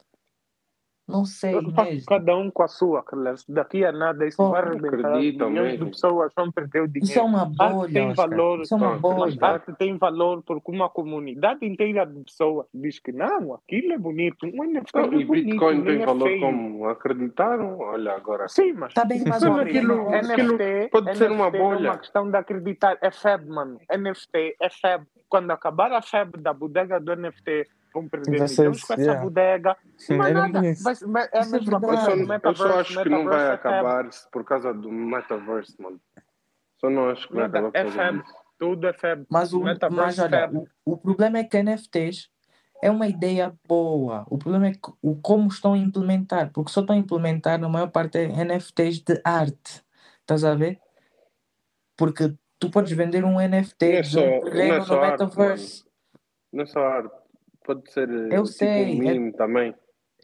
Speaker 2: Não sei mesmo.
Speaker 1: Cada um com a sua, Carlos. Daqui a nada isso
Speaker 2: Pô,
Speaker 1: vai arrebentar.
Speaker 3: Acreditam
Speaker 1: Milhões de
Speaker 3: mesmo.
Speaker 1: pessoas vão perder o
Speaker 2: isso é
Speaker 1: dinheiro.
Speaker 2: uma
Speaker 1: Arte
Speaker 2: bolha,
Speaker 1: tem
Speaker 2: Oscar.
Speaker 1: valor,
Speaker 2: Isso é uma
Speaker 3: Estão a
Speaker 1: mas
Speaker 2: bolha.
Speaker 3: acreditar.
Speaker 1: arte tem valor porque uma comunidade inteira de pessoas diz que não, aquilo é bonito. Um NFT
Speaker 3: Então,
Speaker 1: não é
Speaker 3: e
Speaker 1: bonito,
Speaker 3: Bitcoin tem
Speaker 1: nem é
Speaker 3: valor
Speaker 1: feio.
Speaker 3: como acreditaram? Olha agora.
Speaker 1: Sim, mas
Speaker 2: Tá bem, mas
Speaker 3: Mano,
Speaker 2: ó,
Speaker 1: NFT,
Speaker 3: aquilo
Speaker 1: NFT,
Speaker 3: pode ser uma
Speaker 1: NFT não é uma
Speaker 3: bolha.
Speaker 1: questão de acreditar. É febre, mano. NFT é febre. Quando acabar a febre da bodega do NFT, vão perder
Speaker 4: Vai ser.
Speaker 1: milhões com essa
Speaker 4: Yeah.
Speaker 1: bodega. E mais
Speaker 4: Era
Speaker 1: nada.
Speaker 4: isso.
Speaker 1: É a
Speaker 2: isso é
Speaker 1: mesma
Speaker 3: Eu
Speaker 1: coisa
Speaker 3: só,
Speaker 1: do
Speaker 2: verdade.
Speaker 3: eu só
Speaker 1: metaverse.
Speaker 3: acho que não vai
Speaker 1: Metaverse é febre.
Speaker 3: acabar por causa do metaverse, mano. Só não acho que vai
Speaker 1: Nada,
Speaker 3: acabar por
Speaker 1: é
Speaker 3: causa
Speaker 1: febre.
Speaker 3: disso.
Speaker 1: Tudo é febre.
Speaker 2: Mas
Speaker 1: Metaverse
Speaker 2: olha,
Speaker 1: febre.
Speaker 2: o problema é que NFTs é uma ideia boa. O problema é como estão a implementar, porque só estão a implementar, na maior parte, é NFTs de arte. Estás a ver? Porque tu podes vender um
Speaker 3: Não
Speaker 2: NFT
Speaker 3: é
Speaker 2: de um
Speaker 3: só, não é
Speaker 2: terreno no
Speaker 3: só arte, mano.
Speaker 2: metaverse.
Speaker 3: Não é só arte. Pode ser
Speaker 2: Eu
Speaker 3: tipo um
Speaker 2: sei,
Speaker 3: meme também.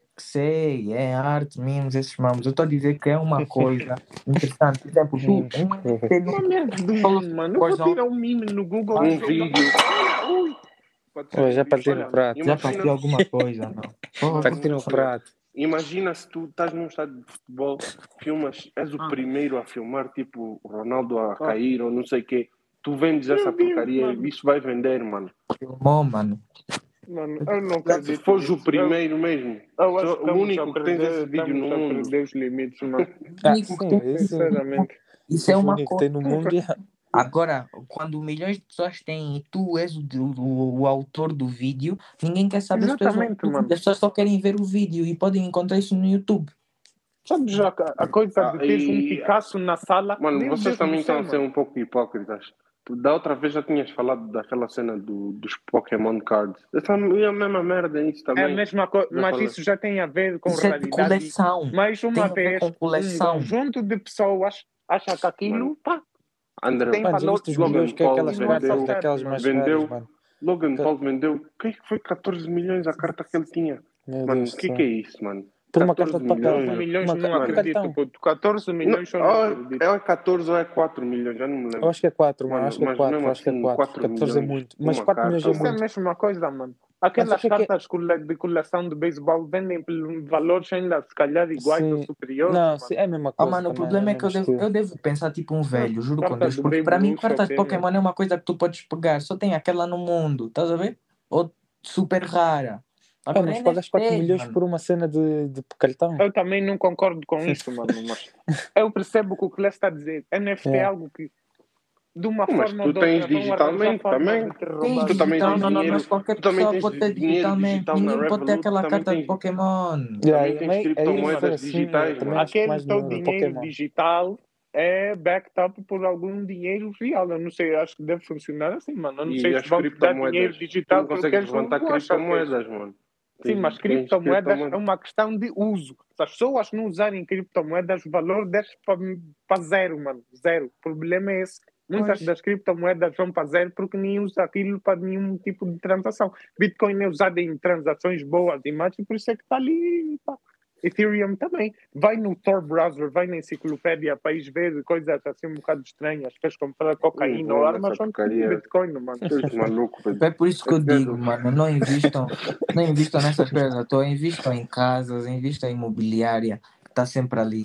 Speaker 2: é arte, memes, esses mamos. Eu estou a dizer que é uma coisa interessante. Por exemplo,
Speaker 4: Memes,
Speaker 2: um NFT
Speaker 1: Uma merda de um
Speaker 2: falou
Speaker 1: meme, mano. Eu vou
Speaker 2: coisa,
Speaker 1: tirar um meme no Google e
Speaker 3: Um
Speaker 1: jogar.
Speaker 3: vídeo.
Speaker 1: Olha, ui.
Speaker 3: Pode ser
Speaker 4: Olha,
Speaker 3: um
Speaker 4: já
Speaker 3: vídeo.
Speaker 4: partei no
Speaker 3: Olha,
Speaker 4: prato.
Speaker 2: já
Speaker 3: imagina.
Speaker 2: partiu alguma coisa, não? Porra.
Speaker 4: Partei no prato.
Speaker 3: Imagina se tu estás num estádio de futebol, filmas, és o primeiro a filmar, tipo Ronaldo a cair ou não sei o quê. Tu vendes essa
Speaker 1: Meu Deus,
Speaker 3: porcaria
Speaker 1: mano.
Speaker 3: e isso vai vender, mano.
Speaker 2: Filmou, mano.
Speaker 1: Mano, eu não
Speaker 3: Se
Speaker 1: acredito
Speaker 3: fores o
Speaker 1: nisso.
Speaker 3: primeiro mesmo,
Speaker 1: Eu acho
Speaker 3: só
Speaker 1: que
Speaker 3: o
Speaker 1: estamos
Speaker 3: único
Speaker 1: a
Speaker 3: que tens esse
Speaker 1: perder,
Speaker 3: vídeo no
Speaker 1: estamos a
Speaker 3: mundo.
Speaker 1: perder os limites, mano.
Speaker 2: Único que
Speaker 4: Sim,
Speaker 2: tem,
Speaker 4: isso.
Speaker 1: Sinceramente.
Speaker 2: isso é
Speaker 4: O
Speaker 2: uma
Speaker 4: único que
Speaker 2: coisa.
Speaker 4: tem no mundo.
Speaker 2: Agora, quando milhões de pessoas têm e tu és o autor do vídeo, ninguém quer saber se tu és o autor
Speaker 1: Exatamente,
Speaker 2: do vídeo.
Speaker 1: mano.
Speaker 2: As pessoas só querem ver o vídeo e podem encontrar isso no YouTube.
Speaker 1: Sabe já a coisa de teres um Picasso na sala?
Speaker 3: Mano,
Speaker 1: Meu
Speaker 3: vocês
Speaker 1: Deus
Speaker 3: também
Speaker 1: do céu,
Speaker 3: estão a ser
Speaker 1: mano.
Speaker 3: um pouco hipócritas. Da outra vez já tinhas falado daquela cena dos Pokémon Cards. Essa é a mesma merda isso
Speaker 1: É a
Speaker 3: também.
Speaker 1: mesma coisa,
Speaker 3: Já
Speaker 1: mas
Speaker 3: falei.
Speaker 1: isso já tem a ver com
Speaker 2: Isso é de
Speaker 1: raridade.
Speaker 2: coleção.
Speaker 1: Mais uma
Speaker 2: Tem a ver
Speaker 1: vez,
Speaker 2: com
Speaker 1: um
Speaker 2: coleção.
Speaker 1: conjunto de pessoas acha que aquilo
Speaker 3: Mano,
Speaker 1: pá,
Speaker 3: André,
Speaker 1: tem
Speaker 4: Mano, já
Speaker 1: valor
Speaker 4: viste os
Speaker 1: e
Speaker 4: milhões que é
Speaker 3: Paul
Speaker 4: aquelas
Speaker 1: continua essa
Speaker 4: cartas
Speaker 3: vendeu,
Speaker 4: daquelas
Speaker 1: febre,
Speaker 4: mais
Speaker 1: mano.
Speaker 4: raras,
Speaker 3: vendeu.
Speaker 4: mano?
Speaker 3: Logan Paul vendeu. O que é que foi 14 milhões a carta que ele tinha?
Speaker 4: Meu
Speaker 3: Mano,
Speaker 4: Deus
Speaker 3: o
Speaker 4: do
Speaker 3: que é
Speaker 4: céu.
Speaker 3: isso, mano?
Speaker 4: Por uma carta
Speaker 3: 14
Speaker 4: de papel.
Speaker 1: 14 milhões
Speaker 3: Uma
Speaker 1: não
Speaker 3: mano.
Speaker 1: acredito,
Speaker 4: cartão.
Speaker 1: puto. 14 milhões só não acredito.
Speaker 3: É 14 ou é 4 milhões, já não me
Speaker 4: Eu
Speaker 3: lembro.
Speaker 4: acho que é 4, mano.
Speaker 3: Mano,
Speaker 4: Acho que é
Speaker 3: mas
Speaker 4: 4.
Speaker 3: mesmo
Speaker 4: Acho que é
Speaker 3: assim,
Speaker 4: 4.
Speaker 3: 4
Speaker 4: 14 é
Speaker 3: milhões
Speaker 4: muito. Mas
Speaker 3: uma
Speaker 4: 4 milhões é
Speaker 3: carta.
Speaker 1: Isso é a
Speaker 4: muito.
Speaker 1: mesma coisa, mano.
Speaker 4: Mas
Speaker 1: Aquelas
Speaker 4: sabes o que é que é?
Speaker 1: cartas de coleção de beisebol vendem por valores ainda se calhar iguais ou
Speaker 4: Sim.
Speaker 1: superiores,
Speaker 4: Não,
Speaker 1: mano.
Speaker 4: sim, é a mesma
Speaker 2: Ah,
Speaker 4: coisa
Speaker 2: mano, o
Speaker 4: também. É
Speaker 2: problema
Speaker 4: o
Speaker 2: é que
Speaker 4: mesmo estilo.
Speaker 2: eu devo pensar tipo um velho, juro com
Speaker 1: Carta
Speaker 2: Deus,
Speaker 1: do
Speaker 2: porque
Speaker 1: Babe
Speaker 2: para mim
Speaker 1: Ruth,
Speaker 2: cartas de
Speaker 1: ok,
Speaker 2: Pokémon é uma coisa que tu podes pegar, só tem aquela no mundo, estás a ver? Ou super rara.
Speaker 4: Ah,
Speaker 2: Agora
Speaker 4: mas pagas 4
Speaker 2: NFTs,
Speaker 4: milhões
Speaker 2: mano.
Speaker 4: por uma cena de cartão.
Speaker 1: Eu também não concordo com isso, mano, mas eu percebo o que o Clé está a dizer. NFT é
Speaker 4: Yeah.
Speaker 1: algo que, de uma
Speaker 3: Mas
Speaker 1: forma ou
Speaker 3: tu
Speaker 1: de
Speaker 3: tens
Speaker 1: outra, vão arranjar
Speaker 3: digitalmente
Speaker 1: formas
Speaker 3: também.
Speaker 1: de te
Speaker 2: Sim,
Speaker 1: roubar.
Speaker 3: Tu também
Speaker 2: digital,
Speaker 3: tens
Speaker 2: não,
Speaker 3: dinheiro.
Speaker 2: mas qualquer
Speaker 3: Tu também
Speaker 2: pessoa
Speaker 3: tens
Speaker 2: pode ter
Speaker 3: dinheiro
Speaker 2: digitalmente.
Speaker 3: digital na
Speaker 2: Ninguém pode ter
Speaker 3: Revolut.
Speaker 2: aquela
Speaker 3: Também
Speaker 2: carta de
Speaker 3: tens,
Speaker 2: Pokémon.
Speaker 3: também
Speaker 4: Yeah,
Speaker 3: tens
Speaker 4: aí se for
Speaker 3: criptomoedas
Speaker 4: assim,
Speaker 3: digitais,
Speaker 4: também
Speaker 3: mano.
Speaker 4: acho que
Speaker 1: Aquele
Speaker 4: mais
Speaker 1: teu
Speaker 4: no
Speaker 1: dinheiro
Speaker 4: Pokémon.
Speaker 1: digital é backed up por algum dinheiro real. Eu não sei, acho que deve funcionar assim, mano. Eu não sei
Speaker 3: E
Speaker 1: se
Speaker 3: as
Speaker 1: vão te dar dinheiro
Speaker 3: criptomoedas. Tu
Speaker 1: digital
Speaker 3: não
Speaker 1: porque
Speaker 3: consegues
Speaker 1: queres um
Speaker 3: levantar
Speaker 1: gosta, queres.
Speaker 3: criptomoedas, mano.
Speaker 1: Sim, mas
Speaker 3: Tens
Speaker 1: criptomoedas é
Speaker 3: criptomoedas.
Speaker 1: uma questão de uso. Se as pessoas não usarem criptomoedas, o valor desce para zero, mano. Zero. O problema é esse. Muitas
Speaker 2: Pois.
Speaker 1: das criptomoedas vão para zero porque nem usa aquilo para nenhum tipo de transação. Bitcoin é usado em transações boas e mais, e por isso é que está ali. Pá. Ethereum também. Vai no Tor browser, vai na enciclopédia para ir ver coisas assim um bocado estranhas. Queres comprar cocaína ou
Speaker 3: Vou
Speaker 1: armas,
Speaker 3: nessa
Speaker 1: vão
Speaker 3: porcaria.
Speaker 1: Bitcoin, mano.
Speaker 3: Tens maluco, velho.
Speaker 2: É por isso que eu digo, mano, não invistam nessas coisas. Invistam em casas, invistam em imobiliária, que está sempre ali.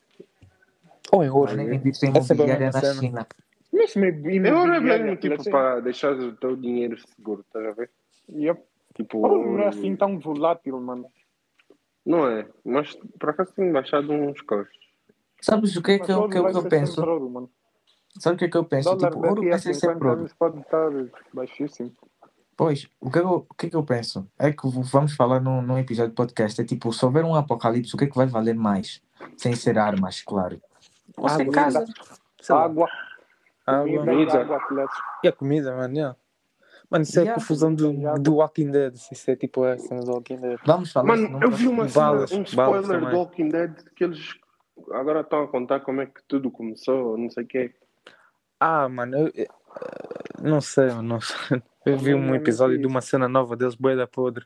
Speaker 4: Ou em ouro.
Speaker 2: Mas nem invistam em
Speaker 4: É sempre a
Speaker 2: imobiliária
Speaker 4: mesma
Speaker 2: na
Speaker 4: cena.
Speaker 2: China.
Speaker 1: Mesmo
Speaker 3: Eu era
Speaker 1: imobiliária,
Speaker 3: mesmo tipo
Speaker 1: assim.
Speaker 3: para deixar o teu dinheiro seguro, estás a ver?
Speaker 1: Yep.
Speaker 3: Tipo,
Speaker 1: Oh, não é assim tão volátil, mano.
Speaker 3: não é, mas por acaso tenho baixado uns custos.
Speaker 2: Sabes o que é
Speaker 1: Mas
Speaker 2: que
Speaker 1: ouro vai
Speaker 2: eu
Speaker 1: ser
Speaker 2: penso?
Speaker 1: sempre ouro, mano.
Speaker 2: Sabe o que é que eu penso?
Speaker 1: Dólar
Speaker 2: Tipo, ouro
Speaker 1: daqui
Speaker 2: vai
Speaker 1: a
Speaker 2: ser
Speaker 1: 50
Speaker 2: sempre ouro.
Speaker 1: anos pode estar baixíssimo.
Speaker 2: Pois, o que é que eu penso? É que vamos falar num episódio de podcast. É tipo, se houver um apocalipse, o que é que vai valer mais? Sem ser armas, claro. Ou ser
Speaker 4: Água,
Speaker 2: casa.
Speaker 4: sei lá.
Speaker 1: Água,
Speaker 4: Água.
Speaker 1: comida e
Speaker 3: Comida.
Speaker 1: água, Flex.
Speaker 4: E a comida, mano. Yeah. Mano, isso é a
Speaker 2: Yeah.
Speaker 4: confusão
Speaker 1: Comida e água.
Speaker 4: do Walking Dead. Isso é tipo a cena do Walking Dead.
Speaker 2: Vamos falar isso
Speaker 3: Mano,
Speaker 2: num
Speaker 3: eu vi
Speaker 2: próximo.
Speaker 3: uma cena,
Speaker 4: Balas,
Speaker 3: um
Speaker 4: balas
Speaker 3: spoiler
Speaker 4: também.
Speaker 3: do Walking Dead que eles agora estão a contar como é que tudo começou, não sei o quê.
Speaker 4: Ah, mano, não sei, eu não sei. Eu vi
Speaker 1: Também
Speaker 4: um
Speaker 1: é
Speaker 4: episódio
Speaker 1: muito
Speaker 4: de uma cena nova deles, bué da podre.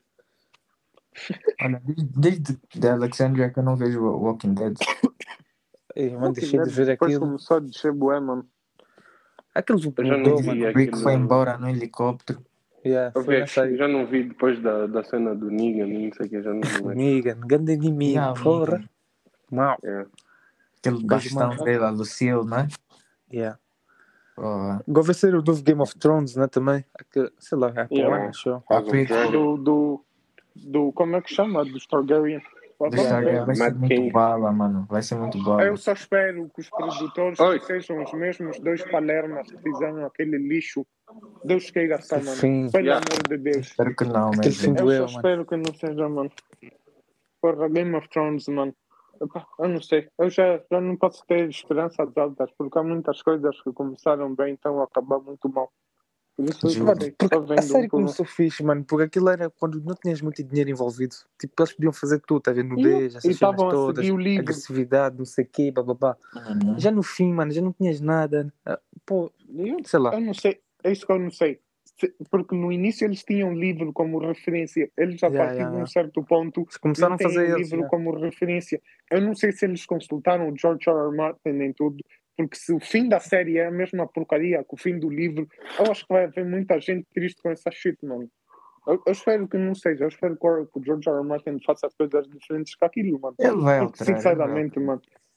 Speaker 2: Olha, desde da Alexandria que eu não vejo o Walking Dead.
Speaker 4: Ei, mano,
Speaker 1: Walking
Speaker 4: deixei de
Speaker 1: Dead
Speaker 4: ver
Speaker 1: depois
Speaker 4: aquilo.
Speaker 1: começou a descer bué, mano.
Speaker 4: Aquilo
Speaker 3: Eu já não
Speaker 4: mudou,
Speaker 3: vi
Speaker 4: mano.
Speaker 2: O Rick foi
Speaker 3: aquilo.
Speaker 2: embora no helicóptero.
Speaker 4: Yeah,
Speaker 3: Eu
Speaker 4: foi nessa
Speaker 3: vi,
Speaker 4: aí.
Speaker 3: já não vi depois da cena do Negan, não sei o que, já não me lembro.
Speaker 4: Negan, grande inimigo,
Speaker 2: Yeah,
Speaker 4: porra.
Speaker 2: Negan.
Speaker 4: Mau.
Speaker 3: É.
Speaker 2: Aquele
Speaker 4: Gajo
Speaker 2: bastão
Speaker 4: mau.
Speaker 2: dele, a Lucille, né?
Speaker 4: Yeah.
Speaker 2: Oh,
Speaker 4: Agora vai ser o novo Game of Thrones, né, também. Sei lá, é para o
Speaker 3: Yeah.
Speaker 4: ano, acho.
Speaker 3: House of
Speaker 2: Preto.
Speaker 3: Dragon.
Speaker 1: Como é que chama? Dos Targaryen.
Speaker 2: do
Speaker 1: Vamos ver.
Speaker 2: Stargate vai ser
Speaker 3: Mad
Speaker 2: muito
Speaker 3: King.
Speaker 2: bala, mano. Vai ser muito bala.
Speaker 1: Eu só espero que os produtores
Speaker 3: Oi.
Speaker 1: não sejam os mesmos dois palermas que fizeram aquele lixo. Deus queira só, mano.
Speaker 4: Sim.
Speaker 1: Pelo
Speaker 3: Yeah.
Speaker 1: amor de Deus.
Speaker 2: Espero que não,
Speaker 4: Aquele
Speaker 2: mesmo.
Speaker 4: fim
Speaker 1: Eu só
Speaker 4: doeu, mano.
Speaker 1: espero que não seja, mano. Porra, Game of Thrones, mano. Epá, eu não sei. Eu já não posso ter esperanças altas, porque há muitas coisas que começaram bem e estão a acabar muito mal. Por isso, eu
Speaker 2: Juro.
Speaker 1: não
Speaker 4: Mano,
Speaker 1: sei.
Speaker 4: porque
Speaker 1: Só
Speaker 4: a
Speaker 1: vendo
Speaker 4: série
Speaker 1: por um.
Speaker 4: começou fixe, mano, porque aquilo era quando não tinhas muito dinheiro envolvido. Tipo, eles podiam fazer tudo, tá vendo? Nudez,
Speaker 1: E
Speaker 4: essas cenas
Speaker 1: estavam a
Speaker 4: todas,
Speaker 1: seguir o livro.
Speaker 4: agressividade, não sei o quê, bababá.
Speaker 2: Uhum.
Speaker 4: Já no fim, mano, já não tinhas nada. Pô, sei lá.
Speaker 1: Eu não sei. É isso que eu não sei. Porque no início eles tinham o livro como referência. Eles, a partir de um certo ponto,
Speaker 4: Eles começaram
Speaker 1: não
Speaker 4: a
Speaker 1: têm
Speaker 4: fazer
Speaker 1: o
Speaker 4: eles.
Speaker 1: livro como referência. Eu não sei se eles consultaram o George R. R. Martin em tudo, porque se o fim da série é a mesma porcaria que o fim do livro, eu acho que vai haver muita gente triste com essa shit, mano. Eu espero que não seja. Eu espero que o George R. R. Martin faça as coisas diferentes que aquilo, mano.
Speaker 2: Ele vai
Speaker 1: Porque,
Speaker 2: alterar.
Speaker 1: sinceramente, mano,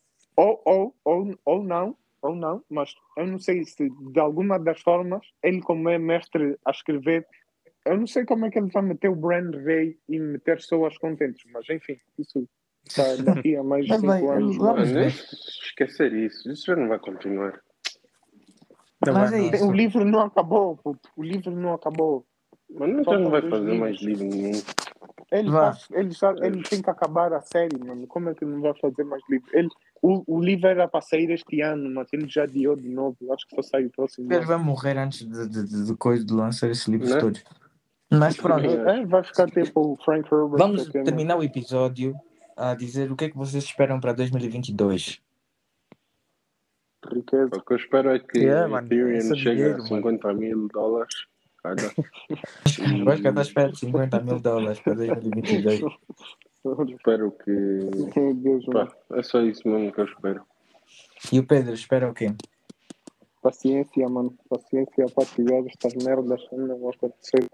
Speaker 1: ou não, mas eu não sei se de alguma das formas, ele como é mestre a escrever, eu não sei como é que ele vai meter o Brand Ray e meter pessoas contentes, mas enfim, isso está daqui a mais de
Speaker 2: Ele vai,
Speaker 1: 5 anos.
Speaker 2: vamos
Speaker 3: Mano,
Speaker 2: ver.
Speaker 3: esquecer isso. Isso já não vai continuar.
Speaker 2: Mas é isso.
Speaker 1: O livro não acabou, puto. O livro não acabou.
Speaker 3: Mano, já
Speaker 1: Faltam
Speaker 3: não vai
Speaker 1: 2
Speaker 3: fazer mais
Speaker 1: livros.
Speaker 3: livro nenhum.
Speaker 2: Vá.
Speaker 1: Ele tem que acabar a série, mano. Como é que não vai fazer mais livro? O livro era para sair este ano, mas ele já adiou de novo. Acho que só sai o próximo
Speaker 2: Ele
Speaker 1: ano.
Speaker 2: vai morrer antes de coisa de lançar esses livros
Speaker 3: Né?
Speaker 2: todos. Mas pronto.
Speaker 1: Vai ficar tipo o Frank Herbert.
Speaker 2: Vamos
Speaker 1: que é,
Speaker 2: terminar o episódio a dizer o que é que vocês esperam para 2022.
Speaker 1: riqueza.
Speaker 3: O que eu espero é que
Speaker 4: Yeah,
Speaker 3: a
Speaker 4: mano,
Speaker 3: Ethereum
Speaker 4: esse
Speaker 3: chegue
Speaker 4: dinheiro,
Speaker 3: a $50.000 cada.
Speaker 2: Eu acho que até espero $50.000 para 2022.
Speaker 3: Espero que.
Speaker 1: Meu Deus, mano.
Speaker 3: Pá, é só isso mesmo que eu espero.
Speaker 2: E o Pedro, espera o quê?
Speaker 1: Paciência, mano. Paciência para tirar estas merdas. Não vou acontecer.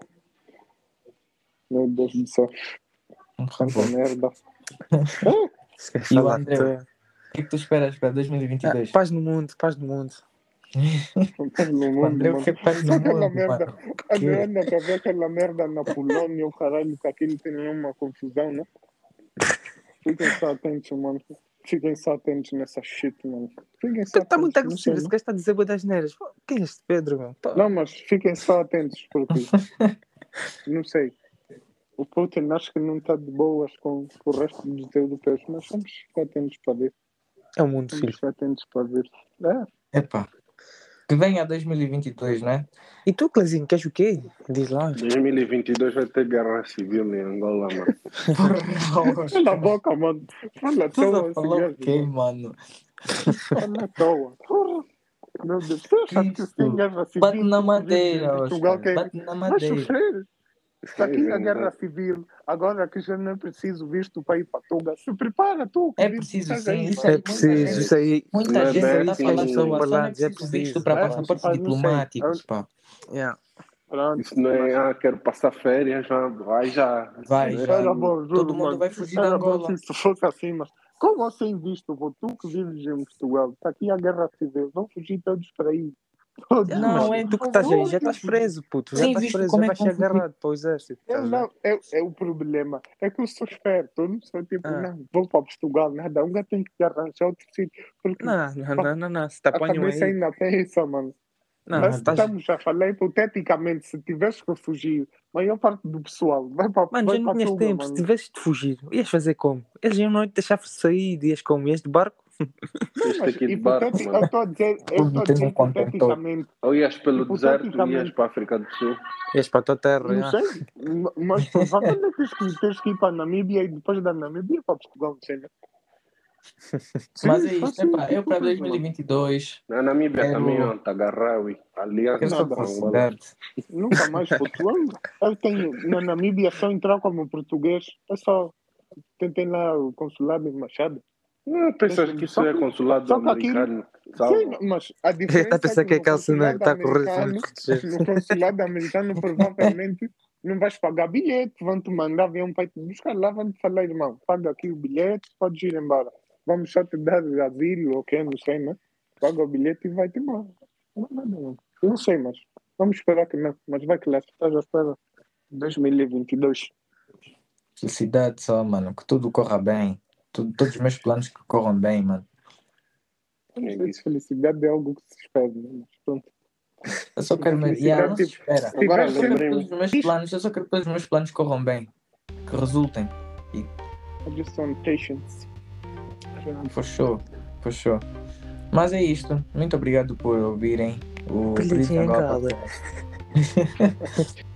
Speaker 1: Meu Deus do céu. Tanta merda.
Speaker 4: Se quer
Speaker 2: E o
Speaker 4: falar
Speaker 2: André?
Speaker 4: de-
Speaker 2: O que é que tu esperas para 2022?
Speaker 4: Paz no mundo, paz no mundo.
Speaker 1: Paz no
Speaker 2: O
Speaker 1: mundo,
Speaker 2: André, o
Speaker 1: mano.
Speaker 2: que é paz no
Speaker 1: Só aquela
Speaker 2: mundo,
Speaker 1: merda.
Speaker 2: mano? O quê?
Speaker 1: Anda a ver aquela merda na Polónia, o caralho, que aquilo tem uma confusão, né? Fiquem só atentos, mano. Fiquem só atentos nessa shit, mano. Fiquem só
Speaker 4: Está muito
Speaker 1: atentos, não sei,
Speaker 4: agressivo, esse gajo está a dizer bué das neiras. Pô, quem é este Pedro, meu? Pá.
Speaker 1: não, mas fiquem só atentos, porque não sei. O Putin acho que não está de boas com o resto dos europeus, mas vamos ficar atentos para ver.
Speaker 4: É o mundo,
Speaker 1: Vamos
Speaker 4: filho.
Speaker 1: ficar atentos para ver.
Speaker 2: Epá. Que venha 2022, né?
Speaker 4: E tu, Clezinho, queres o quê? Diz lá.
Speaker 3: 2022 vai ter guerra civil em Angola, mano.
Speaker 1: Cala a boca, mano. Fala à
Speaker 2: Tudo
Speaker 1: toa
Speaker 2: a
Speaker 1: esse
Speaker 2: falar o
Speaker 1: gajo,
Speaker 2: quê,
Speaker 1: mano.
Speaker 2: mano?
Speaker 1: Fala à toa. Porra. Meu Deus, você acha que se tem guerra civil,
Speaker 2: Bate na
Speaker 1: tu que vives
Speaker 2: madeira,
Speaker 1: em Portugal,
Speaker 2: Oscar. Bate na
Speaker 1: vai
Speaker 2: madeira.
Speaker 1: sofrer. Está aqui a guerra
Speaker 3: verdade.
Speaker 1: civil, agora que já não é preciso visto para ir para Tuga. Se prepara, tu que
Speaker 2: É
Speaker 1: vives,
Speaker 2: preciso
Speaker 1: estás
Speaker 2: sim,
Speaker 1: aí,
Speaker 2: isso
Speaker 1: mano.
Speaker 2: aí
Speaker 4: É preciso, isso aí.
Speaker 2: muita
Speaker 3: Não é
Speaker 2: gente
Speaker 3: bem
Speaker 2: está a
Speaker 3: assim.
Speaker 2: falar só, só não é
Speaker 4: Balanço, é
Speaker 2: preciso
Speaker 4: preciso.
Speaker 2: visto para
Speaker 1: É,
Speaker 2: passaportes
Speaker 1: não sei.
Speaker 2: diplomáticos, pá.
Speaker 4: Yeah.
Speaker 1: Pronto,
Speaker 3: Isso não é,
Speaker 1: mas
Speaker 3: quero passar férias, vai já.
Speaker 2: Vai já.
Speaker 1: era bom,
Speaker 2: Todo
Speaker 1: juro,
Speaker 2: mundo
Speaker 1: mano.
Speaker 2: vai fugir de
Speaker 1: Era bom
Speaker 2: Angola.
Speaker 1: se isso fosse assim, mas como assim visto, pô? Tu que vives em Portugal, está aqui a guerra civil, vão fugir todos para aí. Todos,
Speaker 4: Yeah,
Speaker 2: Não,
Speaker 4: mas
Speaker 2: é-
Speaker 4: tu que estás aí, já
Speaker 1: todos.
Speaker 4: estás preso, puto. Já
Speaker 2: Sim,
Speaker 4: estás
Speaker 2: visto
Speaker 4: preso,
Speaker 2: como
Speaker 4: já
Speaker 2: é
Speaker 4: vais
Speaker 2: que
Speaker 4: ser
Speaker 2: vão fugir.
Speaker 4: agarrado para o exército.
Speaker 1: Eu
Speaker 4: Estás a ver?
Speaker 1: não, é o problema. É que eu sou esperto, eu não sou tipo,
Speaker 4: Ah.
Speaker 1: não, vou para Portugal, nada, um gajo tem que arranjar outro sítio, porque
Speaker 4: Não. Se te
Speaker 1: a
Speaker 4: apanham
Speaker 1: cabeça
Speaker 4: aí.
Speaker 1: ainda pensa, mano.
Speaker 4: Não,
Speaker 1: Mas
Speaker 4: se estás.
Speaker 1: estamos a falar hipoteticamente, se tivesse que fugir, a maior parte do pessoal
Speaker 4: Mano,
Speaker 1: vai
Speaker 4: já não
Speaker 1: para
Speaker 4: tinhas
Speaker 1: Tuga,
Speaker 4: tempo. Se
Speaker 1: mano.
Speaker 4: tivesses de fugir, ias fazer como? Eles iam não te deixar sair, ias como? Ias de barco?
Speaker 1: Não,
Speaker 3: Este
Speaker 1: mas
Speaker 3: aqui de barco,
Speaker 1: eu
Speaker 3: mano.
Speaker 1: estou a dizer
Speaker 2: Tudo tem um contentor.
Speaker 1: hipoteticamente.
Speaker 3: Ou ias pelo deserto, ias
Speaker 1: Hipoteticamente,
Speaker 3: para a África do Sul.
Speaker 4: Ias para a tua terra,
Speaker 1: não
Speaker 4: já.
Speaker 1: sei, mas provavelmente tens que ir para a Namíbia e depois da Namíbia para Portugal, não sei, né?
Speaker 2: Mas
Speaker 1: Sim,
Speaker 2: é isto,
Speaker 1: fácil,
Speaker 2: epá, eu para
Speaker 1: tipo isso, mano.
Speaker 2: 2022
Speaker 3: Na Namíbia também,
Speaker 2: quero,
Speaker 3: ó, Tagarraui, Aliança
Speaker 2: quero só
Speaker 1: Nada.
Speaker 3: Angola.
Speaker 2: felicidade.
Speaker 1: Nunca mais Portugal. Eu tenho na Namíbia só entrar como português. É só tentem lá o consulado em Machado.
Speaker 3: Não, pensas que isso é consulado
Speaker 1: Só que aquilo.
Speaker 3: americano?
Speaker 1: Sim,
Speaker 3: Salva.
Speaker 1: mas a
Speaker 4: Está a
Speaker 1: diferença é
Speaker 4: pensar
Speaker 1: que
Speaker 4: que é
Speaker 1: no
Speaker 4: aquela cena que
Speaker 1: consulado
Speaker 4: está a correr para
Speaker 1: americano,
Speaker 4: nos proteger.
Speaker 1: no consulado americano, provavelmente não vais pagar bilhete, vão-te mandar avião para te buscar lá, vão-te falar, irmão, paga aqui o bilhete, podes ir embora. Vamos só te dar asilo, ok, não sei, né? Paga o bilhete e vai-te embora. Não, nada, não. Não sei, mas vamos esperar que não. Mas vai que lá, estás à espera. 2022.
Speaker 2: Felicidade só, mano. Que tudo corra bem. Todos os meus planos que corram bem, mano.
Speaker 1: Não sei se felicidade é algo que se espera, né? Mas pronto.
Speaker 2: Eu só quero.
Speaker 1: Felicidade,
Speaker 2: Não se
Speaker 1: tipo,
Speaker 2: espera.
Speaker 1: se
Speaker 3: Agora
Speaker 1: tiver
Speaker 2: Eu só quero que
Speaker 3: lembrei-me.
Speaker 2: todos os meus planos, eu só quero que todos os meus planos corram bem. Que resultem.
Speaker 1: I just want patience.
Speaker 2: For sure. For sure. Mas é isto. Muito obrigado por ouvirem o
Speaker 4: Bilhetinho
Speaker 2: Brilho
Speaker 4: em
Speaker 2: Angola
Speaker 4: Gala.
Speaker 2: Podcast.